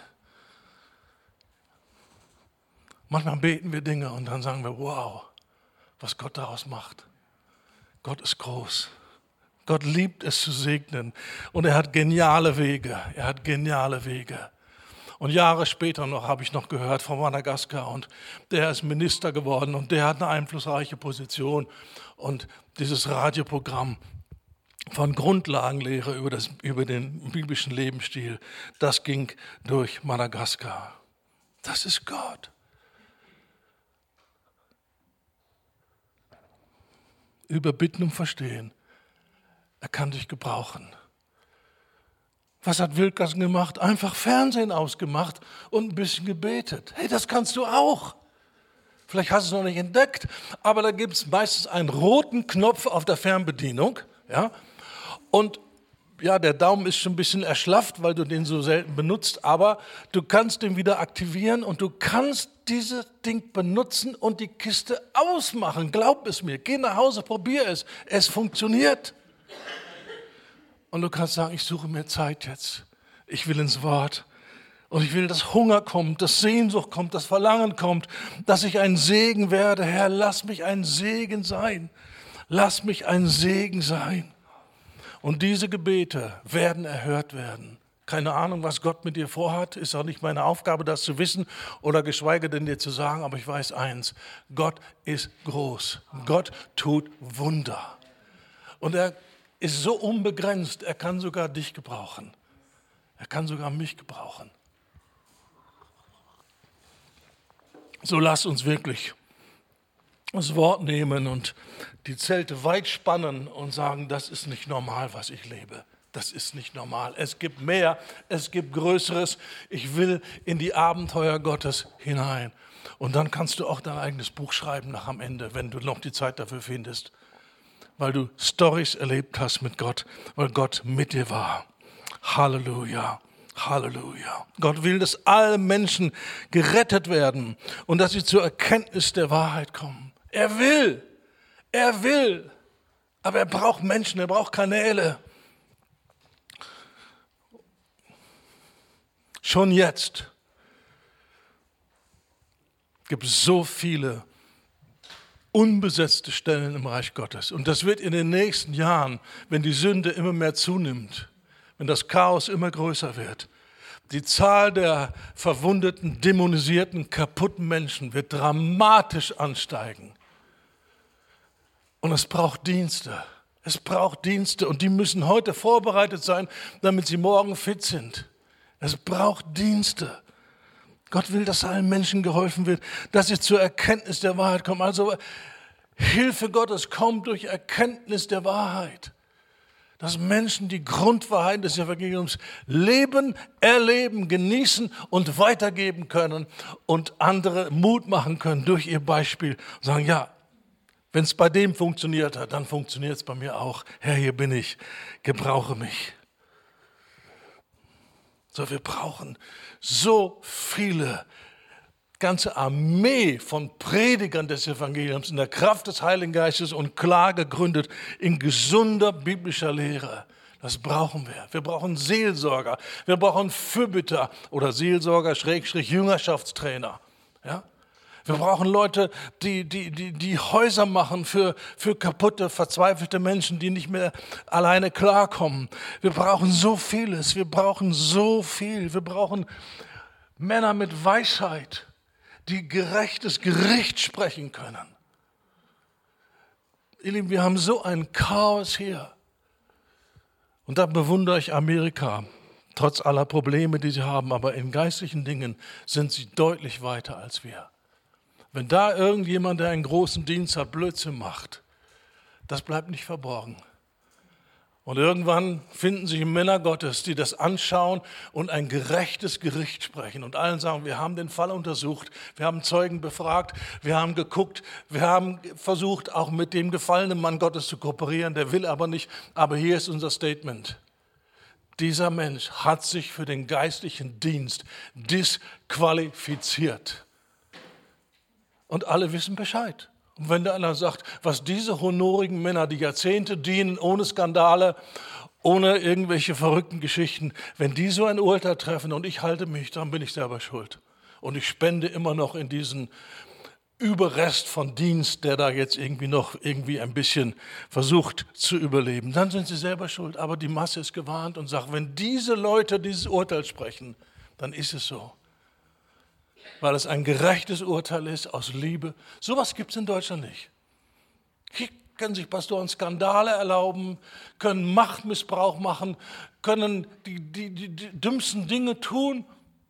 Manchmal beten wir Dinge und dann sagen wir, wow, was Gott daraus macht. Gott ist groß. Gott liebt es zu segnen und er hat geniale Wege. Er hat geniale Wege. Und Jahre später noch habe ich noch gehört von Madagaskar und der ist Minister geworden und der hat eine einflussreiche Position. Und dieses Radioprogramm von Grundlagenlehre über, das, über den biblischen Lebensstil, das ging durch Madagaskar. Das ist Gott. Über Bitten und Verstehen. Er kann dich gebrauchen. Was hat Wilkerson gemacht? Einfach Fernsehen ausgemacht und ein bisschen gebetet. Hey, das kannst du auch. Vielleicht hast du es noch nicht entdeckt, aber da gibt es meistens einen roten Knopf auf der Fernbedienung. Ja? Und ja, der Daumen ist schon ein bisschen erschlafft, weil du den so selten benutzt, aber du kannst den wieder aktivieren und du kannst dieses Ding benutzen und die Kiste ausmachen. Glaub es mir. Geh nach Hause, probier es. Es funktioniert. Und du kannst sagen, ich suche mir Zeit jetzt. Ich will ins Wort. Und ich will, dass Hunger kommt, dass Sehnsucht kommt, dass Verlangen kommt, dass ich ein Segen werde. Herr, lass mich ein Segen sein. Lass mich ein Segen sein. Und diese Gebete werden erhört werden. Keine Ahnung, was Gott mit dir vorhat. Ist auch nicht meine Aufgabe, das zu wissen oder geschweige denn dir zu sagen. Aber ich weiß eins, Gott ist groß. Gott tut Wunder. Und er ist so unbegrenzt, er kann sogar dich gebrauchen. Er kann sogar mich gebrauchen. So lasst uns wirklich das Wort nehmen und die Zelte weit spannen und sagen, das ist nicht normal, was ich lebe. Das ist nicht normal. Es gibt mehr, es gibt Größeres. Ich will in die Abenteuer Gottes hinein. Und dann kannst du auch dein eigenes Buch schreiben nach am Ende, wenn du noch die Zeit dafür findest. Weil du Storys erlebt hast mit Gott, weil Gott mit dir war. Halleluja. Halleluja. Gott will, dass alle Menschen gerettet werden und dass sie zur Erkenntnis der Wahrheit kommen. Er will, er will, aber er braucht Menschen, er braucht Kanäle. Schon jetzt gibt es so viele unbesetzte Stellen im Reich Gottes. Und das wird in den nächsten Jahren, wenn die Sünde immer mehr zunimmt, wenn das Chaos immer größer wird, die Zahl der verwundeten, dämonisierten, kaputten Menschen wird dramatisch ansteigen. Und es braucht Dienste. Es braucht Dienste und die müssen heute vorbereitet sein, damit sie morgen fit sind. Es braucht Dienste. Gott will, dass allen Menschen geholfen wird, dass sie zur Erkenntnis der Wahrheit kommen. Also Hilfe Gottes kommt durch Erkenntnis der Wahrheit. Dass Menschen die Grundwahrheit des Evangeliums leben, erleben, genießen und weitergeben können und andere Mut machen können durch ihr Beispiel. Und sagen, ja, wenn es bei dem funktioniert hat, dann funktioniert es bei mir auch. Herr, hier bin ich, gebrauche mich. So, wir brauchen so viele, ganze Armee von Predigern des Evangeliums in der Kraft des Heiligen Geistes und klar gegründet in gesunder biblischer Lehre. Das brauchen wir. Wir brauchen Seelsorger, wir brauchen Fürbitter oder Seelsorger, Schrägstrich, Jüngerschaftstrainer. Ja? Wir brauchen Leute, die, die, die, die Häuser machen für, für kaputte, verzweifelte Menschen, die nicht mehr alleine klarkommen. Wir brauchen so vieles, wir brauchen so viel. Wir brauchen Männer mit Weisheit, die gerechtes Gericht sprechen können. Ihr Lieben, wir haben so ein Chaos hier. Und da bewundere ich Amerika, trotz aller Probleme, die sie haben, aber in geistlichen Dingen sind sie deutlich weiter als wir. Wenn da irgendjemand, der einen großen Dienst hat, Blödsinn macht, das bleibt nicht verborgen. Und irgendwann finden sich Männer Gottes, die das anschauen und ein gerechtes Gericht sprechen und allen sagen, wir haben den Fall untersucht, wir haben Zeugen befragt, wir haben geguckt, wir haben versucht, auch mit dem gefallenen Mann Gottes zu kooperieren, der will aber nicht, aber hier ist unser Statement. Dieser Mensch hat sich für den geistlichen Dienst disqualifiziert. Und alle wissen Bescheid. Und wenn da einer sagt, was diese honorigen Männer, die Jahrzehnte dienen, ohne Skandale, ohne irgendwelche verrückten Geschichten, wenn die so ein Urteil treffen und ich halte mich, dann bin ich selber schuld. Und ich spende immer noch in diesen Überrest von Dienst, der da jetzt irgendwie noch irgendwie ein bisschen versucht zu überleben. Dann sind sie selber schuld. Aber die Masse ist gewarnt und sagt, wenn diese Leute dieses Urteil sprechen, dann ist es so. Weil es ein gerechtes Urteil ist, aus Liebe. Sowas gibt es in Deutschland nicht. Hier können sich Pastoren Skandale erlauben, können Machtmissbrauch machen, können die, die, die, die dümmsten Dinge tun.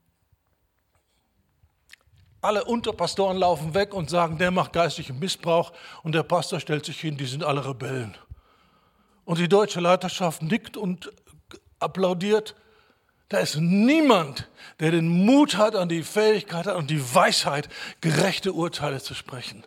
Alle Unterpastoren laufen weg und sagen, der macht geistlichen Missbrauch und der Pastor stellt sich hin, die sind alle Rebellen. Und die deutsche Leiterschaft nickt und applaudiert. Da ist niemand, der den Mut hat und die Fähigkeit hat und die Weisheit, gerechte Urteile zu sprechen.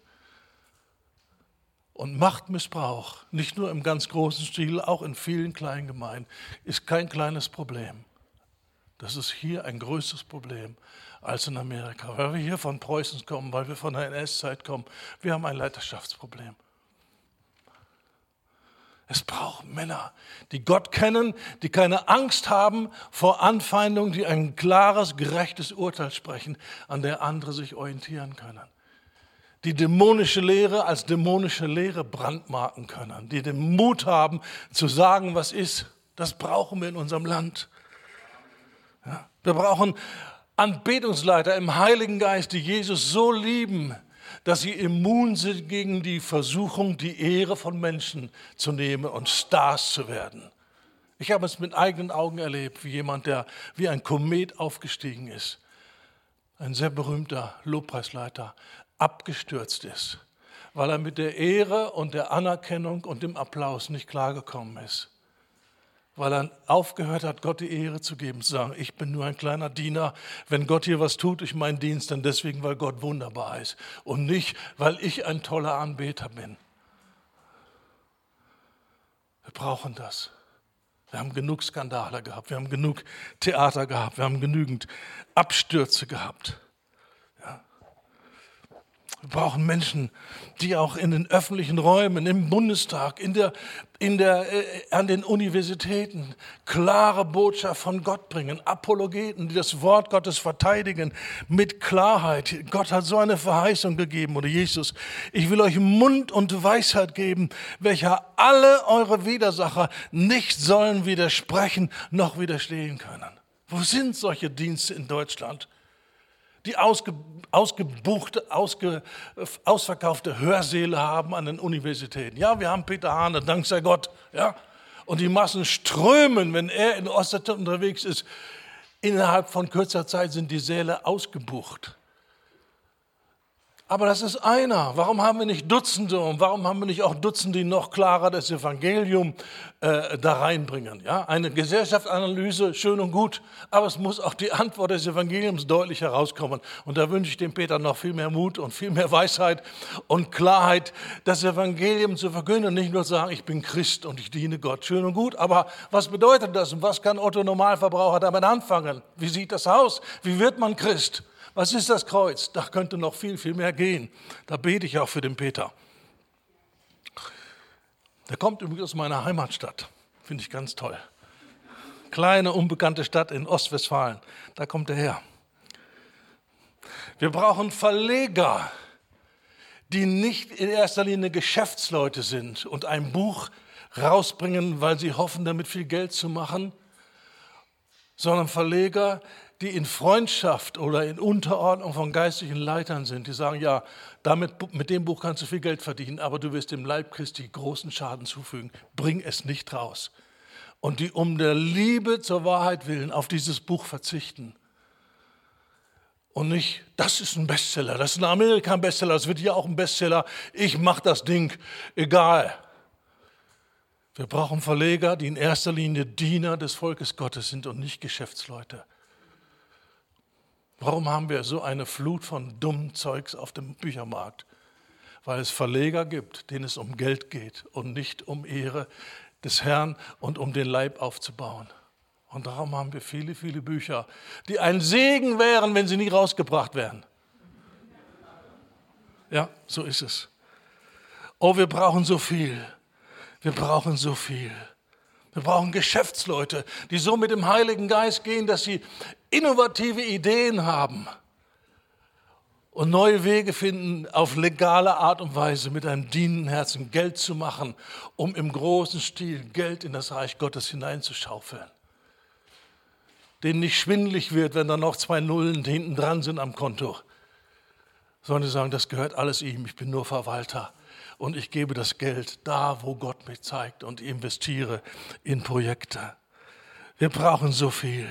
Und Machtmissbrauch, nicht nur im ganz großen Stil, auch in vielen kleinen Gemeinden, ist kein kleines Problem. Das ist hier ein größeres Problem als in Amerika, weil wir hier von Preußen kommen, weil wir von der N S-Zeit kommen. Wir haben ein Leiterschaftsproblem. Es braucht Männer, die Gott kennen, die keine Angst haben vor Anfeindungen, die ein klares, gerechtes Urteil sprechen, an der andere sich orientieren können. Die dämonische Lehre als dämonische Lehre brandmarken können, die den Mut haben, zu sagen, was ist. Das brauchen wir in unserem Land. Ja, wir brauchen Anbetungsleiter im Heiligen Geist, die Jesus so lieben, dass sie immun sind gegen die Versuchung, die Ehre von Menschen zu nehmen und Stars zu werden. Ich habe es mit eigenen Augen erlebt, wie jemand, der wie ein Komet aufgestiegen ist, ein sehr berühmter Lobpreisleiter, abgestürzt ist, weil er mit der Ehre und der Anerkennung und dem Applaus nicht klargekommen ist. Weil er aufgehört hat, Gott die Ehre zu geben, zu sagen, ich bin nur ein kleiner Diener, wenn Gott hier was tut durch meinen Dienst, dann deswegen, weil Gott wunderbar ist und nicht, weil ich ein toller Anbeter bin. Wir brauchen das. Wir haben genug Skandale gehabt, wir haben genug Theater gehabt, wir haben genügend Abstürze gehabt. Wir brauchen Menschen, die auch in den öffentlichen Räumen, im Bundestag, in der, in der, äh, an den Universitäten klare Botschaft von Gott bringen. Apologeten, die das Wort Gottes verteidigen mit Klarheit. Gott hat so eine Verheißung gegeben, oder Jesus, ich will euch Mund und Weisheit geben, welcher alle eure Widersacher nicht sollen widersprechen, noch widerstehen können. Wo sind solche Dienste in Deutschland? Die ausge, ausgebuchte, ausge, ausverkaufte Hörsäle haben an den Universitäten. Ja, wir haben Peter Hahn, dank sei Gott. Ja? Und die Massen strömen, wenn er in Ostertag unterwegs ist. Innerhalb von kürzer Zeit sind die Säle ausgebucht. Aber das ist einer. Warum haben wir nicht Dutzende und warum haben wir nicht auch Dutzende, die noch klarer das Evangelium äh, da reinbringen? Ja? Eine Gesellschaftsanalyse, schön und gut, aber es muss auch die Antwort des Evangeliums deutlich herauskommen. Und da wünsche ich dem Peter noch viel mehr Mut und viel mehr Weisheit und Klarheit, das Evangelium zu verkünden und nicht nur zu sagen, ich bin Christ und ich diene Gott. Schön und gut, aber was bedeutet das und was kann Otto Normalverbraucher damit anfangen? Wie sieht das aus? Wie wird man Christ? Was ist das Kreuz? Da könnte noch viel, viel mehr gehen. Da bete ich auch für den Peter. Der kommt übrigens aus meiner Heimatstadt. Finde ich ganz toll. Kleine, unbekannte Stadt in Ostwestfalen. Da kommt er her. Wir brauchen Verleger, die nicht in erster Linie Geschäftsleute sind und ein Buch rausbringen, weil sie hoffen, damit viel Geld zu machen, sondern Verleger, die in Freundschaft oder in Unterordnung von geistlichen Leitern sind, die sagen, ja, damit, mit dem Buch kannst du viel Geld verdienen, aber du wirst dem Leib Christi großen Schaden zufügen. Bring es nicht raus. Und die um der Liebe zur Wahrheit willen auf dieses Buch verzichten. Und nicht, das ist ein Bestseller, das ist in Amerika ein Bestseller, das wird hier auch ein Bestseller, ich mache das Ding, egal. Wir brauchen Verleger, die in erster Linie Diener des Volkes Gottes sind und nicht Geschäftsleute. Warum haben wir so eine Flut von dummem Zeugs auf dem Büchermarkt? Weil es Verleger gibt, denen es um Geld geht und nicht um Ehre des Herrn und um den Leib aufzubauen. Und darum haben wir viele, viele Bücher, die ein Segen wären, wenn sie nie rausgebracht wären. Ja, so ist es. Oh, wir brauchen so viel. Wir brauchen so viel. Wir brauchen Geschäftsleute, die so mit dem Heiligen Geist gehen, dass sie innovative Ideen haben und neue Wege finden, auf legale Art und Weise mit einem dienenden Herzen Geld zu machen, um im großen Stil Geld in das Reich Gottes hineinzuschaufeln. Denen nicht schwindelig wird, wenn da noch zwei Nullen hinten dran sind am Konto, sondern die sagen, das gehört alles ihm, ich bin nur Verwalter. Und ich gebe das Geld da, wo Gott mich zeigt und investiere in Projekte. Wir brauchen so viel.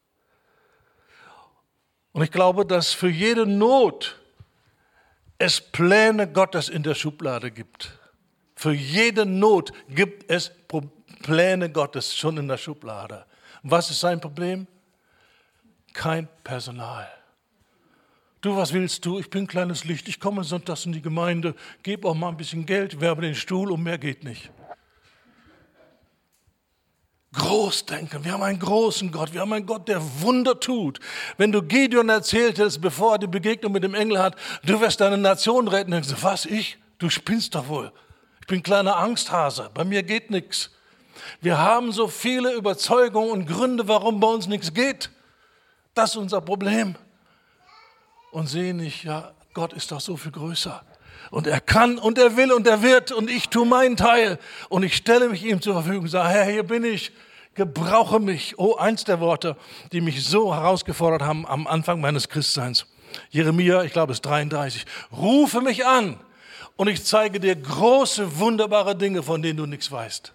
Und ich glaube, dass für jede Not es Pläne Gottes in der Schublade gibt. Für jede Not gibt es Pläne Gottes schon in der Schublade. Und was ist sein Problem? Kein Personal. Du, was willst du? Ich bin ein kleines Licht, ich komme sonntags in die Gemeinde, gebe auch mal ein bisschen Geld, werbe den Stuhl und mehr geht nicht. groß denken. Wir haben einen großen Gott. Wir haben einen Gott, der Wunder tut. Wenn du Gideon erzählt hättest, bevor er die Begegnung mit dem Engel hat, du wirst deine Nation retten, dann denkst du, was, ich? Du spinnst doch wohl. Ich bin ein kleiner Angsthase. Bei mir geht nichts. Wir haben so viele Überzeugungen und Gründe, warum bei uns nichts geht. Das ist unser Problem. Und sehen nicht, ja, Gott ist doch so viel größer. Und er kann und er will und er wird und ich tue meinen Teil. Und ich stelle mich ihm zur Verfügung und sage, Herr, hier bin ich, gebrauche mich. Oh, eins der Worte, die mich so herausgefordert haben am Anfang meines Christseins. Jeremia, ich glaube es ist dreiunddreißig. Rufe mich an und ich zeige dir große, wunderbare Dinge, von denen du nichts weißt.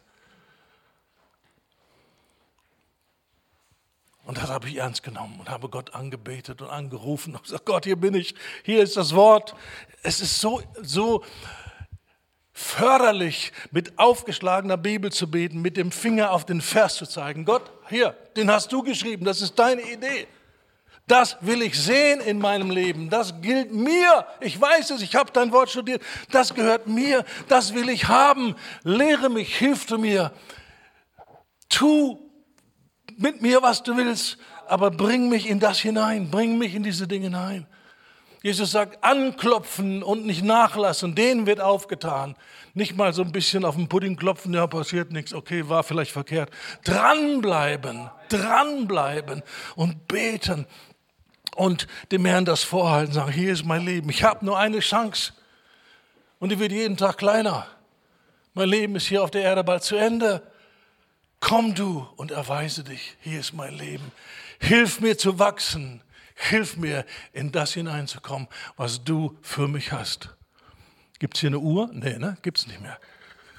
Und das habe ich ernst genommen und habe Gott angebetet und angerufen und gesagt, Gott, hier bin ich, hier ist das Wort. Es ist so, so förderlich, mit aufgeschlagener Bibel zu beten, mit dem Finger auf den Vers zu zeigen. Gott, hier, den hast du geschrieben, das ist deine Idee. Das will ich sehen in meinem Leben, das gilt mir. Ich weiß es, ich habe dein Wort studiert, das gehört mir, das will ich haben. Lehre mich, hilf du mir, tu mit mir, was du willst, aber bring mich in das hinein, bring mich in diese Dinge hinein. Jesus sagt, anklopfen und nicht nachlassen, denen wird aufgetan. Nicht mal so ein bisschen auf den Pudding klopfen, ja, passiert nichts, okay, war vielleicht verkehrt. Dranbleiben, dranbleiben und beten und dem Herrn das vorhalten, sagen, hier ist mein Leben, ich habe nur eine Chance und die wird jeden Tag kleiner. Mein Leben ist hier auf der Erde bald zu Ende. Komm du und erweise dich, hier ist mein Leben. Hilf mir zu wachsen, hilf mir in das hineinzukommen, was du für mich hast. Gibt es hier eine Uhr? Nee, ne? Gibt es nicht mehr.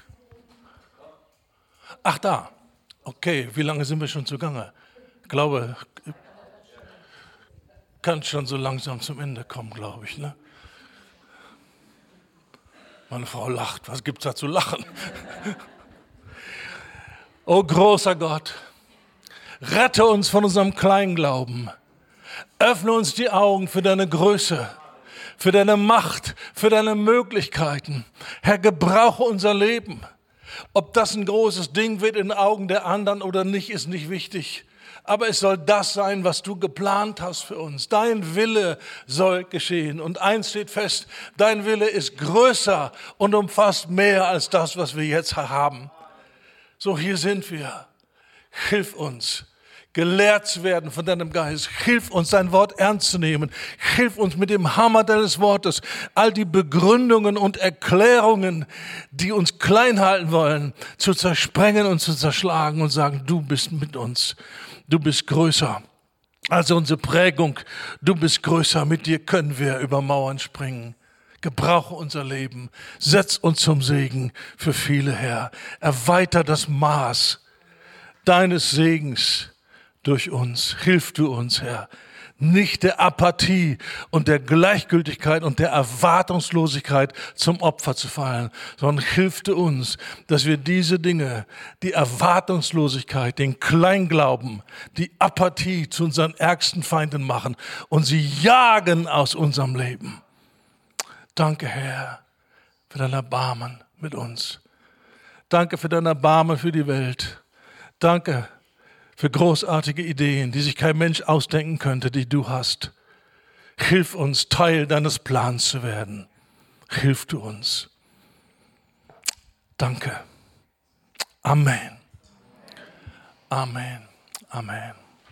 Ach da, okay, wie lange sind wir schon zugange? Ich glaube, kann schon so langsam zum Ende kommen, glaube ich. Ne? Meine Frau lacht, was gibt es da zu lachen? O großer Gott, rette uns von unserem Kleinglauben. Öffne uns die Augen für deine Größe, für deine Macht, für deine Möglichkeiten. Herr, gebrauche unser Leben. Ob das ein großes Ding wird in den Augen der anderen oder nicht, ist nicht wichtig. Aber es soll das sein, was du geplant hast für uns. Dein Wille soll geschehen. Und eins steht fest, dein Wille ist größer und umfasst mehr als das, was wir jetzt haben. So, hier sind wir. Hilf uns, gelehrt zu werden von deinem Geist. Hilf uns, dein Wort ernst zu nehmen. Hilf uns mit dem Hammer deines Wortes, all die Begründungen und Erklärungen, die uns klein halten wollen, zu zersprengen und zu zerschlagen und sagen, du bist mit uns. Du bist größer als unsere Prägung. Du bist größer. Mit dir können wir über Mauern springen. Gebrauche unser Leben, setz uns zum Segen für viele, Herr. Erweiter das Maß deines Segens durch uns. Hilf du uns, Herr. Nicht der Apathie und der Gleichgültigkeit und der Erwartungslosigkeit zum Opfer zu fallen, sondern hilf du uns, dass wir diese Dinge, die Erwartungslosigkeit, den Kleinglauben, die Apathie zu unseren ärgsten Feinden machen und sie jagen aus unserem Leben. Danke, Herr, für dein Erbarmen mit uns. Danke für dein Erbarmen für die Welt. Danke für großartige Ideen, die sich kein Mensch ausdenken könnte, die du hast. Hilf uns, Teil deines Plans zu werden. Hilf du uns. Danke. Amen. Amen. Amen.